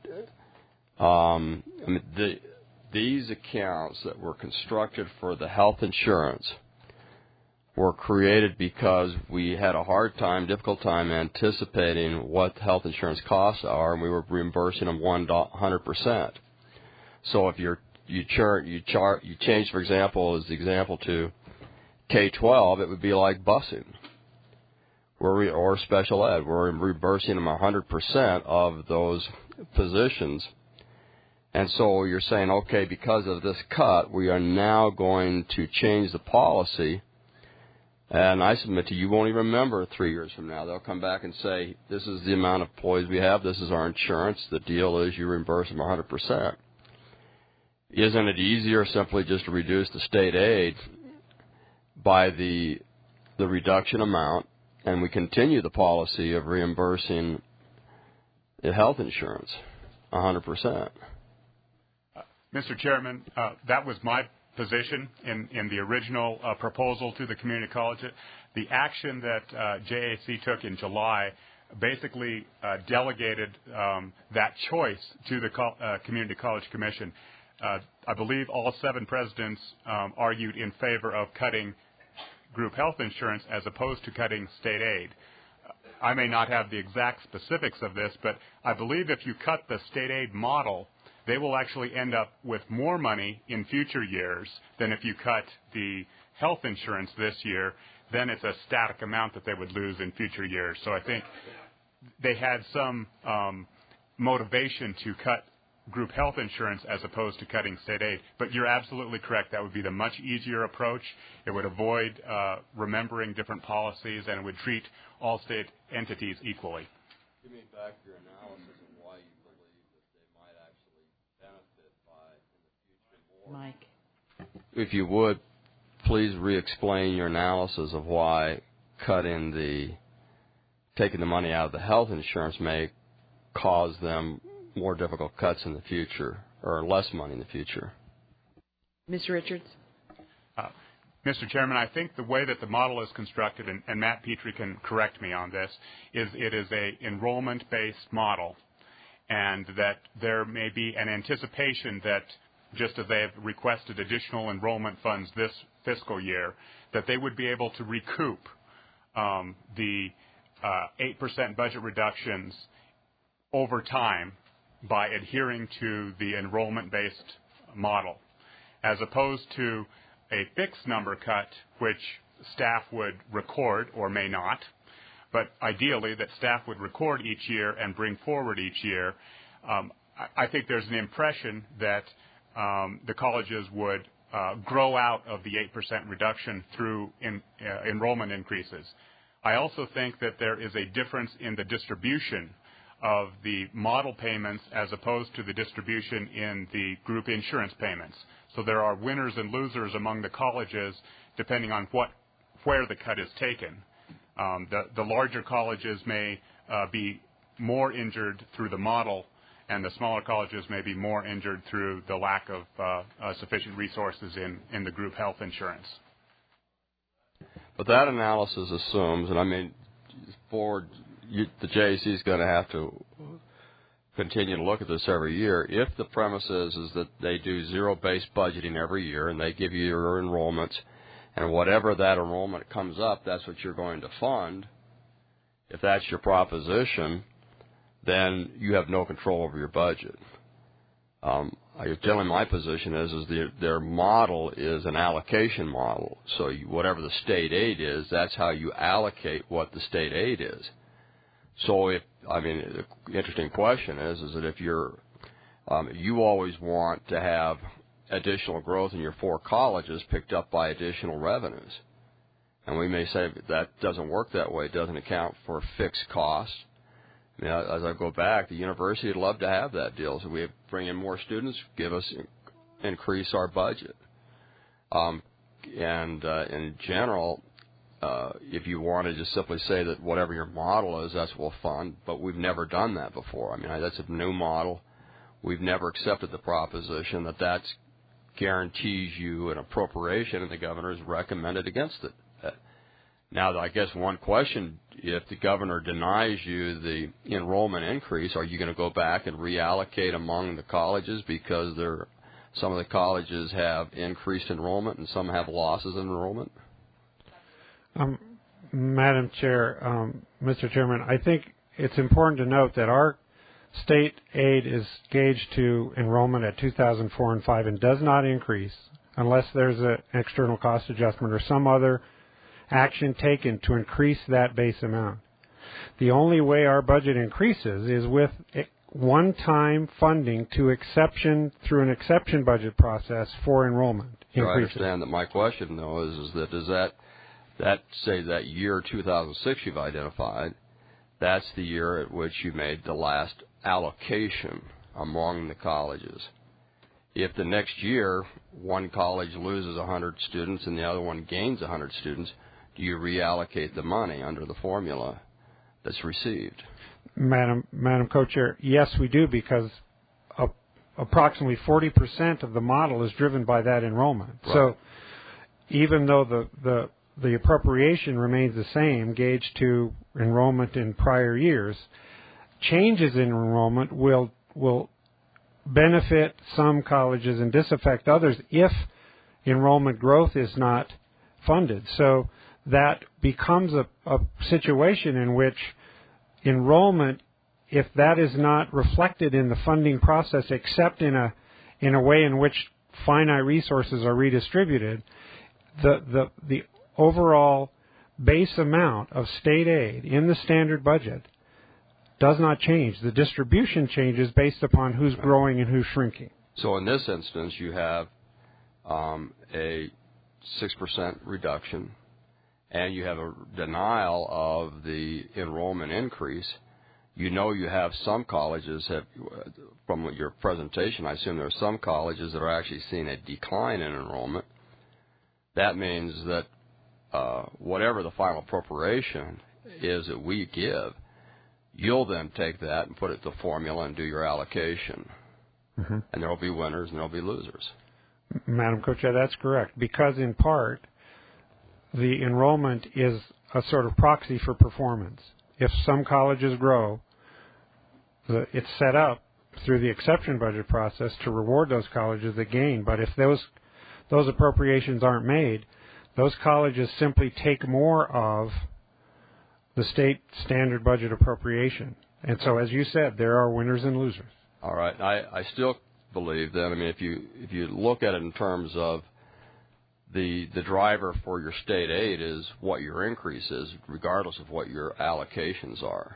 um, I mean, the, these accounts that were constructed for the health insurance were created because we had a hard time, difficult time anticipating what health insurance costs are, and we were reimbursing them one hundred percent. So if you're, you chart, you chart, you change, for example, as the example to K twelve, it would be like busing, where we, or special ed. We're reimbursing them one hundred percent of those positions. And so you're saying, okay, because of this cut, we are now going to change the policy. And I submit to you, you won't even remember three years from now. They'll come back and say, this is the amount of employees we have. This is our insurance. The deal is you reimburse them one hundred percent. Isn't it easier simply just to reduce the state aid by the the reduction amount, and we continue the policy of reimbursing the health insurance one hundred percent? Uh, Mister Chairman, uh, that was my position in, in the original uh, proposal to the community college. The action that uh, J A C took in July basically uh, delegated um, that choice to the co- uh, Community College Commission. Uh, I believe all seven presidents um, argued in favor of cutting group health insurance as opposed to cutting state aid. I may not have the exact specifics of this, but I believe if you cut the state aid model they will actually end up with more money in future years than if you cut the health insurance this year. Then it's a static amount that they would lose in future years. So I think they had some um, motivation to cut group health insurance as opposed to cutting state aid. But you're absolutely correct. That would be the much easier approach. It would avoid uh, remembering different policies, and it would treat all state entities equally. Give me back your analysis of why you believe that they might actually benefit by in the future more. Mike. If you would, please re-explain your analysis of why cutting the, taking the money out of the health insurance may cause them more difficult cuts in the future, or less money in the future. Mister Richards? Uh, Mister Chairman, I think the way that the model is constructed, and, and Matt Petrie can correct me on this, is it is a enrollment-based model, and that there may be an anticipation that just as they have requested additional enrollment funds this fiscal year, that they would be able to recoup um, the uh, eight percent budget reductions over time by adhering to the enrollment-based model, as opposed to a fixed number cut, which staff would record or may not, but ideally that staff would record each year and bring forward each year. Um, I, I think there's an impression that um, the colleges would uh, grow out of the eight percent reduction through in, uh, enrollment increases. I also think that there is a difference in the distribution of the model payments as opposed to the distribution in the group insurance payments. So there are winners and losers among the colleges depending on what, where the cut is taken. Um, the, the larger colleges may uh, be more injured through the model, and the smaller colleges may be more injured through the lack of uh, uh, sufficient resources in, in the group health insurance. But that analysis assumes, and I mean, forward, you, the J A C is going to have to continue to look at this every year. If the premise is, is that they do zero-based budgeting every year and they give you your enrollments, and whatever that enrollment comes up, that's what you're going to fund, if that's your proposition, then you have no control over your budget. Um, I was telling my position is, is the, their model is an allocation model. So you, whatever the state aid is, that's how you allocate what the state aid is. So if, I mean, the interesting question is, is that if you're, um, you always want to have additional growth in your four colleges picked up by additional revenues. And we may say that doesn't work that way. It doesn't account for fixed costs. I mean, as I go back, the university would love to have that deal. So we bring in more students, give us, increase our budget. Um, and uh, in general, uh, if you want to just simply say that whatever your model is, that's what we'll fund, but we've never done that before. I mean, that's a new model. We've never accepted the proposition that that guarantees you an appropriation, and the governor has recommended against it. Now, I guess one question, if the governor denies you the enrollment increase, are you going to go back and reallocate among the colleges because there, some of the colleges have increased enrollment and some have losses in enrollment? Um, Madam Chair, um, Mister Chairman, I think it's important to note that our state aid is gauged to enrollment at two thousand four and five and does not increase unless there's a, an external cost adjustment or some other action taken to increase that base amount. The only way our budget increases is with one-time funding to exception through an exception budget process for enrollment increases. I understand that. My question, though, is, is that does that that say that year two thousand six you've identified, that's the year at which you made the last allocation among the colleges. If the next year one college loses one hundred students and the other one gains one hundred students, do you reallocate the money under the formula that's received? Madam Madam Co-Chair, yes, we do, because uh, approximately forty percent of the model is driven by that enrollment. Right. So even though the, the, the appropriation remains the same, gauged to enrollment in prior years, changes in enrollment will will benefit some colleges and disaffect others if enrollment growth is not funded. So that becomes a, a situation in which enrollment if that is not reflected in the funding process, except in a in a way in which finite resources are redistributed, the the the overall base amount of state aid in the standard budget does not change. The distribution changes based upon who's growing and who's shrinking. So in this instance, you have um, a six percent reduction, and you have a denial of the enrollment increase. You know you have some colleges have, from your presentation, I assume there are some colleges that are actually seeing a decline in enrollment. That means that uh, whatever the final appropriation is that we give, you'll then take that and put it to the formula and do your allocation. Mm-hmm. And there will be winners and there will be losers. Madam Co-Chair, that's correct, because in part the enrollment is a sort of proxy for performance. If some colleges grow, the, it's set up through the exception budget process to reward those colleges that gain. But if those those appropriations aren't made, those colleges simply take more of the state standard budget appropriation. And so, as you said, there are winners and losers. All right. I, I still believe that, I mean, if you if you look at it in terms of the the driver for your state aid is what your increase is, regardless of what your allocations are.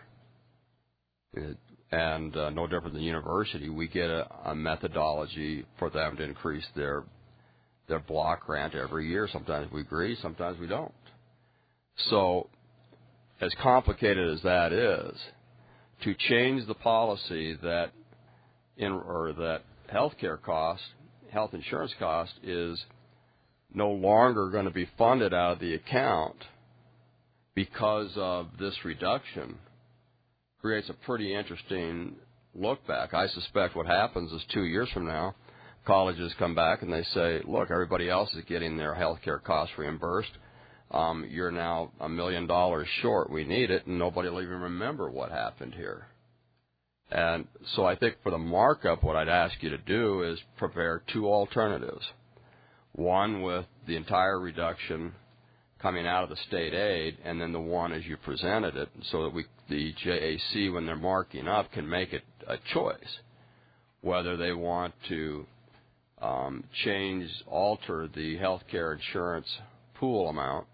It, and uh, no different than university, we get a, a methodology for them to increase their their block grant every year. Sometimes we agree, sometimes we don't. So, as complicated as that is, to change the policy that in or that healthcare cost, health insurance cost is no longer going to be funded out of the account because of this reduction creates a pretty interesting look back. I suspect what happens is two years from now, colleges come back and they say, look, everybody else is getting their health care costs reimbursed. Um, you're now a million dollars short. We need it, and nobody will even remember what happened here. And so I think for the markup, what I'd ask you to do is prepare two alternatives. One with the entire reduction coming out of the state aid, and then the one as you presented it, so that we, the J A C, when they're marking up, can make it a choice, whether they want to um, change, alter the health care insurance pool amount.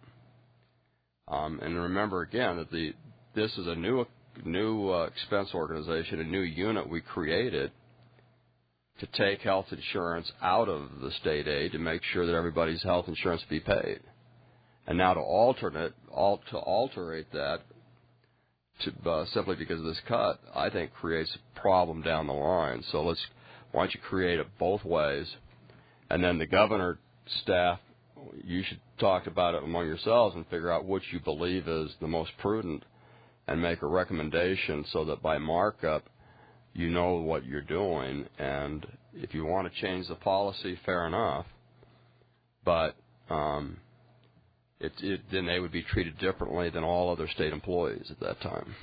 Um, and remember again that the this is a new new uh, expense organization, a new unit we created to take health insurance out of the state aid to make sure that everybody's health insurance be paid. And now to alternate, al- to alterate that to uh, simply because of this cut, I think creates a problem down the line. So let's why don't you create it both ways, and then the governor staff, you should talk about it among yourselves and figure out which you believe is the most prudent and make a recommendation so that by markup you know what you're doing. And if you want to change the policy, fair enough, but um, it, it, then they would be treated differently than all other state employees at that time.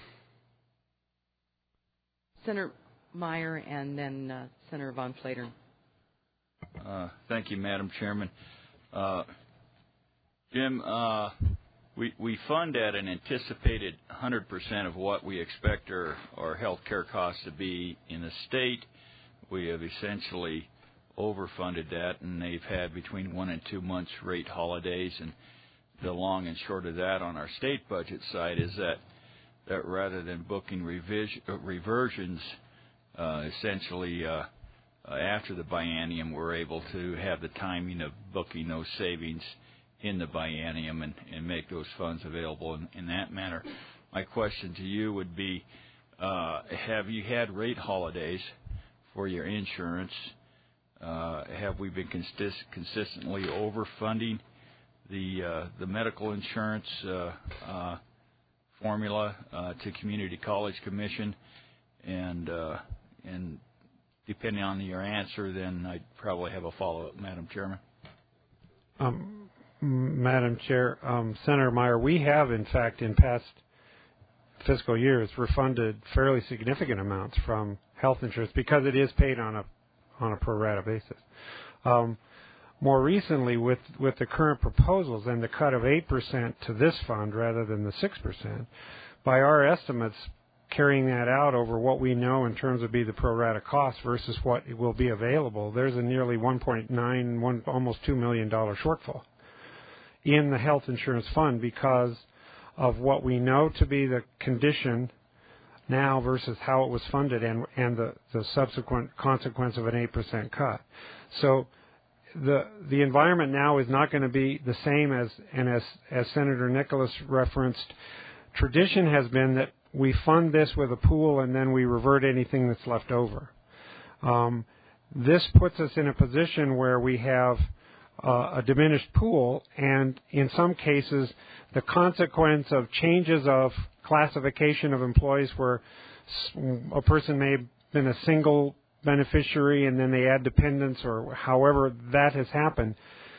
Senator Meyer and then uh, Senator Von Flatern. Uh, thank you, Madam Chairman. Uh, Jim, uh, we we fund at an anticipated one hundred percent of what we expect our, our health care costs to be in the state. We have essentially overfunded that, and they've had between one and two months rate holidays. And the long and short of that on our state budget side is that, that rather than booking revis- uh, reversions, uh, essentially uh, uh, after the biennium, we're able to have the timing of booking those savings in the biennium and, and make those funds available in, in that manner. My question to you would be, uh, have you had rate holidays for your insurance? Uh, have we been consist- consistently overfunding the uh, the medical insurance uh, uh, formula uh, to Community College Commission? And uh, and depending on your answer, then I'd probably have a follow-up, Madam Chairman. Um, Madam Chair, um, Senator Meyer, we have, in fact, in past fiscal years, refunded fairly significant amounts from health insurance because it is paid on a on a pro rata basis. Um, more recently, with, with the current proposals and the cut of eight percent to this fund rather than the six percent, by our estimates, carrying that out over what we know in terms of be the pro rata cost versus what will be available, there's a nearly one point nine, one, almost two million dollars shortfall in the health insurance fund because of what we know to be the condition now versus how it was funded and, and the, the subsequent consequence of an eight percent cut. So the the environment now is not going to be the same as, and as, as Senator Nicholas referenced, tradition has been that we fund this with a pool and then we revert anything that's left over. Um, this puts us in a position where we have uh, a diminished pool, and in some cases the consequence of changes of classification of employees where a person may have been a single beneficiary and then they add dependents or however that has happened,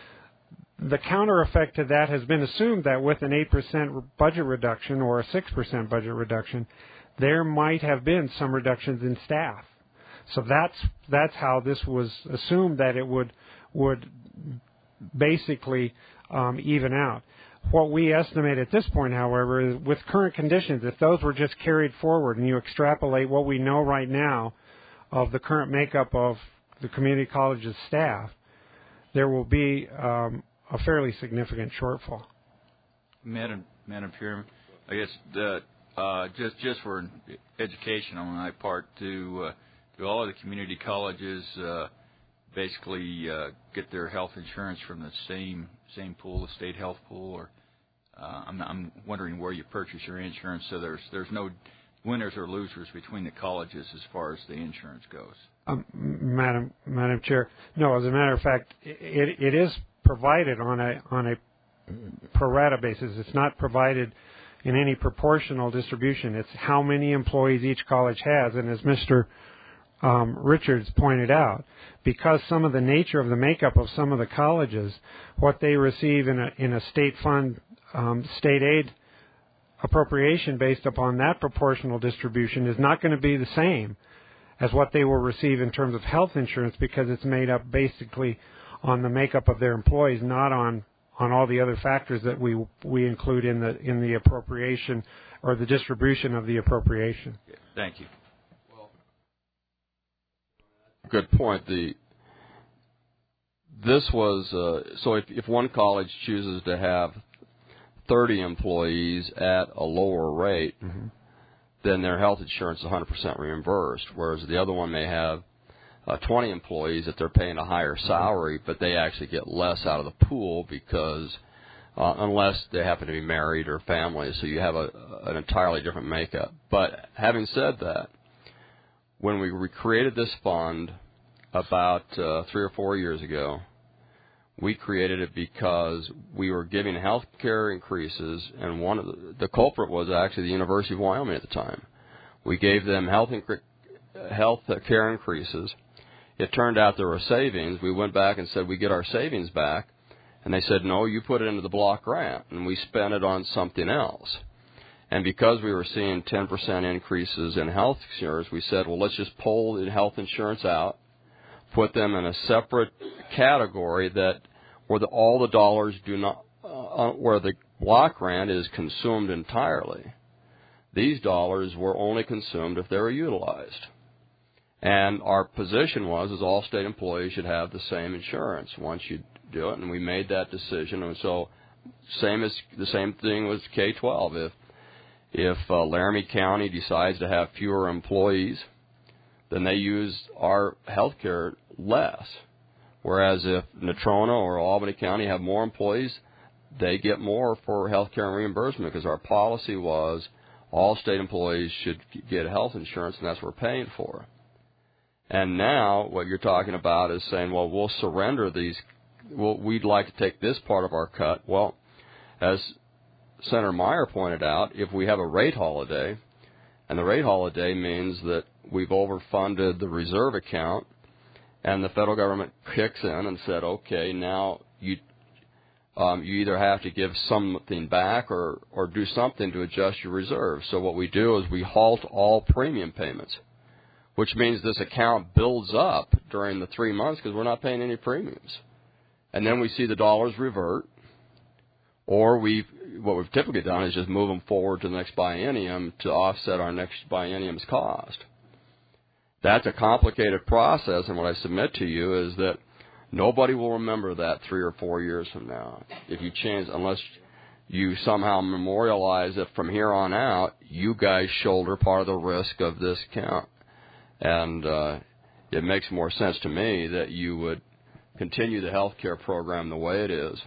the counter effect to that has been assumed that with an eight percent budget reduction or a six percent budget reduction, there might have been some reductions in staff. So that's that's how this was assumed that it would would basically um, even out. What we estimate at this point, however, is with current conditions, if those were just carried forward and you extrapolate what we know right now of the current makeup of the community college's staff, there will be um, a fairly significant shortfall. Madam Madam Chairman, I guess that uh, just just for education on my part, to uh, to all of the community colleges uh, basically uh, get their health insurance from the same same pool, the state health pool, or uh, I'm I'm wondering where you purchase your insurance. So there's there's no winners or losers between the colleges as far as the insurance goes. Um, Madam Madam Chair, no. As a matter of fact, it it is provided on a on a pro rata basis. It's not provided in any proportional distribution. It's how many employees each college has, and as Mister Um, Richards pointed out, because some of the nature of the makeup of some of the colleges, what they receive in a in a state fund, um, state aid appropriation based upon that proportional distribution is not going to be the same as what they will receive in terms of health insurance, because it's made up basically on the makeup of their employees, not on on all the other factors that we we include in the in the appropriation or the distribution of the appropriation. Thank you. Good point. The this was uh, so if, if one college chooses to have thirty employees at a lower rate, mm-hmm. then their health insurance is one hundred percent reimbursed, whereas the other one may have uh, twenty employees that they're paying a higher salary, mm-hmm. but they actually get less out of the pool because uh, unless they happen to be married or families, so you have a, an entirely different makeup. But having said that, when we recreated this fund about uh, three or four years ago, we created it because we were giving health care increases, and one of the, the culprit was actually the University of Wyoming at the time. We gave them health incre- health care increases. It turned out there were savings. We went back and said we get our savings back, and they said, no, you put it into the block grant, and we spent it on something else. And because we were seeing ten percent increases in health insurance, we said, well, let's just pull the health insurance out, put them in a separate category that where the, all the dollars do not, uh, where the block grant is consumed entirely. These dollars were only consumed if they were utilized. And our position was, is all state employees should have the same insurance once you do it, and we made that decision. And so, same as the same thing with K twelve. If If uh, Laramie County decides to have fewer employees, then they use our health care less. Whereas if Natrona or Albany County have more employees, they get more for health care and reimbursement, because our policy was all state employees should get health insurance, and that's what we're paying for. And now what you're talking about is saying, well, we'll surrender these. Well, we'd like to take this part of our cut. Well, as Senator Meyer pointed out, if we have a rate holiday, and the rate holiday means that we've overfunded the reserve account, and the federal government kicks in and said, okay, now you um, you either have to give something back or, or do something to adjust your reserve. So what we do is we halt all premium payments, which means this account builds up during the three months because we're not paying any premiums. And then we see the dollars revert, or we what we've typically done is just move them forward to the next biennium to offset our next biennium's cost. That's a complicated process, and what I submit to you is that nobody will remember that three or four years from now. If you change, unless you somehow memorialize that from here on out, you guys shoulder part of the risk of this account. And uh, it makes more sense to me that you would continue the health care program the way it is,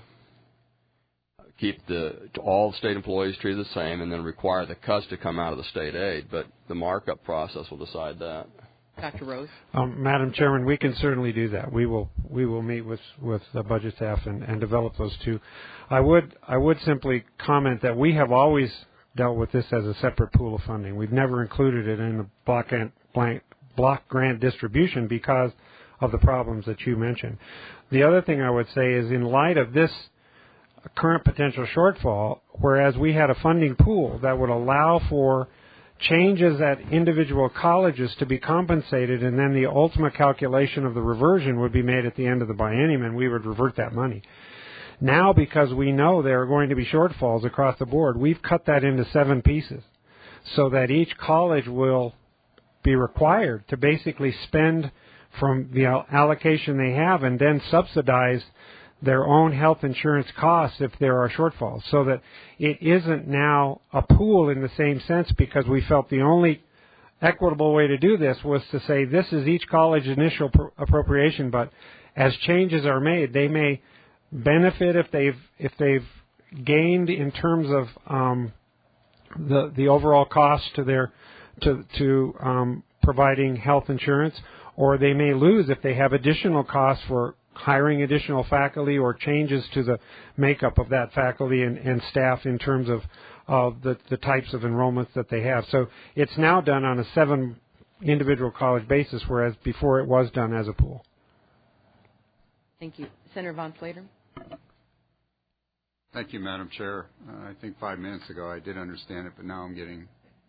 keep the all state employees treated the same, and then require the cuts to come out of the state aid. But the markup process will decide that. Doctor Rose. Um, Madam Chairman, we can certainly do that. We will we will meet with with the budget staff and, and develop those two. I would I would simply comment that we have always dealt with this as a separate pool of funding. We've never included it in the block grant, blank, block grant distribution because of the problems that you mentioned. The other thing I would say is, in light of this current potential shortfall, whereas we had a funding pool that would allow for changes at individual colleges to be compensated, and then the ultimate calculation of the reversion would be made at the end of the biennium, and we would revert that money. Now, because we know there are going to be shortfalls across the board, we've cut that into seven pieces so that each college will be required to basically spend from the allocation they have and then subsidize their own health insurance costs if there are shortfalls, so that it isn't now a pool in the same sense, because we felt the only equitable way to do this was to say this is each college's initial pro- appropriation, but as changes are made, they may benefit if they've if they've gained in terms of um, the the overall cost to their to to um, providing health insurance, or they may lose if they have additional costs for hiring additional faculty or changes to the makeup of that faculty and, and staff in terms of, of the, the types of enrollments that they have. So it's now done on a seven individual college basis, whereas before it was done as a pool. Thank you. Senator Von Slater. Thank you, Madam Chair. Uh, I think five minutes ago I did understand it, but now I'm getting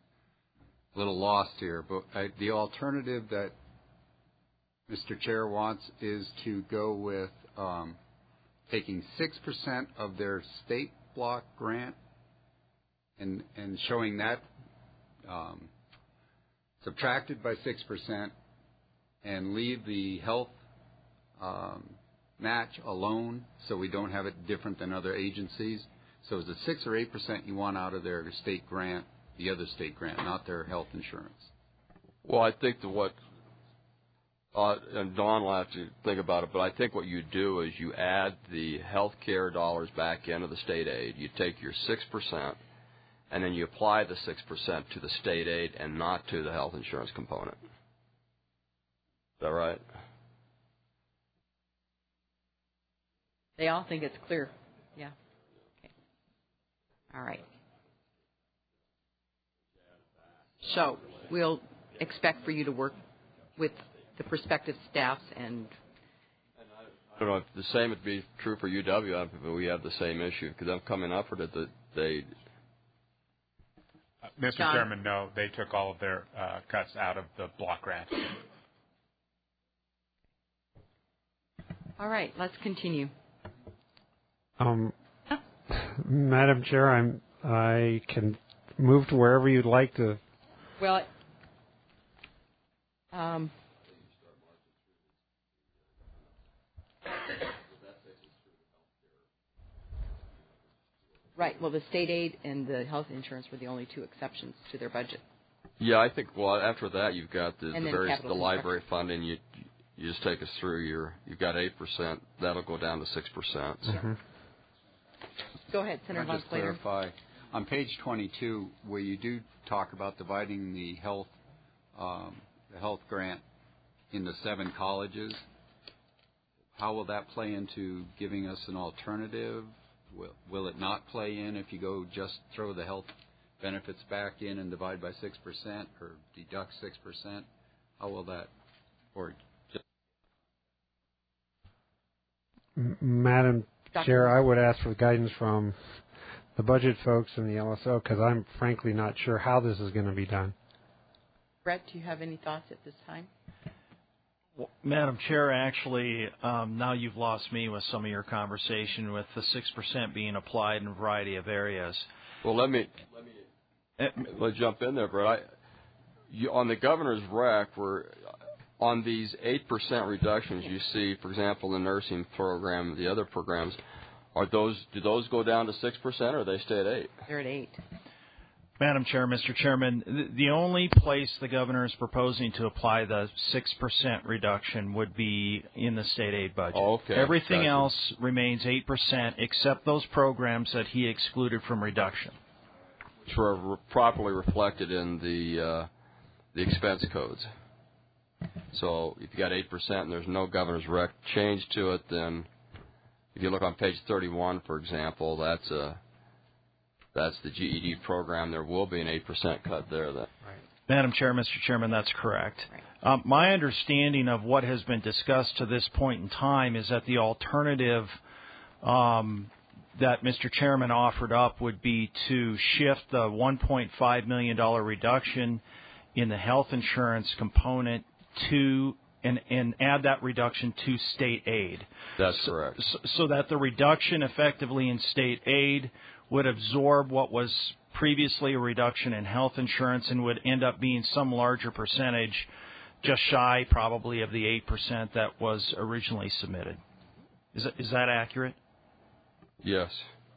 a little lost here. But I, the alternative that Mister Chair wants is to go with um, taking six percent of their state block grant and, and showing that um, subtracted by six percent and leave the health um, match alone, so we don't have it different than other agencies. So is it six or eight percent you want out of their state grant, the other state grant, not their health insurance? Well, I think that what Uh, and Don will have to think about it, but I think what you do is you add the health care dollars back into the state aid. You take your six percent, and then you apply the six percent to the state aid and not to the health insurance component. Is that right? They all think it's clear. Yeah. Okay. All right. So we'll expect for you to work with the prospective staffs and. I don't know if the same would be true for U W, but we have the same issue because I'm coming up with it that they. Uh, Mister John? Chairman, no, they took all of their uh, cuts out of the block grant. All right, let's continue. Um, Madam Chair, I'm I can move to wherever you'd like to. Well. Um, Right. Well, the state aid and the health insurance were the only two exceptions to their budget. Yeah, I think. Well, after that, you've got the, the various the library funding. You you just take us through your. You've got eight percent. That'll go down to six percent. So. Mm-hmm. Go ahead, Senator Von Slater. Just clarify on page twenty-two, where you do talk about dividing the health um, the health grant into seven colleges. How will that play into giving us an alternative? Will, will it not play in if you go just throw the health benefits back in and divide by six percent or deduct six percent? How will that, or just... Madam Chair, I would ask for guidance from the budget folks and the L S O, because I'm frankly not sure how this is going to be done. Brett, do you have any thoughts at this time? Well, Madam Chair, actually, um, now you've lost me with some of your conversation with the six percent being applied in a variety of areas. Well, let me let me let's jump in there, Brett. I, you, on the governor's rec, we're on these eight percent reductions you see, for example, the nursing program, the other programs, are those do those go down to six percent or they stay at eight? They're at eight. Madam Chair, Mister Chairman, the only place the governor is proposing to apply the six percent reduction would be in the state aid budget. Oh, okay. Everything Gotcha. else remains eight percent except those programs that he excluded from reduction. Which were re- properly reflected in the uh, the expense codes. So if you got eight percent and there's no governor's rec change to it, then if you look on page thirty-one, for example, that's a That's the G E D program. There will be an eight percent cut there. Then. Right. Madam Chair, Mister Chairman, that's correct. Right. Um, my understanding of what has been discussed to this point in time is that the alternative um, that Mister Chairman offered up would be to shift the one point five million dollars reduction in the health insurance component to and, and add that reduction to state aid. That's so, correct. So, so that the reduction effectively in state aid would absorb what was previously a reduction in health insurance and would end up being some larger percentage, just shy probably of the eight percent that was originally submitted. Is that, is that accurate? Yes.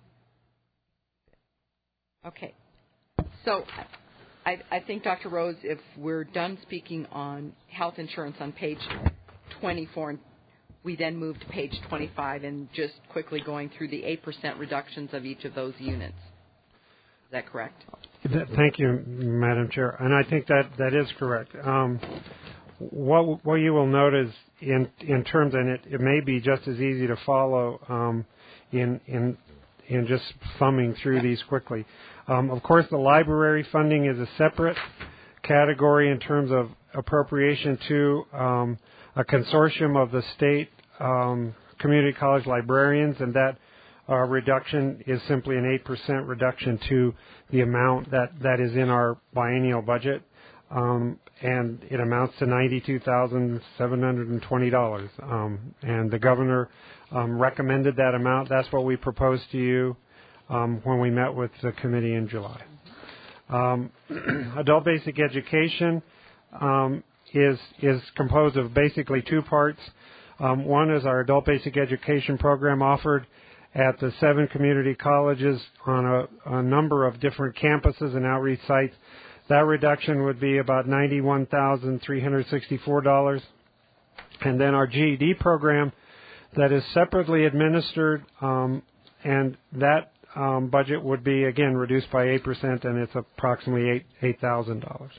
Okay. So I, I think, Doctor Rose, if we're done speaking on health insurance on page twenty-four, we then move to page twenty-five and just quickly going through the eight percent reductions of each of those units. Is that correct? Thank you, Madam Chair. And I think that, that is correct. Um, what, what you will note is in, in terms, and it, it may be just as easy to follow um, in, in, in just thumbing through these quickly. Um, of course, the library funding is a separate category in terms of appropriation to um, a consortium of the state um, community college librarians, and that uh, reduction is simply an eight percent reduction to the amount that, that is in our biennial budget, um, and it amounts to ninety-two thousand seven hundred twenty dollars. Um, and the governor um, recommended that amount. That's what we proposed to you um, when we met with the committee in July. Um, adult basic education um, is is composed of basically two parts. Um, one is our adult basic education program offered at the seven community colleges on a, a number of different campuses and outreach sites. That reduction would be about ninety-one thousand three hundred sixty-four dollars. And then our G E D program that is separately administered, um, and that um, budget would be, again, reduced by eight percent, and it's approximately eight thousand dollars.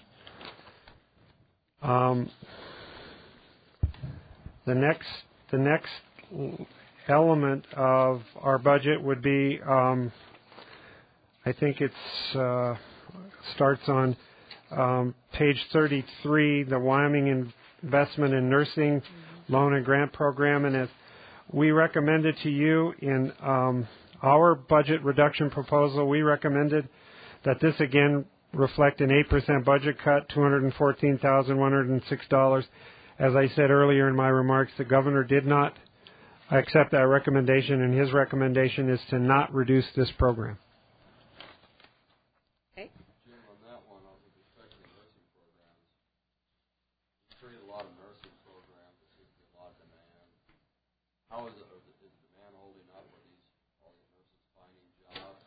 Um, the next, the next element of our budget would be, um, I think it's uh, starts on um, page thirty-three, the Wyoming Investment in Nursing Loan and Grant Program, and as we recommended to you in um, our budget reduction proposal, we recommended that this again reflect an eight percent budget cut, two hundred fourteen thousand one hundred six dollars. As I said earlier in my remarks, the governor did not accept that recommendation, and his recommendation is to not reduce this program. Okay. Jim, on that one, with respect to the nursing programs, we create a lot of nursing programs. There seems to be a lot of demand. How is it? Is the demand holding up? Are these all these nurses finding jobs?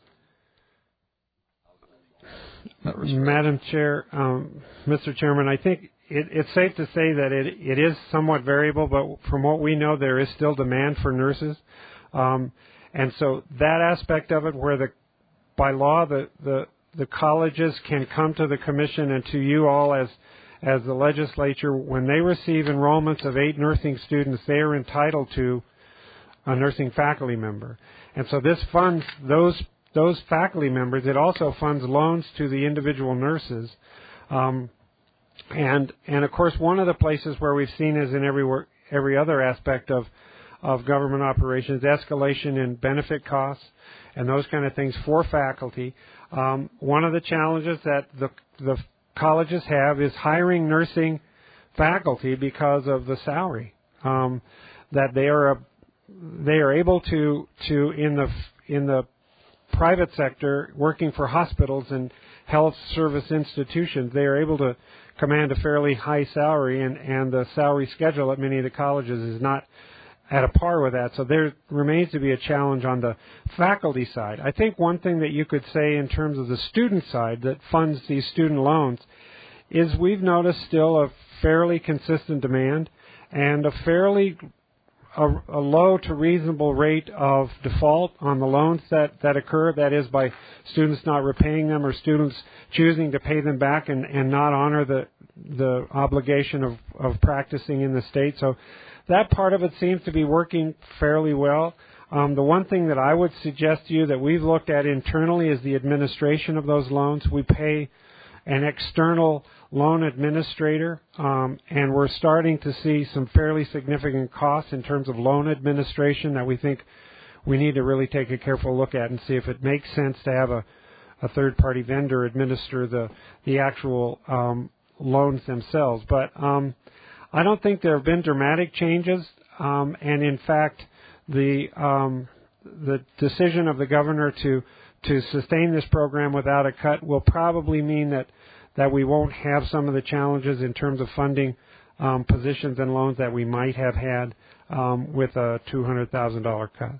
How's that going? Madam Chair, um, Mister Chairman, I think it, it's safe to say that it, it is somewhat variable, but from what we know, there is still demand for nurses. Um, and so that aspect of it, where the by law the, the, the colleges can come to the commission and to you all as as the legislature, when they receive enrollments of eight nursing students, they are entitled to a nursing faculty member. And so this funds those those faculty members. It also funds loans to the individual nurses. Um, and, and of course, one of the places where we've seen is in every, work, every other aspect of, of government operations, escalation in benefit costs and those kind of things for faculty. Um, one of the challenges that the, the colleges have is hiring nursing faculty because of the salary. Um, that they are a, they are able to to in the in the private sector working for hospitals and health service institutions, they are able to command a fairly high salary, and, and the salary schedule at many of the colleges is not at a par with that. So there remains to be a challenge on the faculty side. I think one thing that you could say in terms of the student side that funds these student loans is we've noticed still a fairly consistent demand and a fairly a, a low to reasonable rate of default on the loans that, that occur, that is by students not repaying them or students choosing to pay them back and, and not honor the the obligation of, of practicing in the state. So that part of it seems to be working fairly well. Um, the one thing that I would suggest to you that we've looked at internally is the administration of those loans. We pay an external loan administrator, um, and we're starting to see some fairly significant costs in terms of loan administration that we think we need to really take a careful look at and see if it makes sense to have a, a third-party vendor administer the the actual um, loans themselves. But um, I don't think there have been dramatic changes, um, and in fact, the um, the decision of the governor to to sustain this program without a cut will probably mean that that we won't have some of the challenges in terms of funding um, positions and loans that we might have had um, with a two hundred thousand dollars cut.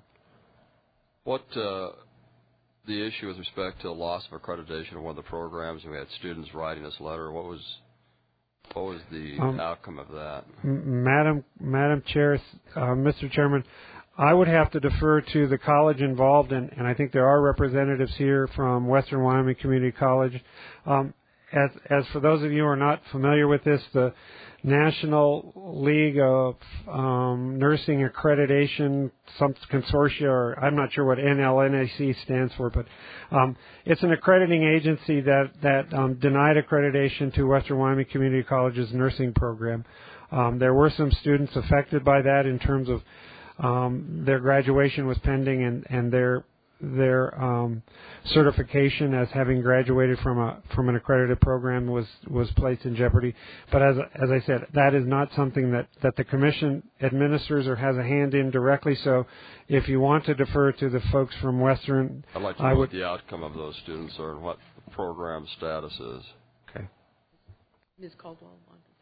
What uh, the issue with respect to loss of accreditation of one of the programs, and we had students writing this letter, what was what was the um, outcome of that? Madam Madam Chair, uh, Mister Chairman, I would have to defer to the college involved, and, and I think there are representatives here from Western Wyoming Community College. Um, As, as for those of you who are not familiar with this, the National League of um, Nursing Accreditation, some consortia, or I'm not sure what N L N A C stands for, but um, it's an accrediting agency that that um, denied accreditation to Western Wyoming Community College's nursing program. Um, there were some students affected by that in terms of um, their graduation was pending, and and their their um, certification as having graduated from a from an accredited program was was placed in jeopardy. But as as I said, that is not something that, that the commission administers or has a hand in directly. So, if you want to defer to the folks from Western, I'd like to I know would, what the outcome of those students are and what the program status is. Okay. Miz Caldwell.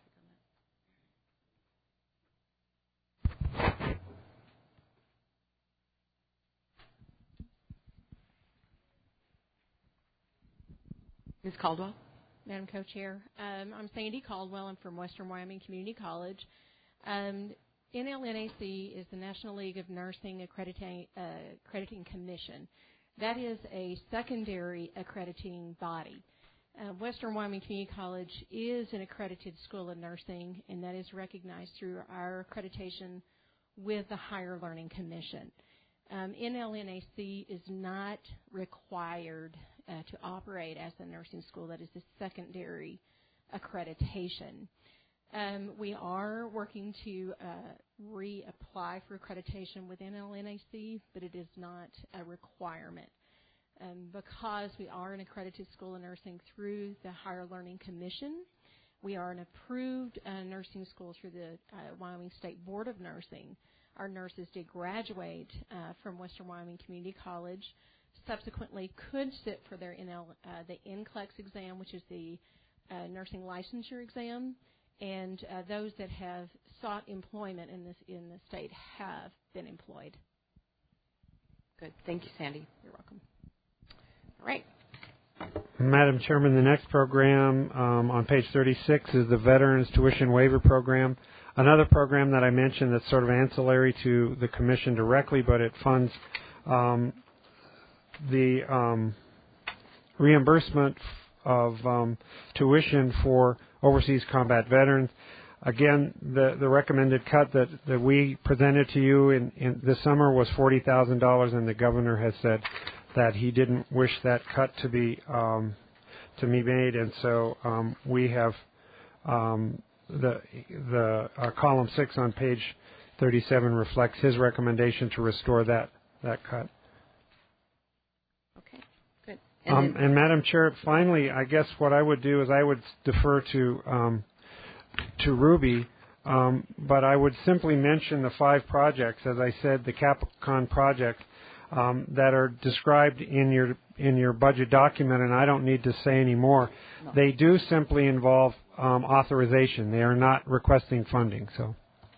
Miz Caldwell. Madam Co-Chair, um, I'm Sandy Caldwell. I'm from Western Wyoming Community College. Um, N L N A C is the National League of Nursing Accrediting, uh, Accrediting Commission. That is a secondary accrediting body. Uh, Western Wyoming Community College is an accredited school of nursing, and that is recognized through our accreditation with the Higher Learning Commission. Um, N L N A C is not required uh, to operate as a nursing school. That is a secondary accreditation. Um, we are working to uh, reapply for accreditation with N L N A C, but it is not a requirement. Um, because we are an accredited school of nursing through the Higher Learning Commission, we are an approved uh, nursing school through the uh, Wyoming State Board of Nursing. Our nurses did graduate uh, from Western Wyoming Community College, subsequently could sit for their N L, uh, the N C L E X exam, which is the uh, nursing licensure exam, and uh, those that have sought employment in this in the state have been employed. Good. Thank you, Sandy. You're welcome. All right. Madam Chairman, the next program um, on page thirty-six is the Veterans Tuition Waiver Program. Another program that I mentioned that's sort of ancillary to the Commission directly, but it funds um, the um, reimbursement of um, tuition for overseas combat veterans. Again, the, the recommended cut that, that we presented to you in, in this summer was forty thousand dollars, and the governor has said that he didn't wish that cut to be um, to be made, and so um, we have um, the the uh, column six on page thirty-seven reflects his recommendation to restore that that cut. Okay, good. And, um, and Madam Chair, finally, I guess what I would do is I would defer to um, to Ruby, um, but I would simply mention the five projects, as I said, the Capcom projects um, that are described in your in your budget document, and I don't need to say any more. No. They do simply involve um, authorization. They are not requesting funding. So.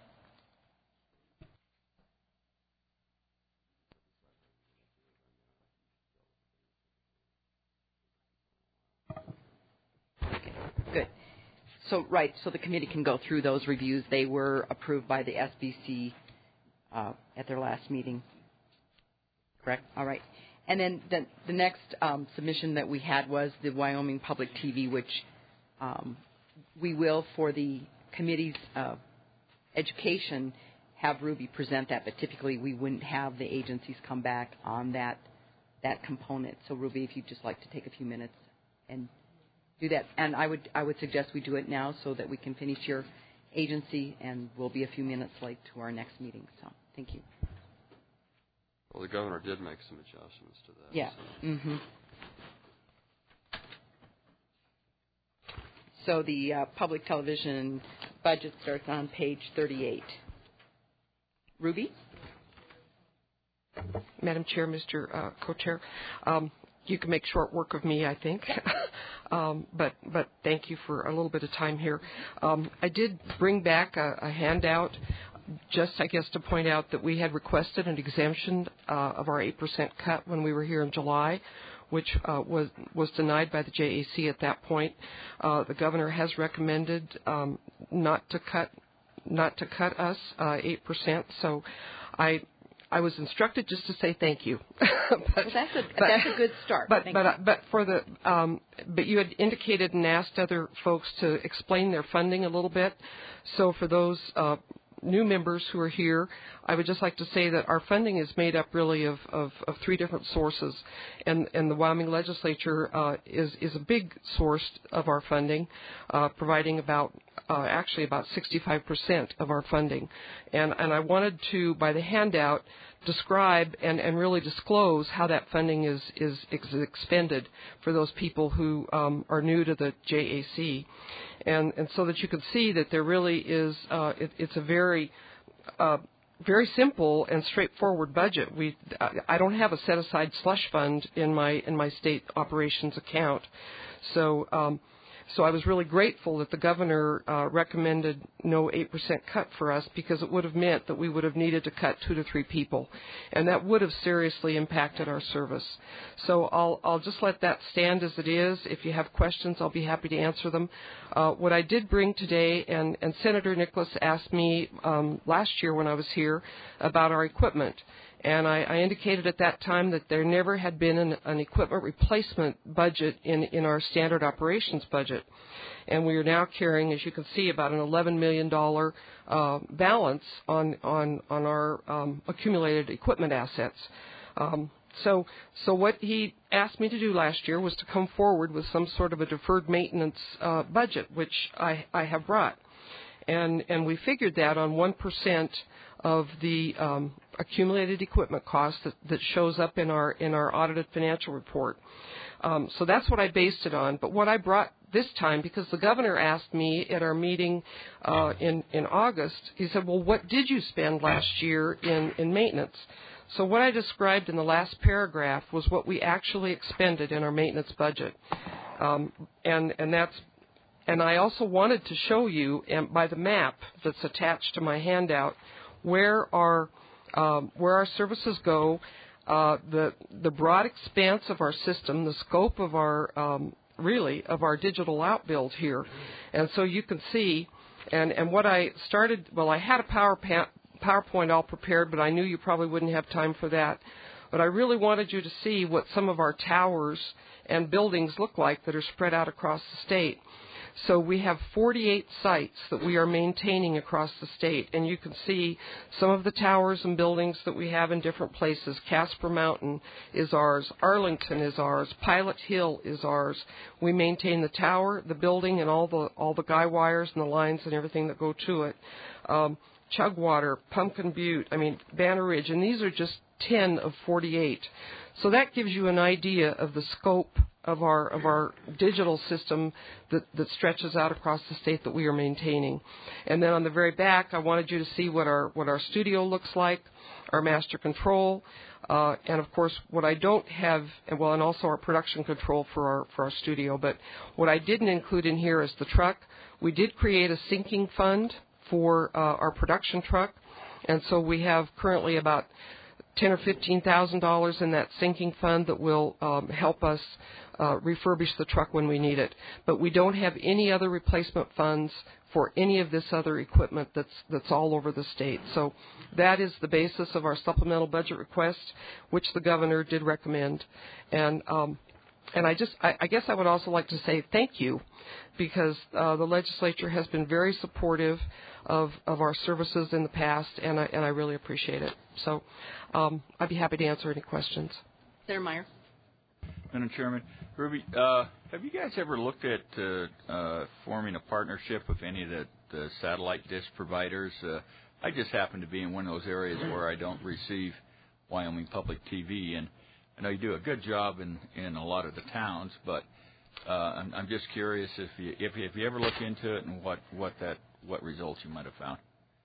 Good. So, right, so the committee can go through those reviews. They were approved by the S B C uh, at their last meeting. Correct? All right. And then the, the next um, submission that we had was the Wyoming Public T V, which um, we will, for the committee's uh, education, have Ruby present that, but typically we wouldn't have the agencies come back on that that component. So, Ruby, if you'd just like to take a few minutes and do that. And I would I would suggest we do it now so that we can finish your agency, and we'll be a few minutes late to our next meeting. So, thank you. Well, the governor did make some adjustments to that. Yeah. So, mm-hmm. so the uh, public television budget starts on page thirty-eight. Ruby? Madam Chair, Mister Uh, Co-Chair, um, you can make short work of me, I think. um, but but thank you for a little bit of time here. Um, I did bring back a, a handout, just, I guess, to point out that we had requested an exemption uh, of our eight percent cut when we were here in July, which uh, was was denied by the J A C at that point. Uh, the governor has recommended um, not to cut not to cut us uh, eight percent. So I I was instructed just to say thank you. but, well, that's a but, that's a good start. But thank but you. Uh, but for the um, but you had indicated and asked other folks to explain their funding a little bit. So for those uh, new members who are here, I would just like to say that our funding is made up really of, of, of three different sources, and, and the Wyoming legislature uh, is, is a big source of our funding, uh, providing about uh, actually about sixty-five percent of our funding. And, and I wanted to, by the handout, describe and, and really disclose how that funding is, is expended for those people who um, are new to the J A C. And, and so that you can see that there really is, uh, it, it's a very, uh, very simple and straightforward budget. We, I don't have a set-aside slush fund in my in my state operations account, so um, so I was really grateful that the governor uh, recommended no eight percent cut for us, because it would have meant that we would have needed to cut two to three people, and that would have seriously impacted our service. So I'll I'll just let that stand as it is. If you have questions, I'll be happy to answer them. Uh, what I did bring today, and, and Senator Nicholas asked me um, last year when I was here about our equipment. And I, I indicated at that time that there never had been an, an equipment replacement budget in, in our standard operations budget. And we are now carrying, as you can see, about an eleven million dollars uh, balance on, on, on our um, accumulated equipment assets. Um, so, so what he asked me to do last year was to come forward with some sort of a deferred maintenance uh, budget, which I, I have brought. And, and we figured that on one percent of the um, accumulated equipment cost that, that shows up in our in our audited financial report. Um, so that's what I based it on. But what I brought this time, because the governor asked me at our meeting uh, in in August, he said, "Well, what did you spend last year in in maintenance?" So what I described in the last paragraph was what we actually expended in our maintenance budget, um, and and that's. And I also wanted to show you, and by the map that's attached to my handout, where our um, where our services go, uh, the the broad expanse of our system, the scope of our um, really of our digital outbuild here, and so you can see. And, and what I started, well, I had a power pa- PowerPoint all prepared, but I knew you probably wouldn't have time for that. But I really wanted you to see what some of our towers and buildings look like that are spread out across the state. So we have forty-eight sites that we are maintaining across the state, and you can see some of the towers and buildings that we have in different places. Casper Mountain is ours. Arlington is ours. Pilot Hill is ours. We maintain the tower, the building, and all the all the guy wires and the lines and everything that go to it. Um, Chugwater, Pumpkin Butte, I mean Banner Ridge, and these are just ten of forty-eight. So that gives you an idea of the scope of our of our digital system that, that stretches out across the state that we are maintaining. And then on the very back, I wanted you to see what our what our studio looks like, our master control, uh, and of course what I don't have, well, and also our production control for our for our studio. But what I didn't include in here is the truck. We did create a sinking fund for uh, our production truck, and so we have currently about ten or fifteen thousand dollars in that sinking fund that will um, help us uh, refurbish the truck when we need it. But we don't have any other replacement funds for any of this other equipment that's that's all over the state. So that is the basis of our supplemental budget request, which the governor did recommend. And um, and I just I, I guess I would also like to say thank you, because uh, the legislature has been very supportive of, of our services in the past, and I, and I really appreciate it. So um, I'd be happy to answer any questions. Senator Meyer. Madam Chairman, Ruby, uh, have you guys ever looked at uh, uh, forming a partnership with any of the, the satellite dish providers? Uh, I just happen to be in one of those areas where I don't receive Wyoming Public T V, and I know you do a good job in, in a lot of the towns, but uh, I'm, I'm just curious if you if you, if you ever look into it and what, what that what results you might have found.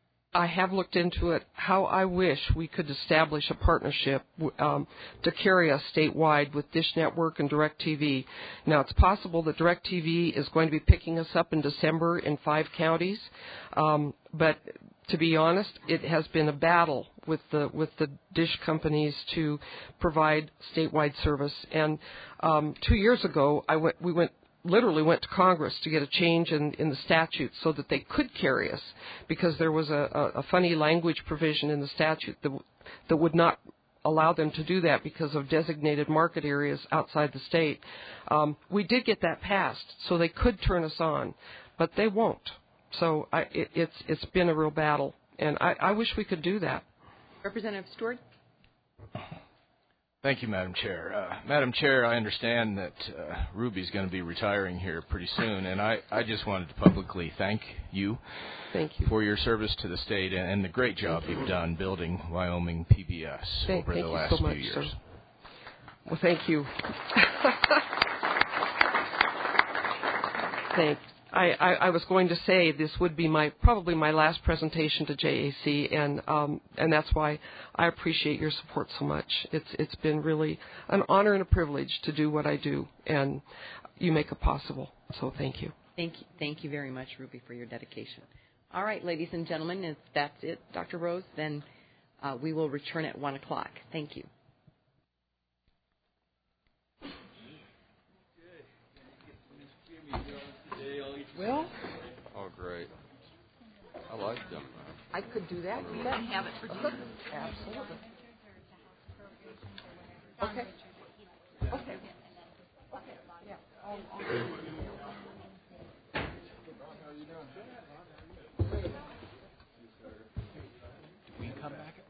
I have looked into it. How I wish we could establish a partnership um, to carry us statewide with Dish Network and DirecTV. Now, it's possible that DirecTV is going to be picking us up in December in five counties, um, but to be honest, it has been a battle with the with the dish companies to provide statewide service. And um, two years ago, I went. We went. literally went to Congress to get a change in, in the statute so that they could carry us, because there was a, a, a funny language provision in the statute that, w- that would not allow them to do that because of designated market areas outside the state. Um, we did get that passed, so they could turn us on, but they won't. So I, it, it's it's been a real battle, and I, I wish we could do that. Representative Stewart. Thank you, Madam Chair. Uh, Madam Chair, I understand that uh, Ruby's going to be retiring here pretty soon, and I, I just wanted to publicly thank you, thank you for your service to the state and, and the great job you've done building Wyoming P B S thank, over thank the you last so few much, years. Sir. Well, thank you. Thanks. I, I, I was going to say this would be my probably my last presentation to J A C, and um, and that's why I appreciate your support so much. It's it's been really an honor and a privilege to do what I do, and you make it possible. So thank you. Thank you, thank you very much, Ruby, for your dedication. All right, ladies and gentlemen, if that's it, Doctor Rose, then uh, we will return at one o'clock. Thank you. Well, oh, great. I like them. I could do that. You can have it for two. Absolutely. Okay. Okay. Okay. Yeah. Um, Do we come back?